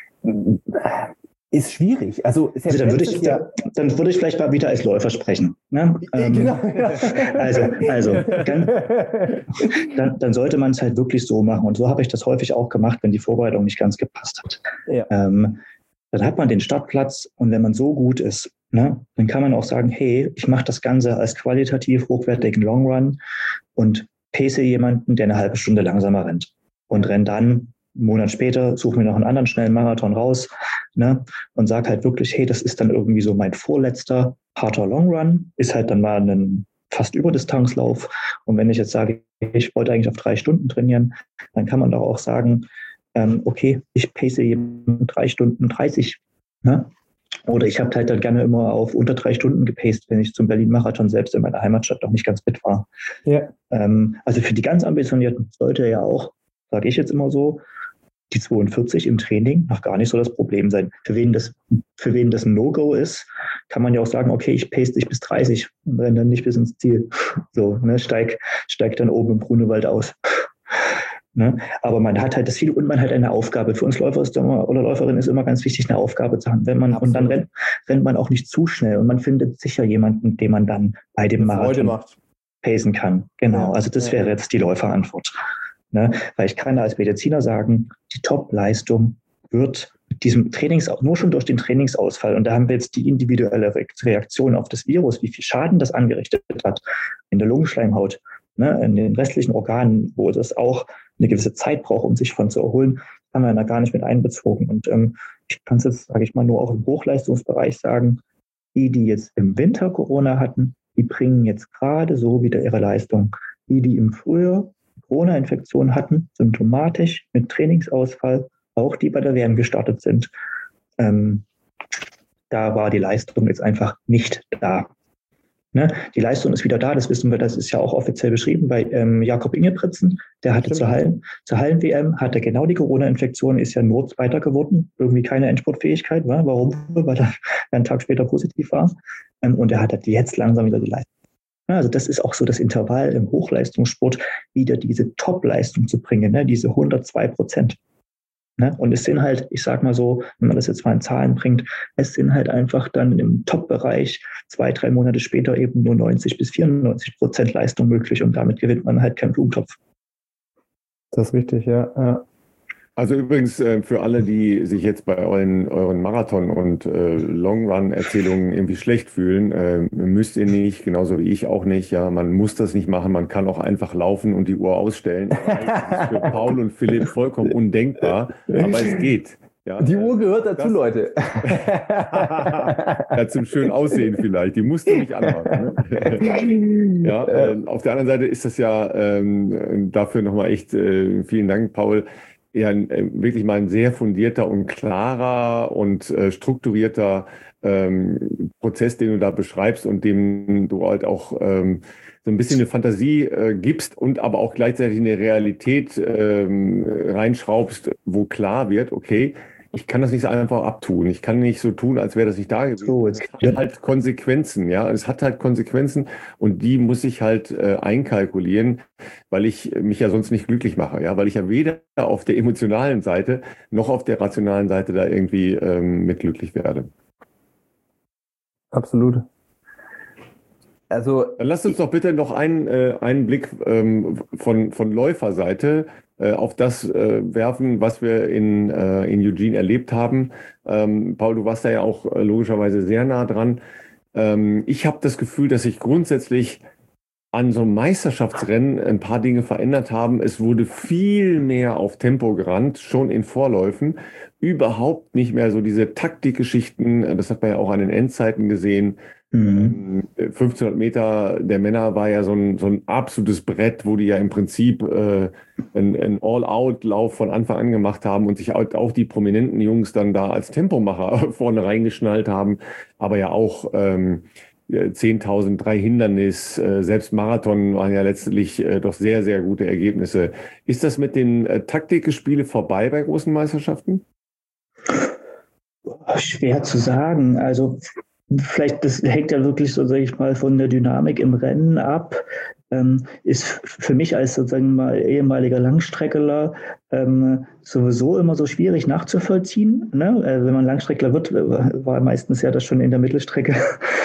ist schwierig. Also dann würde ich vielleicht mal wieder als Läufer sprechen. Ne? Genau. Dann sollte man es halt wirklich so machen. Und so habe ich das häufig auch gemacht, wenn die Vorbereitung nicht ganz gepasst hat. Ja. Dann hat man den Startplatz und wenn man so gut ist, ne, dann kann man auch sagen, hey, ich mache das Ganze als qualitativ hochwertigen Long Run und pace jemanden, der eine halbe Stunde langsamer rennt und rennt dann einen Monat später, suche mir noch einen anderen schnellen Marathon raus, ne, und sage halt wirklich, hey, das ist dann irgendwie so mein vorletzter harter Long Run, ist halt dann mal ein fast Überdistanzlauf. Und wenn ich jetzt sage, ich wollte eigentlich auf 3 Stunden trainieren, dann kann man doch auch sagen, okay, ich pace jemanden 3 Stunden 30, ne? Oder ich habe halt dann gerne immer auf unter 3 Stunden gepaced, wenn ich zum Berlin-Marathon selbst in meiner Heimatstadt noch nicht ganz fit war. Ja. Also für die ganz Ambitionierten sollte ja auch, sage ich jetzt immer so, die 42 im Training noch gar nicht so das Problem sein. Für wen das ein No-Go ist, kann man ja auch sagen, okay, ich pace dich bis 30 und renne dann nicht bis ins Ziel. So, ne, steig dann oben im Grunewald aus. Ne? Aber man hat halt das Ziel und man hat eine Aufgabe. Für uns Läufer oder Läuferin ist immer ganz wichtig, eine Aufgabe zu haben. Und dann rennt man auch nicht zu schnell und man findet sicher jemanden, den man dann bei dem Marathon pacen kann. Genau, also das wäre jetzt die Läuferantwort. Ne? Weil ich kann als Mediziner sagen, die Top-Leistung wird mit diesem nur schon durch den Trainingsausfall, und da haben wir jetzt die individuelle Reaktion auf das Virus, wie viel Schaden das angerichtet hat in der Lungenschleimhaut, ne, in den restlichen Organen, wo das auch eine gewisse Zeit braucht, um sich von zu erholen, haben wir da gar nicht mit einbezogen. Und ich kann es jetzt, sage ich mal, nur auch im Hochleistungsbereich sagen, die jetzt im Winter Corona hatten, die bringen jetzt gerade so wieder ihre Leistung. Die im Frühjahr Corona-Infektion hatten, symptomatisch mit Trainingsausfall, auch die bei der WM gestartet sind, da war die Leistung jetzt einfach nicht da. Ne? Die Leistung ist wieder da, das wissen wir, das ist ja auch offiziell beschrieben bei Jakob Ingebrigtsen, der hatte zur Hallen-WM, hatte genau die Corona-Infektion, ist ja nur Zweiter geworden, irgendwie keine Endspurtfähigkeit, wa? Warum? Weil er einen Tag später positiv war, und er hat jetzt langsam wieder die Leistung. Also das ist auch so das Intervall im Hochleistungssport, wieder diese Top-Leistung zu bringen, ne? Diese 102%. Ne? Und es sind halt, ich sag mal so, wenn man das jetzt mal in Zahlen bringt, es sind halt einfach dann im Top-Bereich 2-3 Monate später eben nur 90-94% Leistung möglich und damit gewinnt man halt keinen Blumentopf. Das ist richtig, ja. Also übrigens für alle, die sich jetzt bei euren Marathon- und Long-Run-Erzählungen irgendwie schlecht fühlen, müsst ihr nicht, genauso wie ich auch nicht. Ja, man muss das nicht machen, man kann auch einfach laufen und die Uhr ausstellen. Das ist für Paul und Philipp vollkommen undenkbar, aber es geht. Ja, die Uhr gehört dazu, Leute. Ja, zum schönen Aussehen vielleicht. Die musst du nicht anhaben. Ne? Ja, auf der anderen Seite ist das ja dafür nochmal echt vielen Dank, Paul. Ja, wirklich mal ein sehr fundierter und klarer und strukturierter Prozess, den du da beschreibst und dem du halt auch so ein bisschen eine Fantasie gibst und aber auch gleichzeitig eine Realität reinschraubst, wo klar wird, okay, ich kann das nicht so einfach abtun. Ich kann nicht so tun, als wäre das nicht da gewesen. So, es hat halt Konsequenzen, ja. Es hat halt Konsequenzen und die muss ich halt einkalkulieren, weil ich mich ja sonst nicht glücklich mache, ja. Weil ich ja weder auf der emotionalen Seite noch auf der rationalen Seite da irgendwie mit glücklich werde. Absolut. Also, dann lasst uns doch bitte noch einen Blick von Läuferseite auf das werfen, was wir in Eugene erlebt haben. Paul, du warst da ja auch logischerweise sehr nah dran. Ich habe das Gefühl, dass sich grundsätzlich an so einem Meisterschaftsrennen ein paar Dinge verändert haben. Es wurde viel mehr auf Tempo gerannt, schon in Vorläufen. Überhaupt nicht mehr so diese Taktikgeschichten. Das hat man ja auch an den Endzeiten gesehen. 1500 Meter der Männer war ja so ein absolutes Brett, wo die ja im Prinzip einen All-Out-Lauf von Anfang an gemacht haben und sich auch die prominenten Jungs dann da als Tempomacher vorne reingeschnallt haben, aber ja auch 10.000, 3 Hindernis, selbst Marathon waren ja letztlich doch sehr, sehr gute Ergebnisse. Ist das mit den Taktikgespiele vorbei bei großen Meisterschaften? Schwer zu sagen. Also vielleicht, das hängt ja wirklich, so sage ich mal, von der Dynamik im Rennen ab. Ist für mich als sozusagen mal ehemaliger Langstreckler sowieso immer so schwierig nachzuvollziehen. Ne? Wenn man Langstreckler wird, war meistens ja das schon in der Mittelstrecke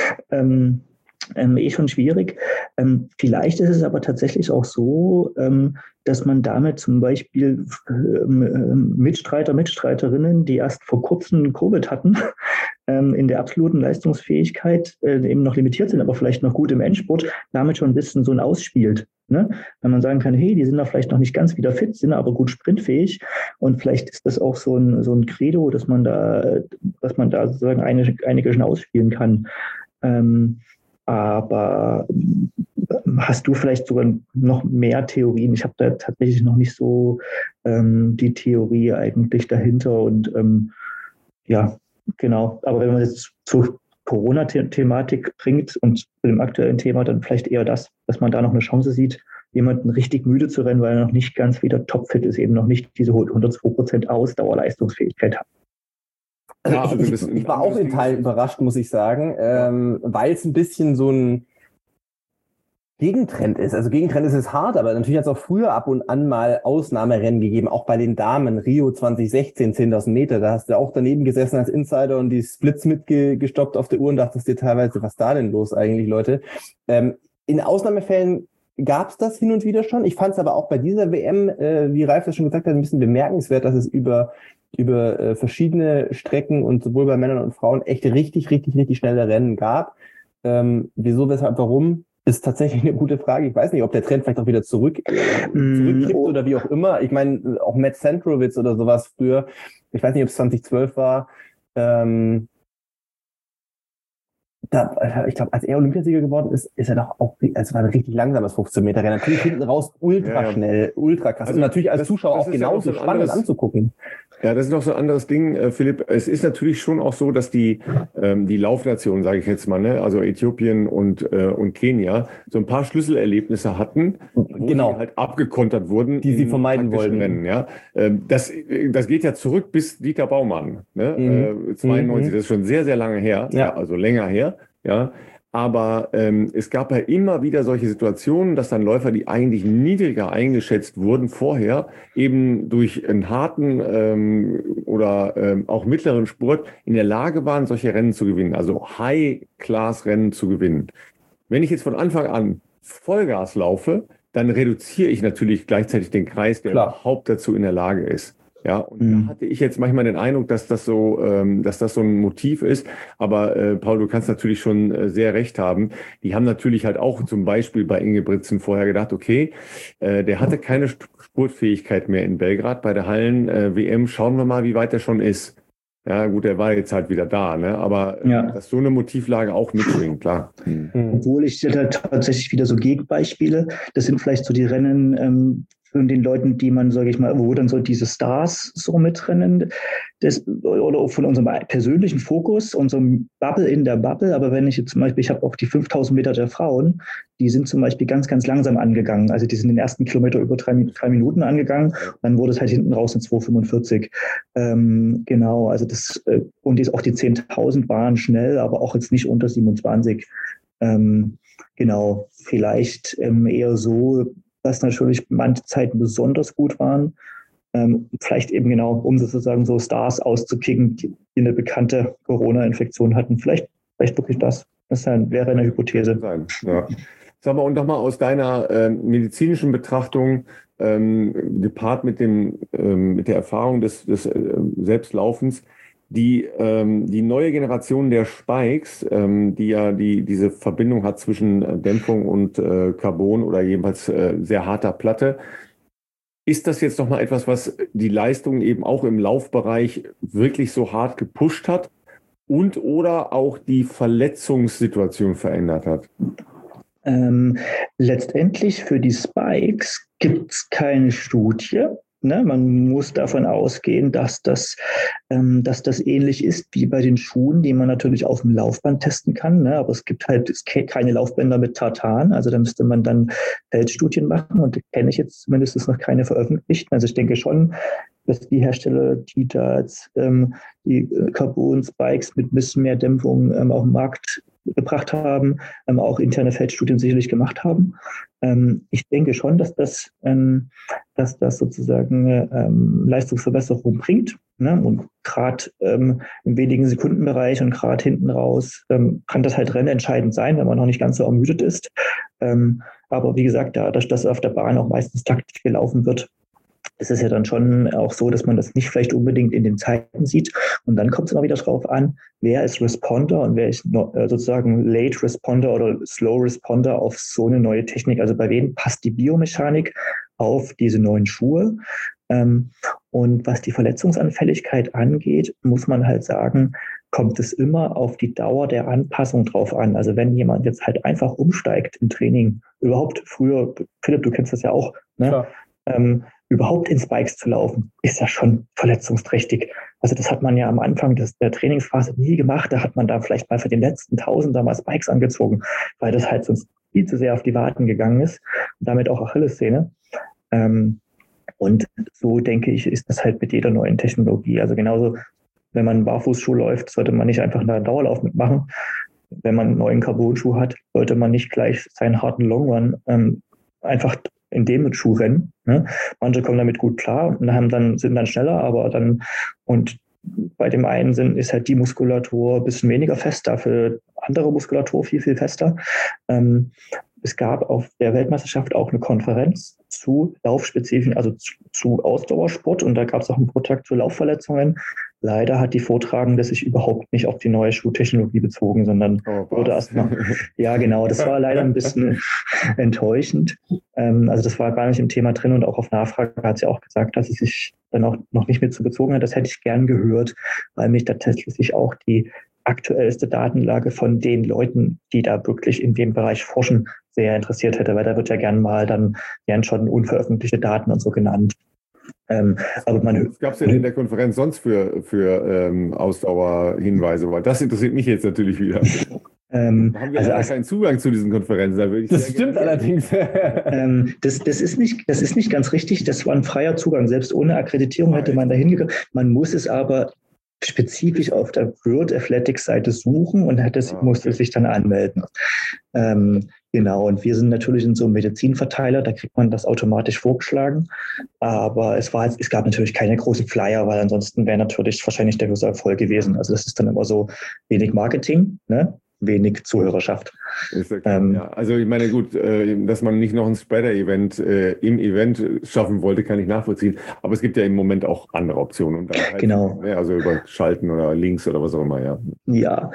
schon schwierig. Vielleicht ist es aber tatsächlich auch so, dass man damit zum Beispiel Mitstreiter, Mitstreiterinnen, die erst vor kurzem Covid hatten, in der absoluten Leistungsfähigkeit eben noch limitiert sind, aber vielleicht noch gut im Endspurt, damit schon ein bisschen so ein ausspielt. Ne? Wenn man sagen kann, hey, die sind da vielleicht noch nicht ganz wieder fit, sind aber gut sprintfähig und vielleicht ist das auch so ein Credo, dass man da sozusagen einige schon ausspielen kann. Aber hast du vielleicht sogar noch mehr Theorien? Ich habe da tatsächlich noch nicht so die Theorie eigentlich dahinter und ja. Genau, aber wenn man jetzt zur Corona-Thematik bringt und zu dem aktuellen Thema, dann vielleicht eher das, dass man da noch eine Chance sieht, jemanden richtig müde zu rennen, weil er noch nicht ganz wieder topfit ist, eben noch nicht diese 102% Ausdauerleistungsfähigkeit hat. Also ich war auch in Teilen überrascht, muss ich sagen, weil es ein bisschen so ein Gegentrend ist. Also Gegentrend ist es hart, aber natürlich hat es auch früher ab und an mal Ausnahmerennen gegeben, auch bei den Damen. Rio 2016, 10.000 Meter, da hast du auch daneben gesessen als Insider und die Splits mitgestoppt auf der Uhr und dachtest dir teilweise, was ist da denn los eigentlich, Leute? In Ausnahmefällen gab es das hin und wieder schon. Ich fand es aber auch bei dieser WM, wie Ralf das schon gesagt hat, ein bisschen bemerkenswert, dass es über verschiedene Strecken und sowohl bei Männern und Frauen echt richtig schnelle Rennen gab. Wieso, weshalb, warum? Ist tatsächlich eine gute Frage. Ich weiß nicht, ob der Trend vielleicht auch wieder zurückkippt oder wie auch immer. Ich meine, auch Matt Centrowitz oder sowas früher, ich weiß nicht, ob es 2012 war, ich glaube, als er Olympiasieger geworden ist, ist er doch auch, also war ein richtig langsames 15-Meter-Rennen. Natürlich hinten raus ultra schnell, ultra krass. Also und natürlich als Zuschauer auch genauso spannend anzugucken. Ja, das ist noch so ein anderes Ding, Philipp. Es ist natürlich schon auch so, dass die Laufnationen, sage ich jetzt mal, ne, also Äthiopien und Kenia, so ein paar Schlüsselerlebnisse hatten, wo sie halt abgekontert wurden, die sie vermeiden wollten. Rennen, ja. Das geht ja zurück bis Dieter Baumann, ne? 92, das ist schon sehr, sehr lange her, ja, also länger her, ja. Aber es gab ja immer wieder solche Situationen, dass dann Läufer, die eigentlich niedriger eingeschätzt wurden vorher, eben durch einen harten oder auch mittleren Spurt in der Lage waren, solche Rennen zu gewinnen, also High-Class-Rennen zu gewinnen. Wenn ich jetzt von Anfang an Vollgas laufe, dann reduziere ich natürlich gleichzeitig den Kreis, der überhaupt dazu in der Lage ist. Ja, und da hatte ich jetzt manchmal den Eindruck, dass das so ein Motiv ist. Aber Paul, du kannst natürlich schon sehr recht haben. Die haben natürlich halt auch zum Beispiel bei Ingebrigtsen vorher gedacht, okay, der hatte keine Spurtfähigkeit mehr in Belgrad bei der Hallen-WM. Schauen wir mal, wie weit er schon ist. Ja, gut, er war jetzt halt wieder da, ne? Aber dass so eine Motivlage auch mitschwingt, klar. Obwohl ich sehe da tatsächlich wieder so Gegenbeispiele. Das sind vielleicht so die Rennen von den Leuten, die man, sage ich mal, wo dann so diese Stars so mitrennen, oder von unserem persönlichen Fokus, unserem Bubble in der Bubble. Aber wenn ich jetzt zum Beispiel, ich habe auch die 5.000 Meter der Frauen, die sind zum Beispiel ganz langsam angegangen. Also die sind den ersten Kilometer über 3 Minuten angegangen. Dann wurde es halt hinten raus in 2,45. Genau, also das, und auch die 10.000 waren schnell, aber auch jetzt nicht unter 27. Genau, vielleicht eher so, dass natürlich manche Zeiten besonders gut waren. Vielleicht eben genau, um sozusagen so Stars auszukicken, die eine bekannte Corona-Infektion hatten. Vielleicht wirklich das. Das wäre eine Hypothese. Ja. Sag mal, und nochmal aus deiner medizinischen Betrachtung, gepaart mit der Erfahrung des Selbstlaufens, die neue Generation der Spikes, die ja diese Verbindung hat zwischen Dämpfung und Carbon oder jedenfalls sehr harter Platte. Ist das jetzt nochmal etwas, was die Leistung eben auch im Laufbereich wirklich so hart gepusht hat und oder auch die Verletzungssituation verändert hat? Letztendlich für die Spikes gibt es keine Studie. Ne, man muss davon ausgehen, dass das ähnlich ist wie bei den Schuhen, die man natürlich auf dem Laufband testen kann. Ne, aber es gibt halt keine Laufbänder mit Tartan. Also da müsste man dann Feldstudien machen und da kenne ich jetzt zumindest noch keine veröffentlicht. Also ich denke schon, dass die Hersteller, die da jetzt die Carbon-Spikes mit ein bisschen mehr Dämpfung auf den Markt gebracht haben, auch interne Feldstudien sicherlich gemacht haben. Ich denke schon, dass das sozusagen Leistungsverbesserung bringt. Ne? Und gerade im wenigen Sekundenbereich und gerade hinten raus kann das halt rennentscheidend sein, wenn man noch nicht ganz so ermüdet ist. Aber wie gesagt, dadurch, dass auf der Bahn auch meistens taktisch gelaufen wird, ist es ja dann schon auch so, dass man das nicht vielleicht unbedingt in den Zeiten sieht. Und dann kommt es immer wieder drauf an, wer ist Responder und wer ist sozusagen Late Responder oder Slow Responder auf so eine neue Technik. Also bei wem passt die Biomechanik auf diese neuen Schuhe? Und was die Verletzungsanfälligkeit angeht, muss man halt sagen, kommt es immer auf die Dauer der Anpassung drauf an. Also wenn jemand jetzt halt einfach umsteigt im Training, überhaupt früher, Philipp, du kennst das ja auch, ne? überhaupt in Spikes zu laufen, ist ja schon verletzungsträchtig. Also das hat man ja am Anfang der Trainingsphase nie gemacht. Da hat man da vielleicht mal für den letzten Tausender mal Spikes angezogen, weil das halt sonst viel zu sehr auf die Waden gegangen ist und damit auch Achillessehne. Und so denke ich, ist das halt mit jeder neuen Technologie. Also genauso, wenn man Barfußschuh läuft, sollte man nicht einfach einen Dauerlauf mitmachen. Wenn man einen neuen Carbon-Schuh hat, sollte man nicht gleich seinen harten Longrun einfach in dem Schuh rennen. Ne? Manche kommen damit gut klar und sind dann schneller, und bei dem einen ist halt die Muskulatur ein bisschen weniger fest, dafür andere Muskulatur viel, viel fester. Es gab auf der Weltmeisterschaft auch eine Konferenz zu Laufspezifischen, also zu Ausdauersport, und da gab es auch einen Vortrag zu Laufverletzungen. Leider hat die Vortragende sich überhaupt nicht auf die neue Schuhtechnologie bezogen, sondern wurde erstmal, ja genau, das war leider ein bisschen enttäuschend. Also das war gar nicht im Thema drin, und auch auf Nachfrage hat sie auch gesagt, dass sie sich dann auch noch nicht mit zu bezogen hat. Das hätte ich gern gehört, weil mich tatsächlich auch die aktuellste Datenlage von den Leuten, die da wirklich in dem Bereich forschen, sehr interessiert hätte, weil da wird ja gern mal dann schon unveröffentlichte Daten und so genannt. Aber was gab es denn in der Konferenz sonst für Ausdauerhinweise? Weil das interessiert mich jetzt natürlich wieder. Haben wir keinen Zugang zu diesen Konferenzen? Da würde ich das stimmt allerdings. Das ist nicht ganz richtig. Das war ein freier Zugang. Selbst ohne Akkreditierung hätte man da hingegangen. Man muss es aber spezifisch auf der World Athletics Seite suchen und musste sich dann anmelden. Genau, und wir sind natürlich in so einem Medizinverteiler, da kriegt man das automatisch vorgeschlagen, aber es gab natürlich keine großen Flyer, weil ansonsten wäre natürlich wahrscheinlich der große Erfolg gewesen. Also das ist dann immer so wenig Marketing, ne? Wenig Zuhörerschaft. Ja, also ich meine, gut, dass man nicht noch ein Spreader-Event im Event schaffen wollte, kann ich nachvollziehen. Aber es gibt ja im Moment auch andere Optionen. Und dann halt, genau. Also über Schalten oder Links oder was auch immer, ja. Ja,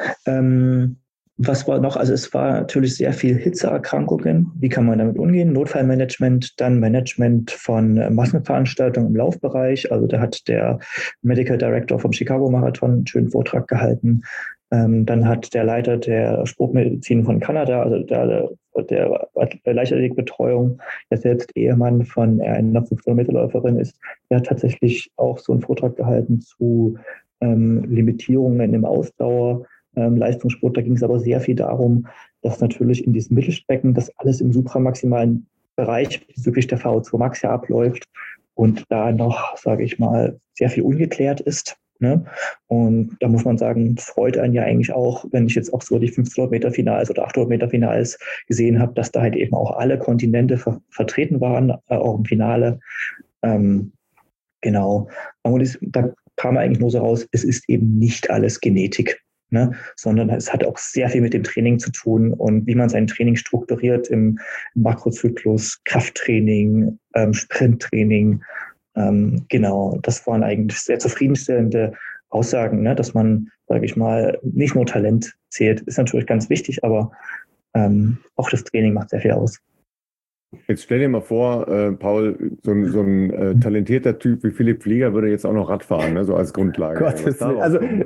was war noch? Also es war natürlich sehr viel Hitzeerkrankungen. Wie kann man damit umgehen? Notfallmanagement, dann Management von Massenveranstaltungen im Laufbereich. Also da hat der Medical Director vom Chicago Marathon einen schönen Vortrag gehalten. Dann hat der Leiter der Sportmedizin von Kanada, also der Leichtathletikbetreuung, der selbst Ehemann von einer 5-Kilometer-Läuferin ist, der hat tatsächlich auch so einen Vortrag gehalten zu Limitierungen im Ausdauer-Leistungssport. Da ging es aber sehr viel darum, dass natürlich in diesem Mittelstrecken das alles im supramaximalen Bereich bezüglich der VO2 Max ja abläuft und da noch, sage ich mal, sehr viel ungeklärt ist. Ne? Und da muss man sagen, freut einen ja eigentlich auch, wenn ich jetzt auch so die 500-Meter-Finals oder 800-Meter-Finals gesehen habe, dass da halt eben auch alle Kontinente vertreten waren, auch im Finale. Genau. Und da kam eigentlich nur so raus, es ist eben nicht alles Genetik, ne? Sondern es hat auch sehr viel mit dem Training zu tun und wie man sein Training strukturiert im Makrozyklus, Krafttraining, Sprinttraining. Genau, das waren eigentlich sehr zufriedenstellende Aussagen, ne? Dass man, sage ich mal, nicht nur Talent zählt, ist natürlich ganz wichtig, aber auch das Training macht sehr viel aus. Jetzt stell dir mal vor, Paul, so ein talentierter Typ wie Philipp Flieger würde jetzt auch noch Rad fahren, ne? So als Grundlage. Gottes Willen.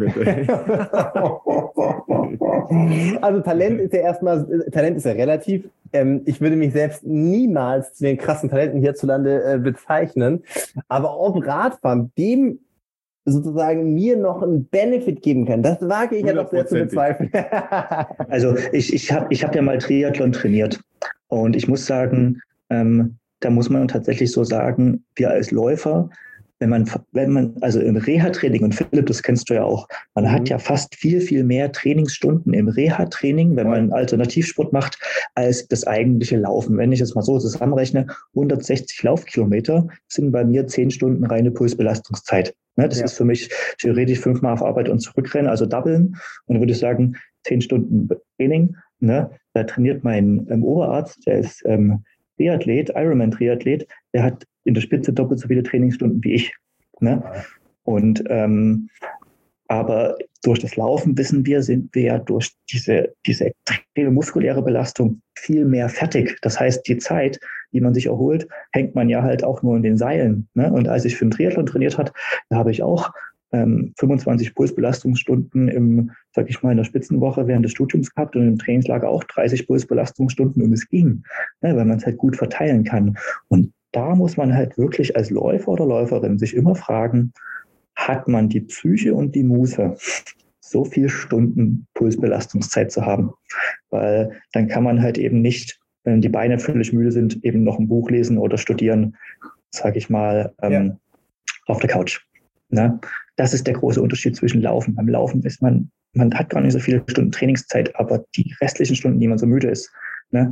Also Talent ist ja relativ. Ich würde mich selbst niemals zu den krassen Talenten hierzulande bezeichnen. Aber ob Radfahren dem sozusagen mir noch einen Benefit geben kann, das wage ich ja doch sehr zu bezweifeln. Also ich hab ja mal Triathlon trainiert und ich muss sagen, da muss man tatsächlich so sagen, wir als Läufer, wenn man, also im Reha-Training, und Philipp, das kennst du ja auch, man hat ja fast viel, viel mehr Trainingsstunden im Reha-Training, wenn man Alternativsport macht, als das eigentliche Laufen. Wenn ich jetzt mal so zusammenrechne, 160 Laufkilometer sind bei mir 10 Stunden reine Pulsbelastungszeit. Ne, das ist für mich theoretisch 5-mal auf Arbeit und zurückrennen, also doublen. Und dann würde ich sagen, 10 Stunden Training. Ne, da trainiert mein Oberarzt, der ist Triathlet, Ironman-Triathlet, der hat in der Spitze doppelt so viele Trainingsstunden wie ich. Ne? Und aber durch das Laufen, wissen wir, sind wir ja durch diese extreme muskuläre Belastung viel mehr fertig. Das heißt, die Zeit, die man sich erholt, hängt man ja halt auch nur in den Seilen. Ne? Und als ich für den Triathlon trainiert habe, da habe ich auch 25 Pulsbelastungsstunden in der Spitzenwoche während des Studiums gehabt und im Trainingslager auch 30 Pulsbelastungsstunden und es ging, ne, weil man es halt gut verteilen kann. Und da muss man halt wirklich als Läufer oder Läuferin sich immer fragen, hat man die Psyche und die Muße, so viele Stunden Pulsbelastungszeit zu haben? Weil dann kann man halt eben nicht, wenn die Beine völlig müde sind, eben noch ein Buch lesen oder studieren, sage ich mal, auf der Couch. Ne? Das ist der große Unterschied zwischen Laufen. Beim Laufen ist man hat gar nicht so viele Stunden Trainingszeit, aber die restlichen Stunden, die man so müde ist, ne,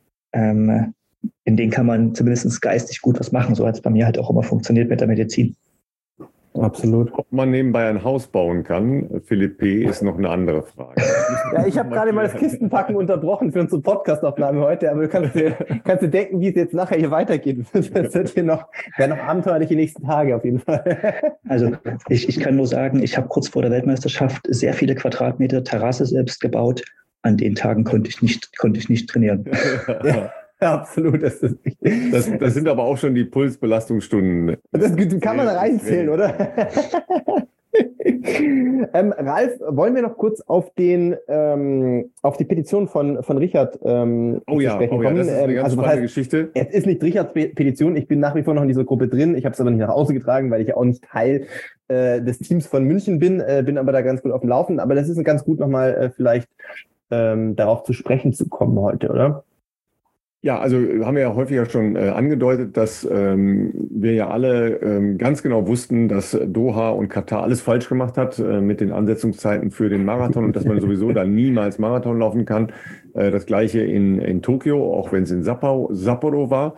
in denen kann man zumindest geistig gut was machen. So hat es bei mir halt auch immer funktioniert mit der Medizin. Absolut. Ob man nebenbei ein Haus bauen kann, Philipp P., ist noch eine andere Frage. Ja, ich habe gerade mal das Kistenpacken unterbrochen für unsere Podcastaufnahme heute, aber du kannst dir denken, wie es jetzt nachher hier weitergeht. Das wird hier wäre noch abenteuerliche nächsten Tage auf jeden Fall. Also ich kann nur sagen, ich habe kurz vor der Weltmeisterschaft sehr viele Quadratmeter Terrasse selbst gebaut. An den Tagen konnte ich nicht trainieren. Ja, absolut. Das sind aber auch schon die Pulsbelastungsstunden. Das kann man da reinzählen, oder? Ralf, wollen wir noch kurz auf die Petition von Richard sprechen kommen? Das ist eine ganz spannende Geschichte. Es ist nicht Richards Petition, ich bin nach wie vor noch in dieser Gruppe drin, ich habe es aber nicht nach Hause getragen, weil ich ja auch nicht Teil des Teams von München bin aber da ganz gut auf dem Laufenden, aber das ist ganz gut nochmal vielleicht darauf zu sprechen zu kommen heute, oder? Ja, also haben wir ja häufiger schon angedeutet, dass wir ja alle ganz genau wussten, dass Doha und Katar alles falsch gemacht hat mit den Ansetzungszeiten für den Marathon und dass man sowieso da niemals Marathon laufen kann. Das gleiche in Tokio, auch wenn es in Sapporo war.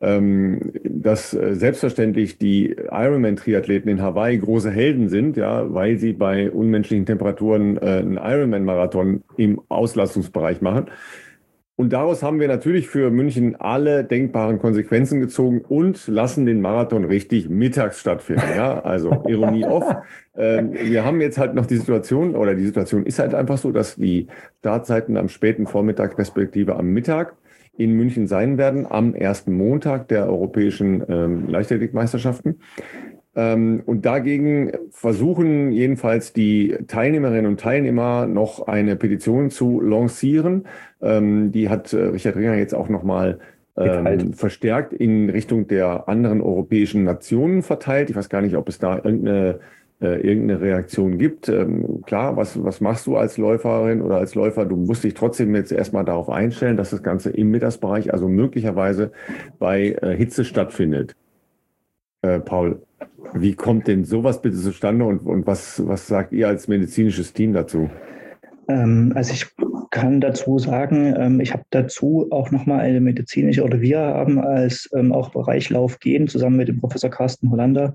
Dass selbstverständlich die Ironman-Triathleten in Hawaii große Helden sind, ja, weil sie bei unmenschlichen Temperaturen einen Ironman-Marathon im Auslastungsbereich machen. Und daraus haben wir natürlich für München alle denkbaren Konsequenzen gezogen und lassen den Marathon richtig mittags stattfinden. Ja, also Ironie off. Wir haben jetzt halt noch die Situation ist halt einfach so, dass die Startzeiten am späten Vormittag respektive am Mittag in München sein werden, am ersten Montag der europäischen Leichtathletikmeisterschaften. Und dagegen versuchen jedenfalls die Teilnehmerinnen und Teilnehmer noch eine Petition zu lancieren. Die hat Richard Ringer jetzt auch nochmal verstärkt in Richtung der anderen europäischen Nationen verteilt. Ich weiß gar nicht, ob es da irgendeine Reaktion gibt. Klar, was machst du als Läuferin oder als Läufer? Du musst dich trotzdem jetzt erstmal darauf einstellen, dass das Ganze im Mittagsbereich, also möglicherweise bei Hitze stattfindet. Paul, wie kommt denn sowas bitte zustande und was sagt ihr als medizinisches Team dazu? Also ich kann dazu sagen, ich habe dazu auch nochmal eine medizinische, oder wir haben als auch Bereich Lauf gehen, zusammen mit dem Professor Carsten Hollander,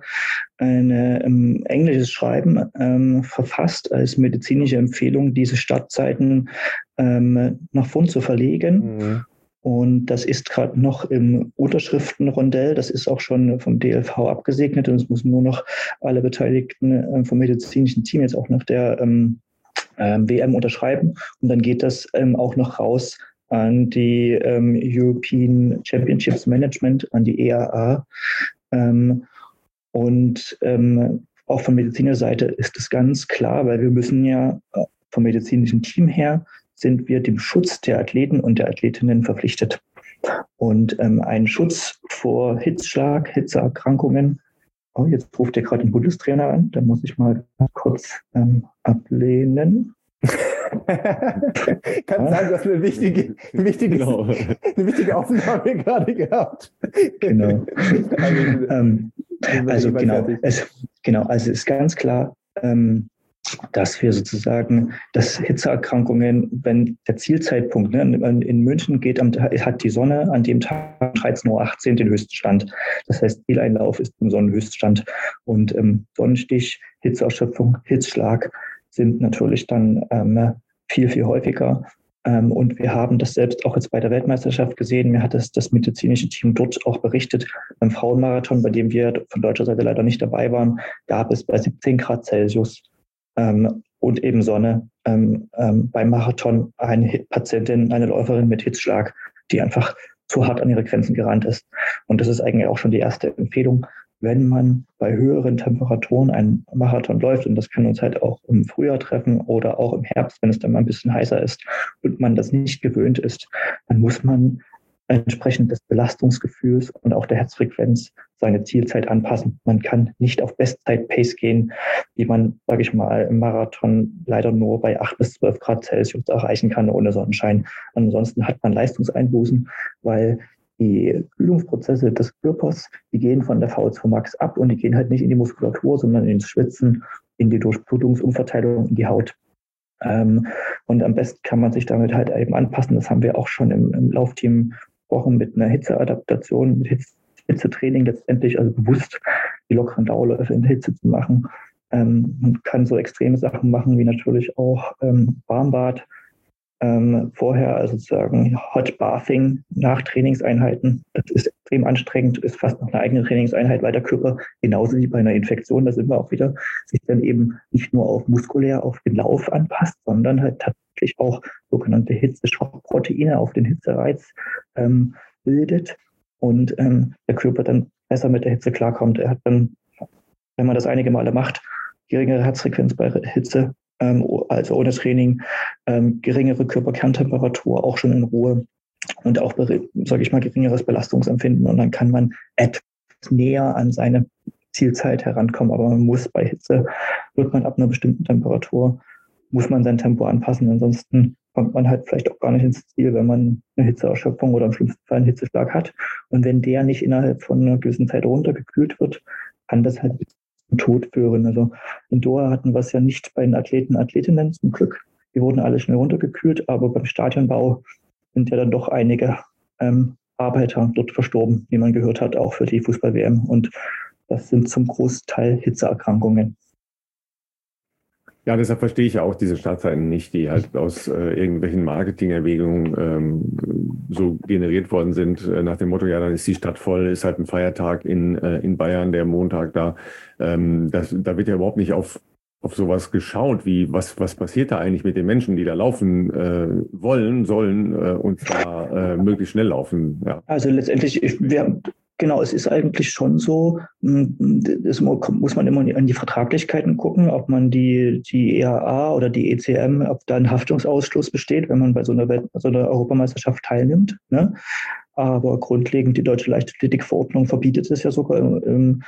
ein englisches Schreiben verfasst als medizinische Empfehlung, diese Startzeiten nach vorn zu verlegen. Mhm. Und das ist gerade noch im Unterschriftenrondell. Das ist auch schon vom DLV abgesegnet und es müssen nur noch alle Beteiligten vom medizinischen Team jetzt auch nach der WM unterschreiben. Und dann geht das auch noch raus an die European Championships Management, an die EAA. Und auch von medizinischer Seite ist es ganz klar, weil wir müssen ja vom medizinischen Team her sind wir dem Schutz der Athleten und der Athletinnen verpflichtet. Und ein Schutz vor Hitzschlag, Hitzeerkrankungen. Oh, jetzt ruft der gerade den Bundestrainer an. Da muss ich mal kurz ablehnen. Kann sagen, du hast eine wichtige Aufnahme gerade gehabt. Genau. Also es ist ganz klar, dass wir sozusagen, dass Hitzeerkrankungen, wenn der Zielzeitpunkt, in München hat die Sonne an dem Tag 13:18 Uhr den höchsten Stand. Das heißt, Zieleinlauf ist im Sonnenhöchststand. Und Sonnenstich, Hitzeerschöpfung, Hitzschlag sind natürlich dann viel, viel häufiger. Und wir haben das selbst auch jetzt bei der Weltmeisterschaft gesehen. Mir hat das medizinische Team dort auch berichtet. Beim Frauenmarathon, bei dem wir von deutscher Seite leider nicht dabei waren, gab es bei 17 Grad Celsius und eben Sonne beim Marathon eine Patientin, eine Läuferin mit Hitzschlag, die einfach zu hart an ihre Grenzen gerannt ist. Und das ist eigentlich auch schon die erste Empfehlung, wenn man bei höheren Temperaturen einen Marathon läuft, und das kann uns halt auch im Frühjahr treffen oder auch im Herbst, wenn es dann mal ein bisschen heißer ist und man das nicht gewöhnt ist, dann muss man entsprechend des Belastungsgefühls und auch der Herzfrequenz seine Zielzeit anpassen. Man kann nicht auf Bestzeit-Pace gehen, die man, sage ich mal, im Marathon leider nur bei 8 bis 12 Grad Celsius erreichen kann ohne Sonnenschein. Ansonsten hat man Leistungseinbußen, weil die Kühlungsprozesse des Körpers, die gehen von der VO2 Max ab und die gehen halt nicht in die Muskulatur, sondern ins Schwitzen, in die Durchblutungsumverteilung, in die Haut. Und am besten kann man sich damit halt eben anpassen. Das haben wir auch schon im Laufteam gesprochen mit einer Hitzeadaptation, mit Hitzetraining letztendlich, also bewusst die lockeren Dauerläufe in der Hitze zu machen. Man kann so extreme Sachen machen, wie natürlich auch Warmbad, vorher, also sozusagen Hot Bathing nach Trainingseinheiten. Das ist extrem anstrengend, ist fast noch eine eigene Trainingseinheit, weil der Körper genauso wie bei einer Infektion, da sind wir auch wieder, sich dann eben nicht nur muskulär auf den Lauf anpasst, sondern halt tatsächlich auch sogenannte Hitzeschockproteine auf den Hitzereiz bildet und der Körper dann besser mit der Hitze klarkommt. Er hat dann, wenn man das einige Male macht, geringere Herzfrequenz bei Hitze, also ohne Training, geringere Körperkerntemperatur, auch schon in Ruhe und auch, sage ich mal, geringeres Belastungsempfinden. Und dann kann man etwas näher an seine Zielzeit herankommen. Aber man muss bei Hitze, wird man ab einer bestimmten Temperatur, muss man sein Tempo anpassen. Ansonsten kommt man halt vielleicht auch gar nicht ins Ziel, wenn man eine Hitzeerschöpfung oder im schlimmsten Fall einen Hitzeschlag hat. Und wenn der nicht innerhalb von einer gewissen Zeit runtergekühlt wird, kann das halt Tod führen. Also in Doha hatten wir es ja nicht bei den Athleten, Athletinnen zum Glück. Die wurden alle schnell runtergekühlt, aber beim Stadionbau sind ja dann doch einige Arbeiter dort verstorben, wie man gehört hat, auch für die Fußball-WM. Und das sind zum Großteil Hitzeerkrankungen. Ja, deshalb verstehe ich ja auch diese Startzeiten nicht, die halt aus irgendwelchen Marketingerwägungen so generiert worden sind, nach dem Motto, ja, dann ist die Stadt voll, ist halt ein Feiertag in Bayern, der Montag da. Da wird ja überhaupt nicht auf sowas geschaut, wie was passiert da eigentlich mit den Menschen, die da laufen sollen und zwar möglichst schnell laufen. Ja. Also letztendlich, genau, es ist eigentlich schon so, das muss man immer an die Vertraglichkeiten gucken, ob man die EAA oder die ECM, ob da ein Haftungsausschluss besteht, wenn man bei so einer Europameisterschaft teilnimmt. Ne? Aber grundlegend die deutsche Leichtathletikverordnung verbietet es ja sogar in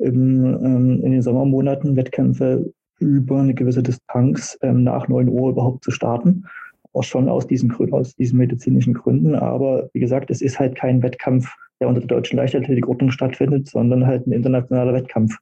den Sommermonaten Wettkämpfe über eine gewisse Distanz nach 9 Uhr überhaupt zu starten. Auch schon aus diesen medizinischen Gründen. Aber wie gesagt, es ist halt kein Wettkampf, der unter der deutschen Leichtathletikordnung stattfindet, sondern halt ein internationaler Wettkampf.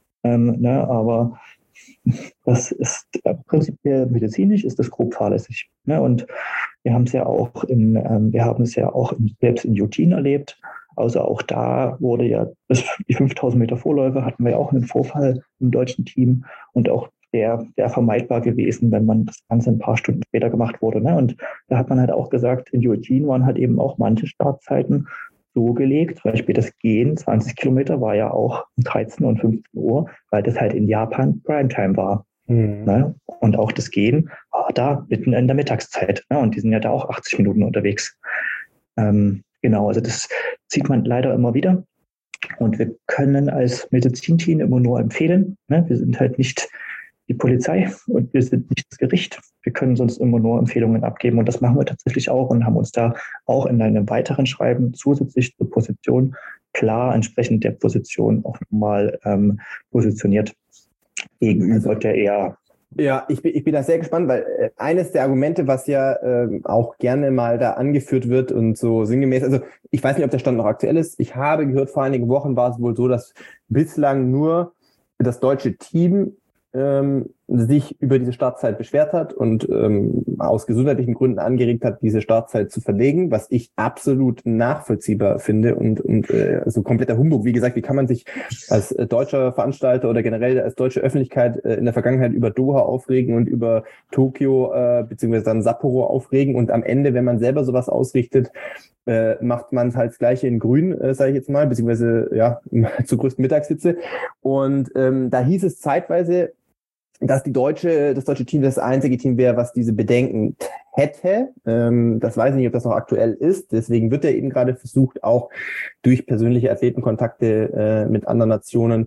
Aber das ist prinzipiell medizinisch, ist das grob fahrlässig. Ne? Und wir haben es ja auch selbst in Eutin erlebt. Also auch da wurde ja die 5000 Meter Vorläufe hatten wir ja auch einen Vorfall im deutschen Team und auch der vermeidbar gewesen, wenn man das Ganze ein paar Stunden später gemacht wurde. Ne? Und da hat man halt auch gesagt, in Eutin waren halt eben auch manche Startzeiten so gelegt, zum Beispiel das Gehen, 20 Kilometer, war ja auch um 13 und 15 Uhr, weil das halt in Japan Primetime war. Ne? Und auch das Gehen war da mitten in der Mittagszeit. Ne? Und die sind ja da auch 80 Minuten unterwegs. Genau, also das sieht man leider immer wieder. Und wir können als Medizinteam immer nur empfehlen. Ne? Wir sind halt nicht die Polizei und wir sind nicht das Gericht. Wir können sonst immer nur Empfehlungen abgeben und das machen wir tatsächlich auch und haben uns da auch in einem weiteren Schreiben zusätzlich zur Position klar entsprechend der Position auch nochmal positioniert gegenüber der eher. Ja, ich bin da sehr gespannt, weil eines der Argumente, was ja auch gerne mal da angeführt wird und so sinngemäß, also ich weiß nicht, ob der Stand noch aktuell ist. Ich habe gehört, vor einigen Wochen war es wohl so, dass bislang nur das deutsche Team sich über diese Startzeit beschwert hat und aus gesundheitlichen Gründen angeregt hat, diese Startzeit zu verlegen, was ich absolut nachvollziehbar finde und so kompletter Humbug. Wie gesagt, wie kann man sich als deutscher Veranstalter oder generell als deutsche Öffentlichkeit in der Vergangenheit über Doha aufregen und über Tokio beziehungsweise dann Sapporo aufregen und am Ende, wenn man selber sowas ausrichtet, macht man es halt das Gleiche in Grün, sage ich jetzt mal, beziehungsweise ja zur größten Mittagshitze. Und da hieß es zeitweise, dass das deutsche Team das einzige Team wäre, was diese Bedenken hätte. Das weiß ich nicht, ob das noch aktuell ist. Deswegen wird ja eben gerade versucht, auch durch persönliche Athletenkontakte mit anderen Nationen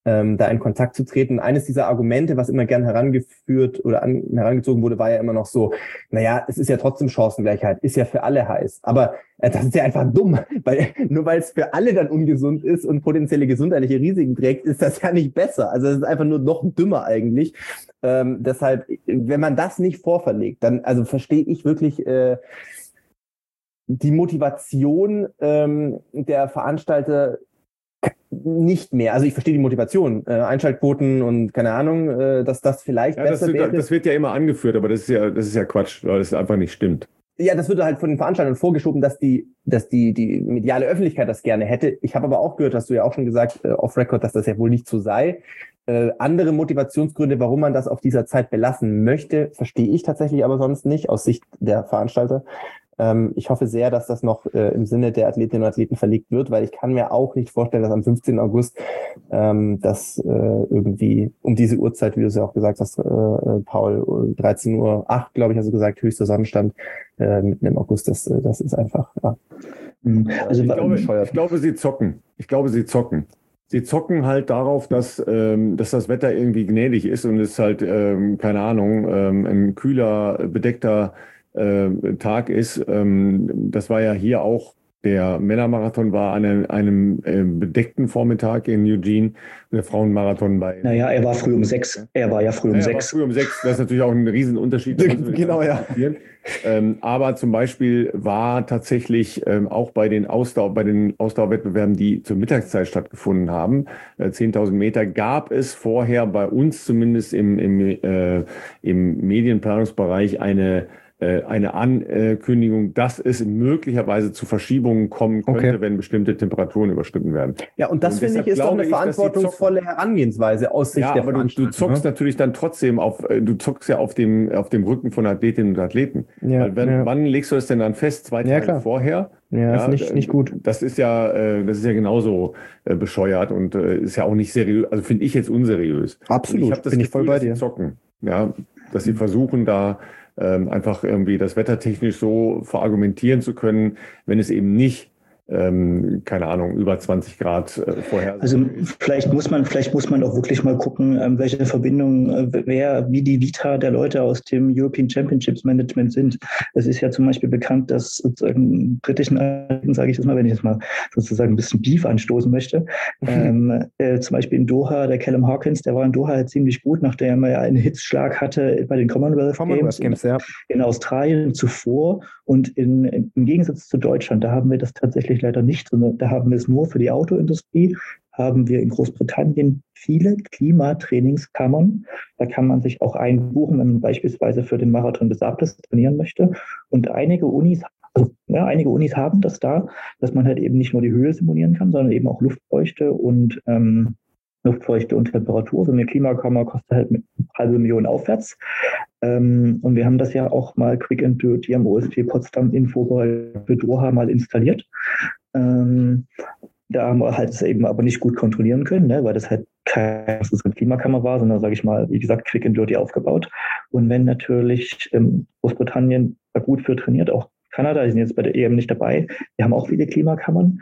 da in Kontakt zu treten. Eines dieser Argumente, was immer gern herangeführt oder herangezogen wurde, war ja immer noch so, naja, es ist ja trotzdem Chancengleichheit, ist ja für alle heiß. Aber das ist ja einfach dumm, weil nur weil es für alle dann ungesund ist und potenzielle gesundheitliche Risiken trägt, ist das ja nicht besser. Also es ist einfach nur noch dümmer eigentlich. Deshalb, wenn man das nicht vorverlegt, dann also verstehe ich wirklich die Motivation der Veranstalter nicht mehr. Also ich verstehe die Motivation, Einschaltquoten und keine Ahnung, dass das vielleicht besser wäre. Das wird ja immer angeführt, aber das ist ja Quatsch, weil das einfach nicht stimmt. Ja, das wird halt von den Veranstaltern vorgeschoben, dass die mediale Öffentlichkeit das gerne hätte. Ich habe aber auch gehört, hast du ja auch schon gesagt, off-Record, dass das ja wohl nicht so sei. Andere Motivationsgründe, warum man das auf dieser Zeit belassen möchte, verstehe ich tatsächlich aber sonst nicht, aus Sicht der Veranstalter. Ich hoffe sehr, dass das noch im Sinne der Athletinnen und Athleten verlegt wird, weil ich kann mir auch nicht vorstellen, dass am 15. August das irgendwie um diese Uhrzeit, wie du es ja auch gesagt hast, Paul, 13:08 Uhr, glaube ich, hast du gesagt, höchster Sonnenstand mitten im August, das ist einfach, ja. Also ich glaube, sie zocken. Sie zocken halt darauf, dass das Wetter irgendwie gnädig ist und es halt, keine Ahnung, ein kühler, bedeckter Tag ist. Das war ja hier auch, der Männermarathon war an einem bedeckten Vormittag in Eugene und der Frauenmarathon bei... Naja, er war früh um 6. Er war ja früh um 6. Früh um 6, das ist natürlich auch ein Riesenunterschied. Genau, ja. Aber zum Beispiel war tatsächlich auch bei den Ausdauerwettbewerben, die zur Mittagszeit stattgefunden haben, 10.000 Meter, gab es vorher bei uns zumindest im Medienplanungsbereich eine Ankündigung, dass es möglicherweise zu Verschiebungen kommen könnte, wenn bestimmte Temperaturen überschritten werden. Ja, und das finde ich ist doch eine verantwortungsvolle Herangehensweise aus Sicht der Veranstalter. Aber du zockst natürlich dann trotzdem auf dem Rücken von Athletinnen und Athleten. Ja, wann legst du das denn dann fest? 2 Tage vorher? Ja, ist nicht gut. Das ist ja genauso bescheuert und ist ja auch nicht seriös, also finde ich jetzt unseriös. Absolut, bin ich voll bei dir. Zocken, ja, dass sie versuchen da einfach irgendwie das wettertechnisch so verargumentieren zu können, wenn es eben nicht keine Ahnung, über 20 Grad vorher. Also vielleicht muss man auch wirklich mal gucken, welche Verbindungen, wie die Vita der Leute aus dem European Championships Management sind. Es ist ja zum Beispiel bekannt, dass sozusagen britischen Athleten, sage ich das mal, wenn ich jetzt mal sozusagen ein bisschen Beef anstoßen möchte, zum Beispiel in Doha, der Callum Hawkins, der war in Doha halt ziemlich gut, nachdem er ja einen Hitzschlag hatte bei den Commonwealth Games in Australien zuvor. Und im Gegensatz zu Deutschland, da haben wir das tatsächlich leider nicht, sondern da haben wir es nur für die Autoindustrie, haben wir in Großbritannien viele Klimatrainingskammern. Da kann man sich auch einbuchen, wenn man beispielsweise für den Marathon des Sables trainieren möchte. Und einige Unis haben das da, dass man halt eben nicht nur die Höhe simulieren kann, sondern eben auch Luftfeuchte und Temperatur. So eine Klimakammer kostet halt mit 500.000 aufwärts. Und wir haben das ja auch mal quick and dirty am OST Potsdam Info für Doha mal installiert. Da haben wir halt es eben aber nicht gut kontrollieren können, ne, weil das halt keine Klimakammer war, sondern, sage ich mal, wie gesagt, quick and dirty aufgebaut. Und wenn natürlich Großbritannien da gut für trainiert, auch Kanada, die sind jetzt bei der EM nicht dabei, die haben auch viele Klimakammern.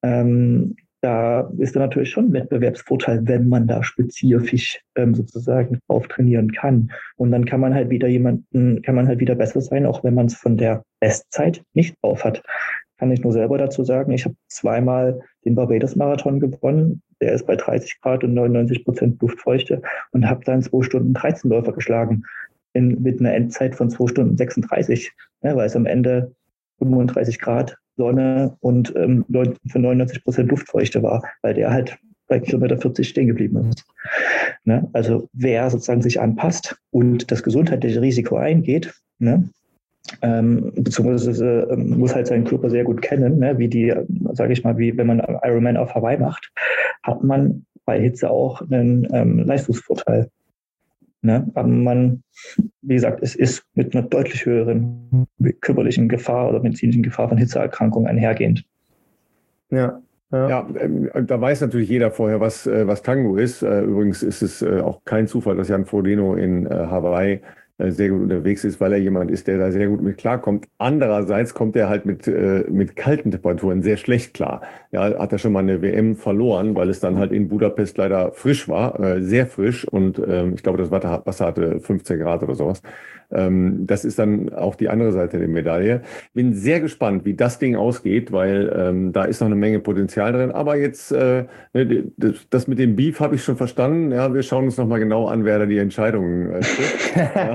Da ist dann natürlich schon ein Wettbewerbsvorteil, wenn man da spezifisch sozusagen drauf trainieren kann. Und dann kann man halt wieder besser sein, auch wenn man es von der Bestzeit nicht drauf hat. Kann ich nur selber dazu sagen, ich habe 2-mal den Barbados-Marathon gewonnen. Der ist bei 30 Grad und 99% Luftfeuchte und habe dann 2 Stunden 13 Läufer geschlagen mit einer Endzeit von 2 Stunden 36, weil es am Ende 35 Grad Sonne und für 99% Luftfeuchte war, weil der halt bei Kilometer 40 stehen geblieben ist. Ne? Also wer sozusagen sich anpasst und das gesundheitliche Risiko eingeht, ne? Beziehungsweise muss halt seinen Körper sehr gut kennen, ne? Wie wenn man Ironman auf Hawaii macht, hat man bei Hitze auch einen Leistungsvorteil. Ne? Aber wie gesagt, es ist mit einer deutlich höheren körperlichen Gefahr oder medizinischen Gefahr von Hitzeerkrankungen einhergehend. Ja, da weiß natürlich jeder vorher, was Tango ist. Übrigens ist es auch kein Zufall, dass Jan Frodeno in Hawaii sehr gut unterwegs ist, weil er jemand ist, der da sehr gut mit klarkommt. Andererseits kommt er halt mit kalten Temperaturen sehr schlecht klar. Ja, hat er schon mal eine WM verloren, weil es dann halt in Budapest leider frisch war, sehr frisch und ich glaube, das Wasser hatte 15 Grad oder sowas. Das ist dann auch die andere Seite der Medaille. Bin sehr gespannt, wie das Ding ausgeht, weil da ist noch eine Menge Potenzial drin. Aber jetzt, das mit dem Beef habe ich schon verstanden. Ja, wir schauen uns nochmal genau an, wer da die Entscheidungen trifft.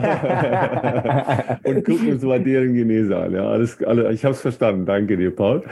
Und gucken uns mal deren Genese an. Ja, ich habe es verstanden. Danke dir, Paul.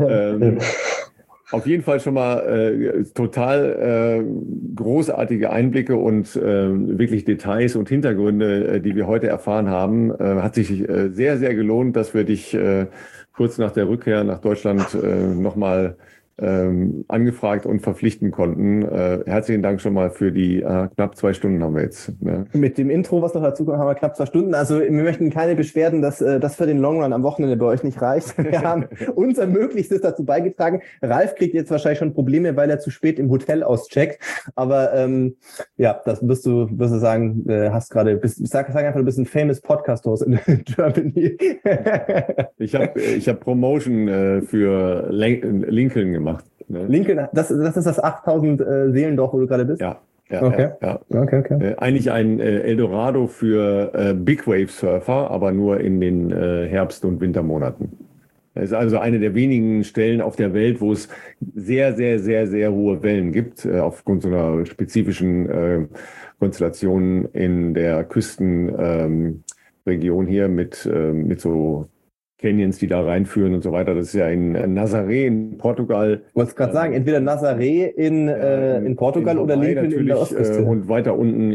Auf jeden Fall schon mal total großartige Einblicke und wirklich Details und Hintergründe, die wir heute erfahren haben. Hat sich sehr, sehr gelohnt, dass wir dich kurz nach der Rückkehr nach Deutschland nochmal angefragt und verpflichten konnten. Herzlichen Dank schon mal für die knapp 2 Stunden haben wir jetzt. Ne? Mit dem Intro, was noch dazu kommt, haben wir knapp 2 Stunden. Also wir möchten keine Beschwerden, dass das für den Long Run am Wochenende bei euch nicht reicht. Wir haben unser Möglichstes dazu beigetragen. Ralf kriegt jetzt wahrscheinlich schon Probleme, weil er zu spät im Hotel auscheckt. Aber ja, das wirst du sagen, sag einfach, du bist ein famous Podcast-Host in Germany. Ich hab Promotion für Lincoln gemacht. Ne? Lincoln, das ist das 8000 Seelendorf, wo du gerade bist? Ja. Okay. Okay. Eigentlich ein Eldorado für Big Wave Surfer, aber nur in den Herbst- und Wintermonaten. Es ist also eine der wenigen Stellen auf der Welt, wo es sehr, sehr, sehr, sehr hohe Wellen gibt, aufgrund so einer spezifischen Konstellation in der Küstenregion hier mit so Canyons, die da reinführen und so weiter. Das ist ja in Nazaré in Portugal. Ich wollte gerade sagen, entweder Nazaré in Portugal oder Lincoln in der Ostküste. Und weiter unten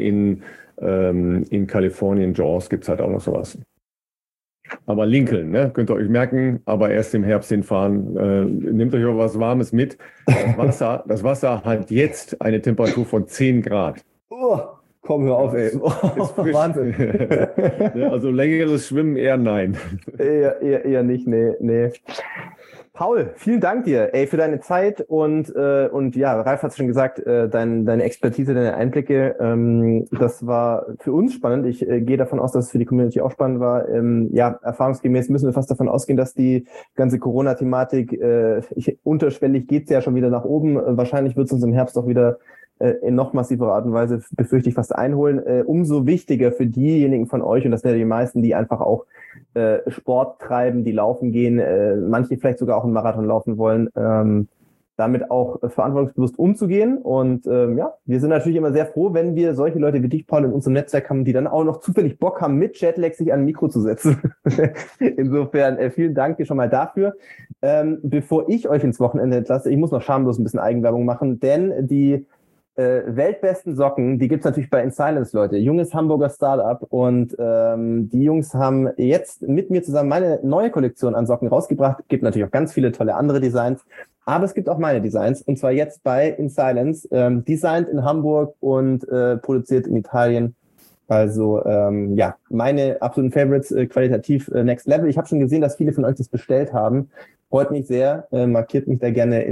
in Kalifornien, Jaws, gibt es halt auch noch sowas. Aber Lincoln, ne, könnt ihr euch merken, aber erst im Herbst hinfahren. Nehmt euch auch was Warmes mit. Das Wasser hat jetzt eine Temperatur von 10 Grad. Oh. Komm, hör auf, ey. Oh, Wahnsinn. Ja, also längeres Schwimmen eher nein. Eher nicht, nee. Paul, vielen Dank dir, ey, für deine Zeit und ja, Ralf hat es schon gesagt, deine Expertise, deine Einblicke, das war für uns spannend. Ich gehe davon aus, dass es für die Community auch spannend war. Ja, erfahrungsgemäß müssen wir fast davon ausgehen, dass die ganze Corona-Thematik, unterschwellig geht's ja schon wieder nach oben. Wahrscheinlich wird es uns im Herbst auch wieder in noch massiverer Art und Weise, befürchte ich, fast einholen. Umso wichtiger für diejenigen von euch, und das sind ja die meisten, die einfach auch Sport treiben, die laufen gehen, manche vielleicht sogar auch einen Marathon laufen wollen, damit auch verantwortungsbewusst umzugehen. Und ja, wir sind natürlich immer sehr froh, wenn wir solche Leute wie dich, Paul, in unserem Netzwerk haben, die dann auch noch zufällig Bock haben, mit Jetlag sich an ein Mikro zu setzen. Insofern vielen Dank dir schon mal dafür. Bevor ich euch ins Wochenende entlasse, ich muss noch schamlos ein bisschen Eigenwerbung machen, denn die weltbesten Socken, die gibt's natürlich bei In Silence, Leute. Junges Hamburger Startup und die Jungs haben jetzt mit mir zusammen meine neue Kollektion an Socken rausgebracht. Gibt natürlich auch ganz viele tolle andere Designs, aber es gibt auch meine Designs und zwar jetzt bei In Silence, designt in Hamburg und produziert in Italien. Also ja, meine absoluten Favorites, qualitativ Next Level. Ich habe schon gesehen, dass viele von euch das bestellt haben. Freut mich sehr, markiert mich da gerne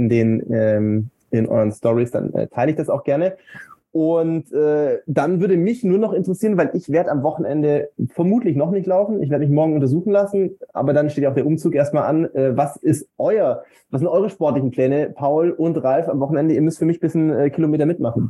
in euren Stories, dann teile ich das auch gerne. Und dann würde mich nur noch interessieren, weil ich werde am Wochenende vermutlich noch nicht laufen. Ich werde mich morgen untersuchen lassen, aber dann steht auch der Umzug erstmal an. Was sind eure sportlichen Pläne, Paul und Ralf, am Wochenende? Ihr müsst für mich ein bisschen Kilometer mitmachen.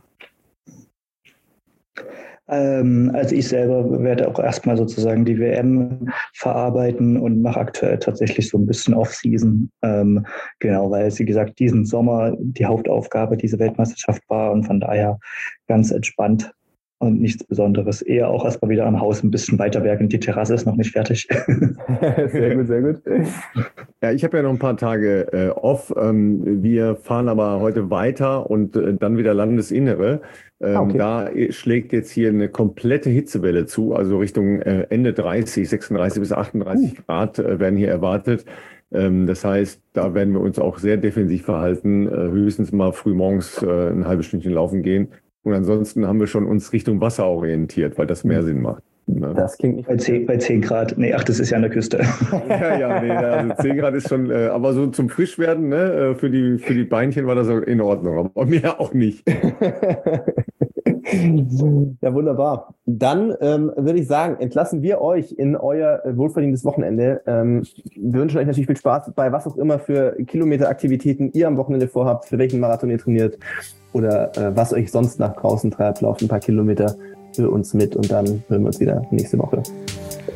Also ich selber werde auch erstmal sozusagen die WM verarbeiten und mache aktuell tatsächlich so ein bisschen Off-Season. Genau, weil es, wie gesagt, diesen Sommer die Hauptaufgabe diese Weltmeisterschaft war und von daher ganz entspannt und nichts Besonderes. Eher auch erstmal wieder am Haus ein bisschen weiterwerken. Die Terrasse ist noch nicht fertig. Sehr gut, sehr gut. Ja, ich habe ja noch ein paar Tage off. Wir fahren aber heute weiter und dann wieder Landesinnere. Okay. Da schlägt jetzt hier eine komplette Hitzewelle zu, also Richtung Ende 30, 36 bis 38 Grad werden hier erwartet. Das heißt, da werden wir uns auch sehr defensiv verhalten, höchstens mal früh morgens ein halbes Stündchen laufen gehen. Und ansonsten haben wir schon uns Richtung Wasser orientiert, weil das mehr Sinn macht. Ne? Das klingt nicht bei 10 Grad. Nee, das ist ja an der Küste. Also 10 Grad ist schon, aber so zum Frischwerden, ne, für die Beinchen war das in Ordnung, aber mir auch nicht. Ja, wunderbar. Dann würde ich sagen, entlassen wir euch in euer wohlverdientes Wochenende. Wir wünschen euch natürlich viel Spaß bei was auch immer für Kilometeraktivitäten ihr am Wochenende vorhabt, für welchen Marathon ihr trainiert oder was euch sonst nach draußen treibt. Lauft ein paar Kilometer für uns mit und dann hören wir uns wieder nächste Woche.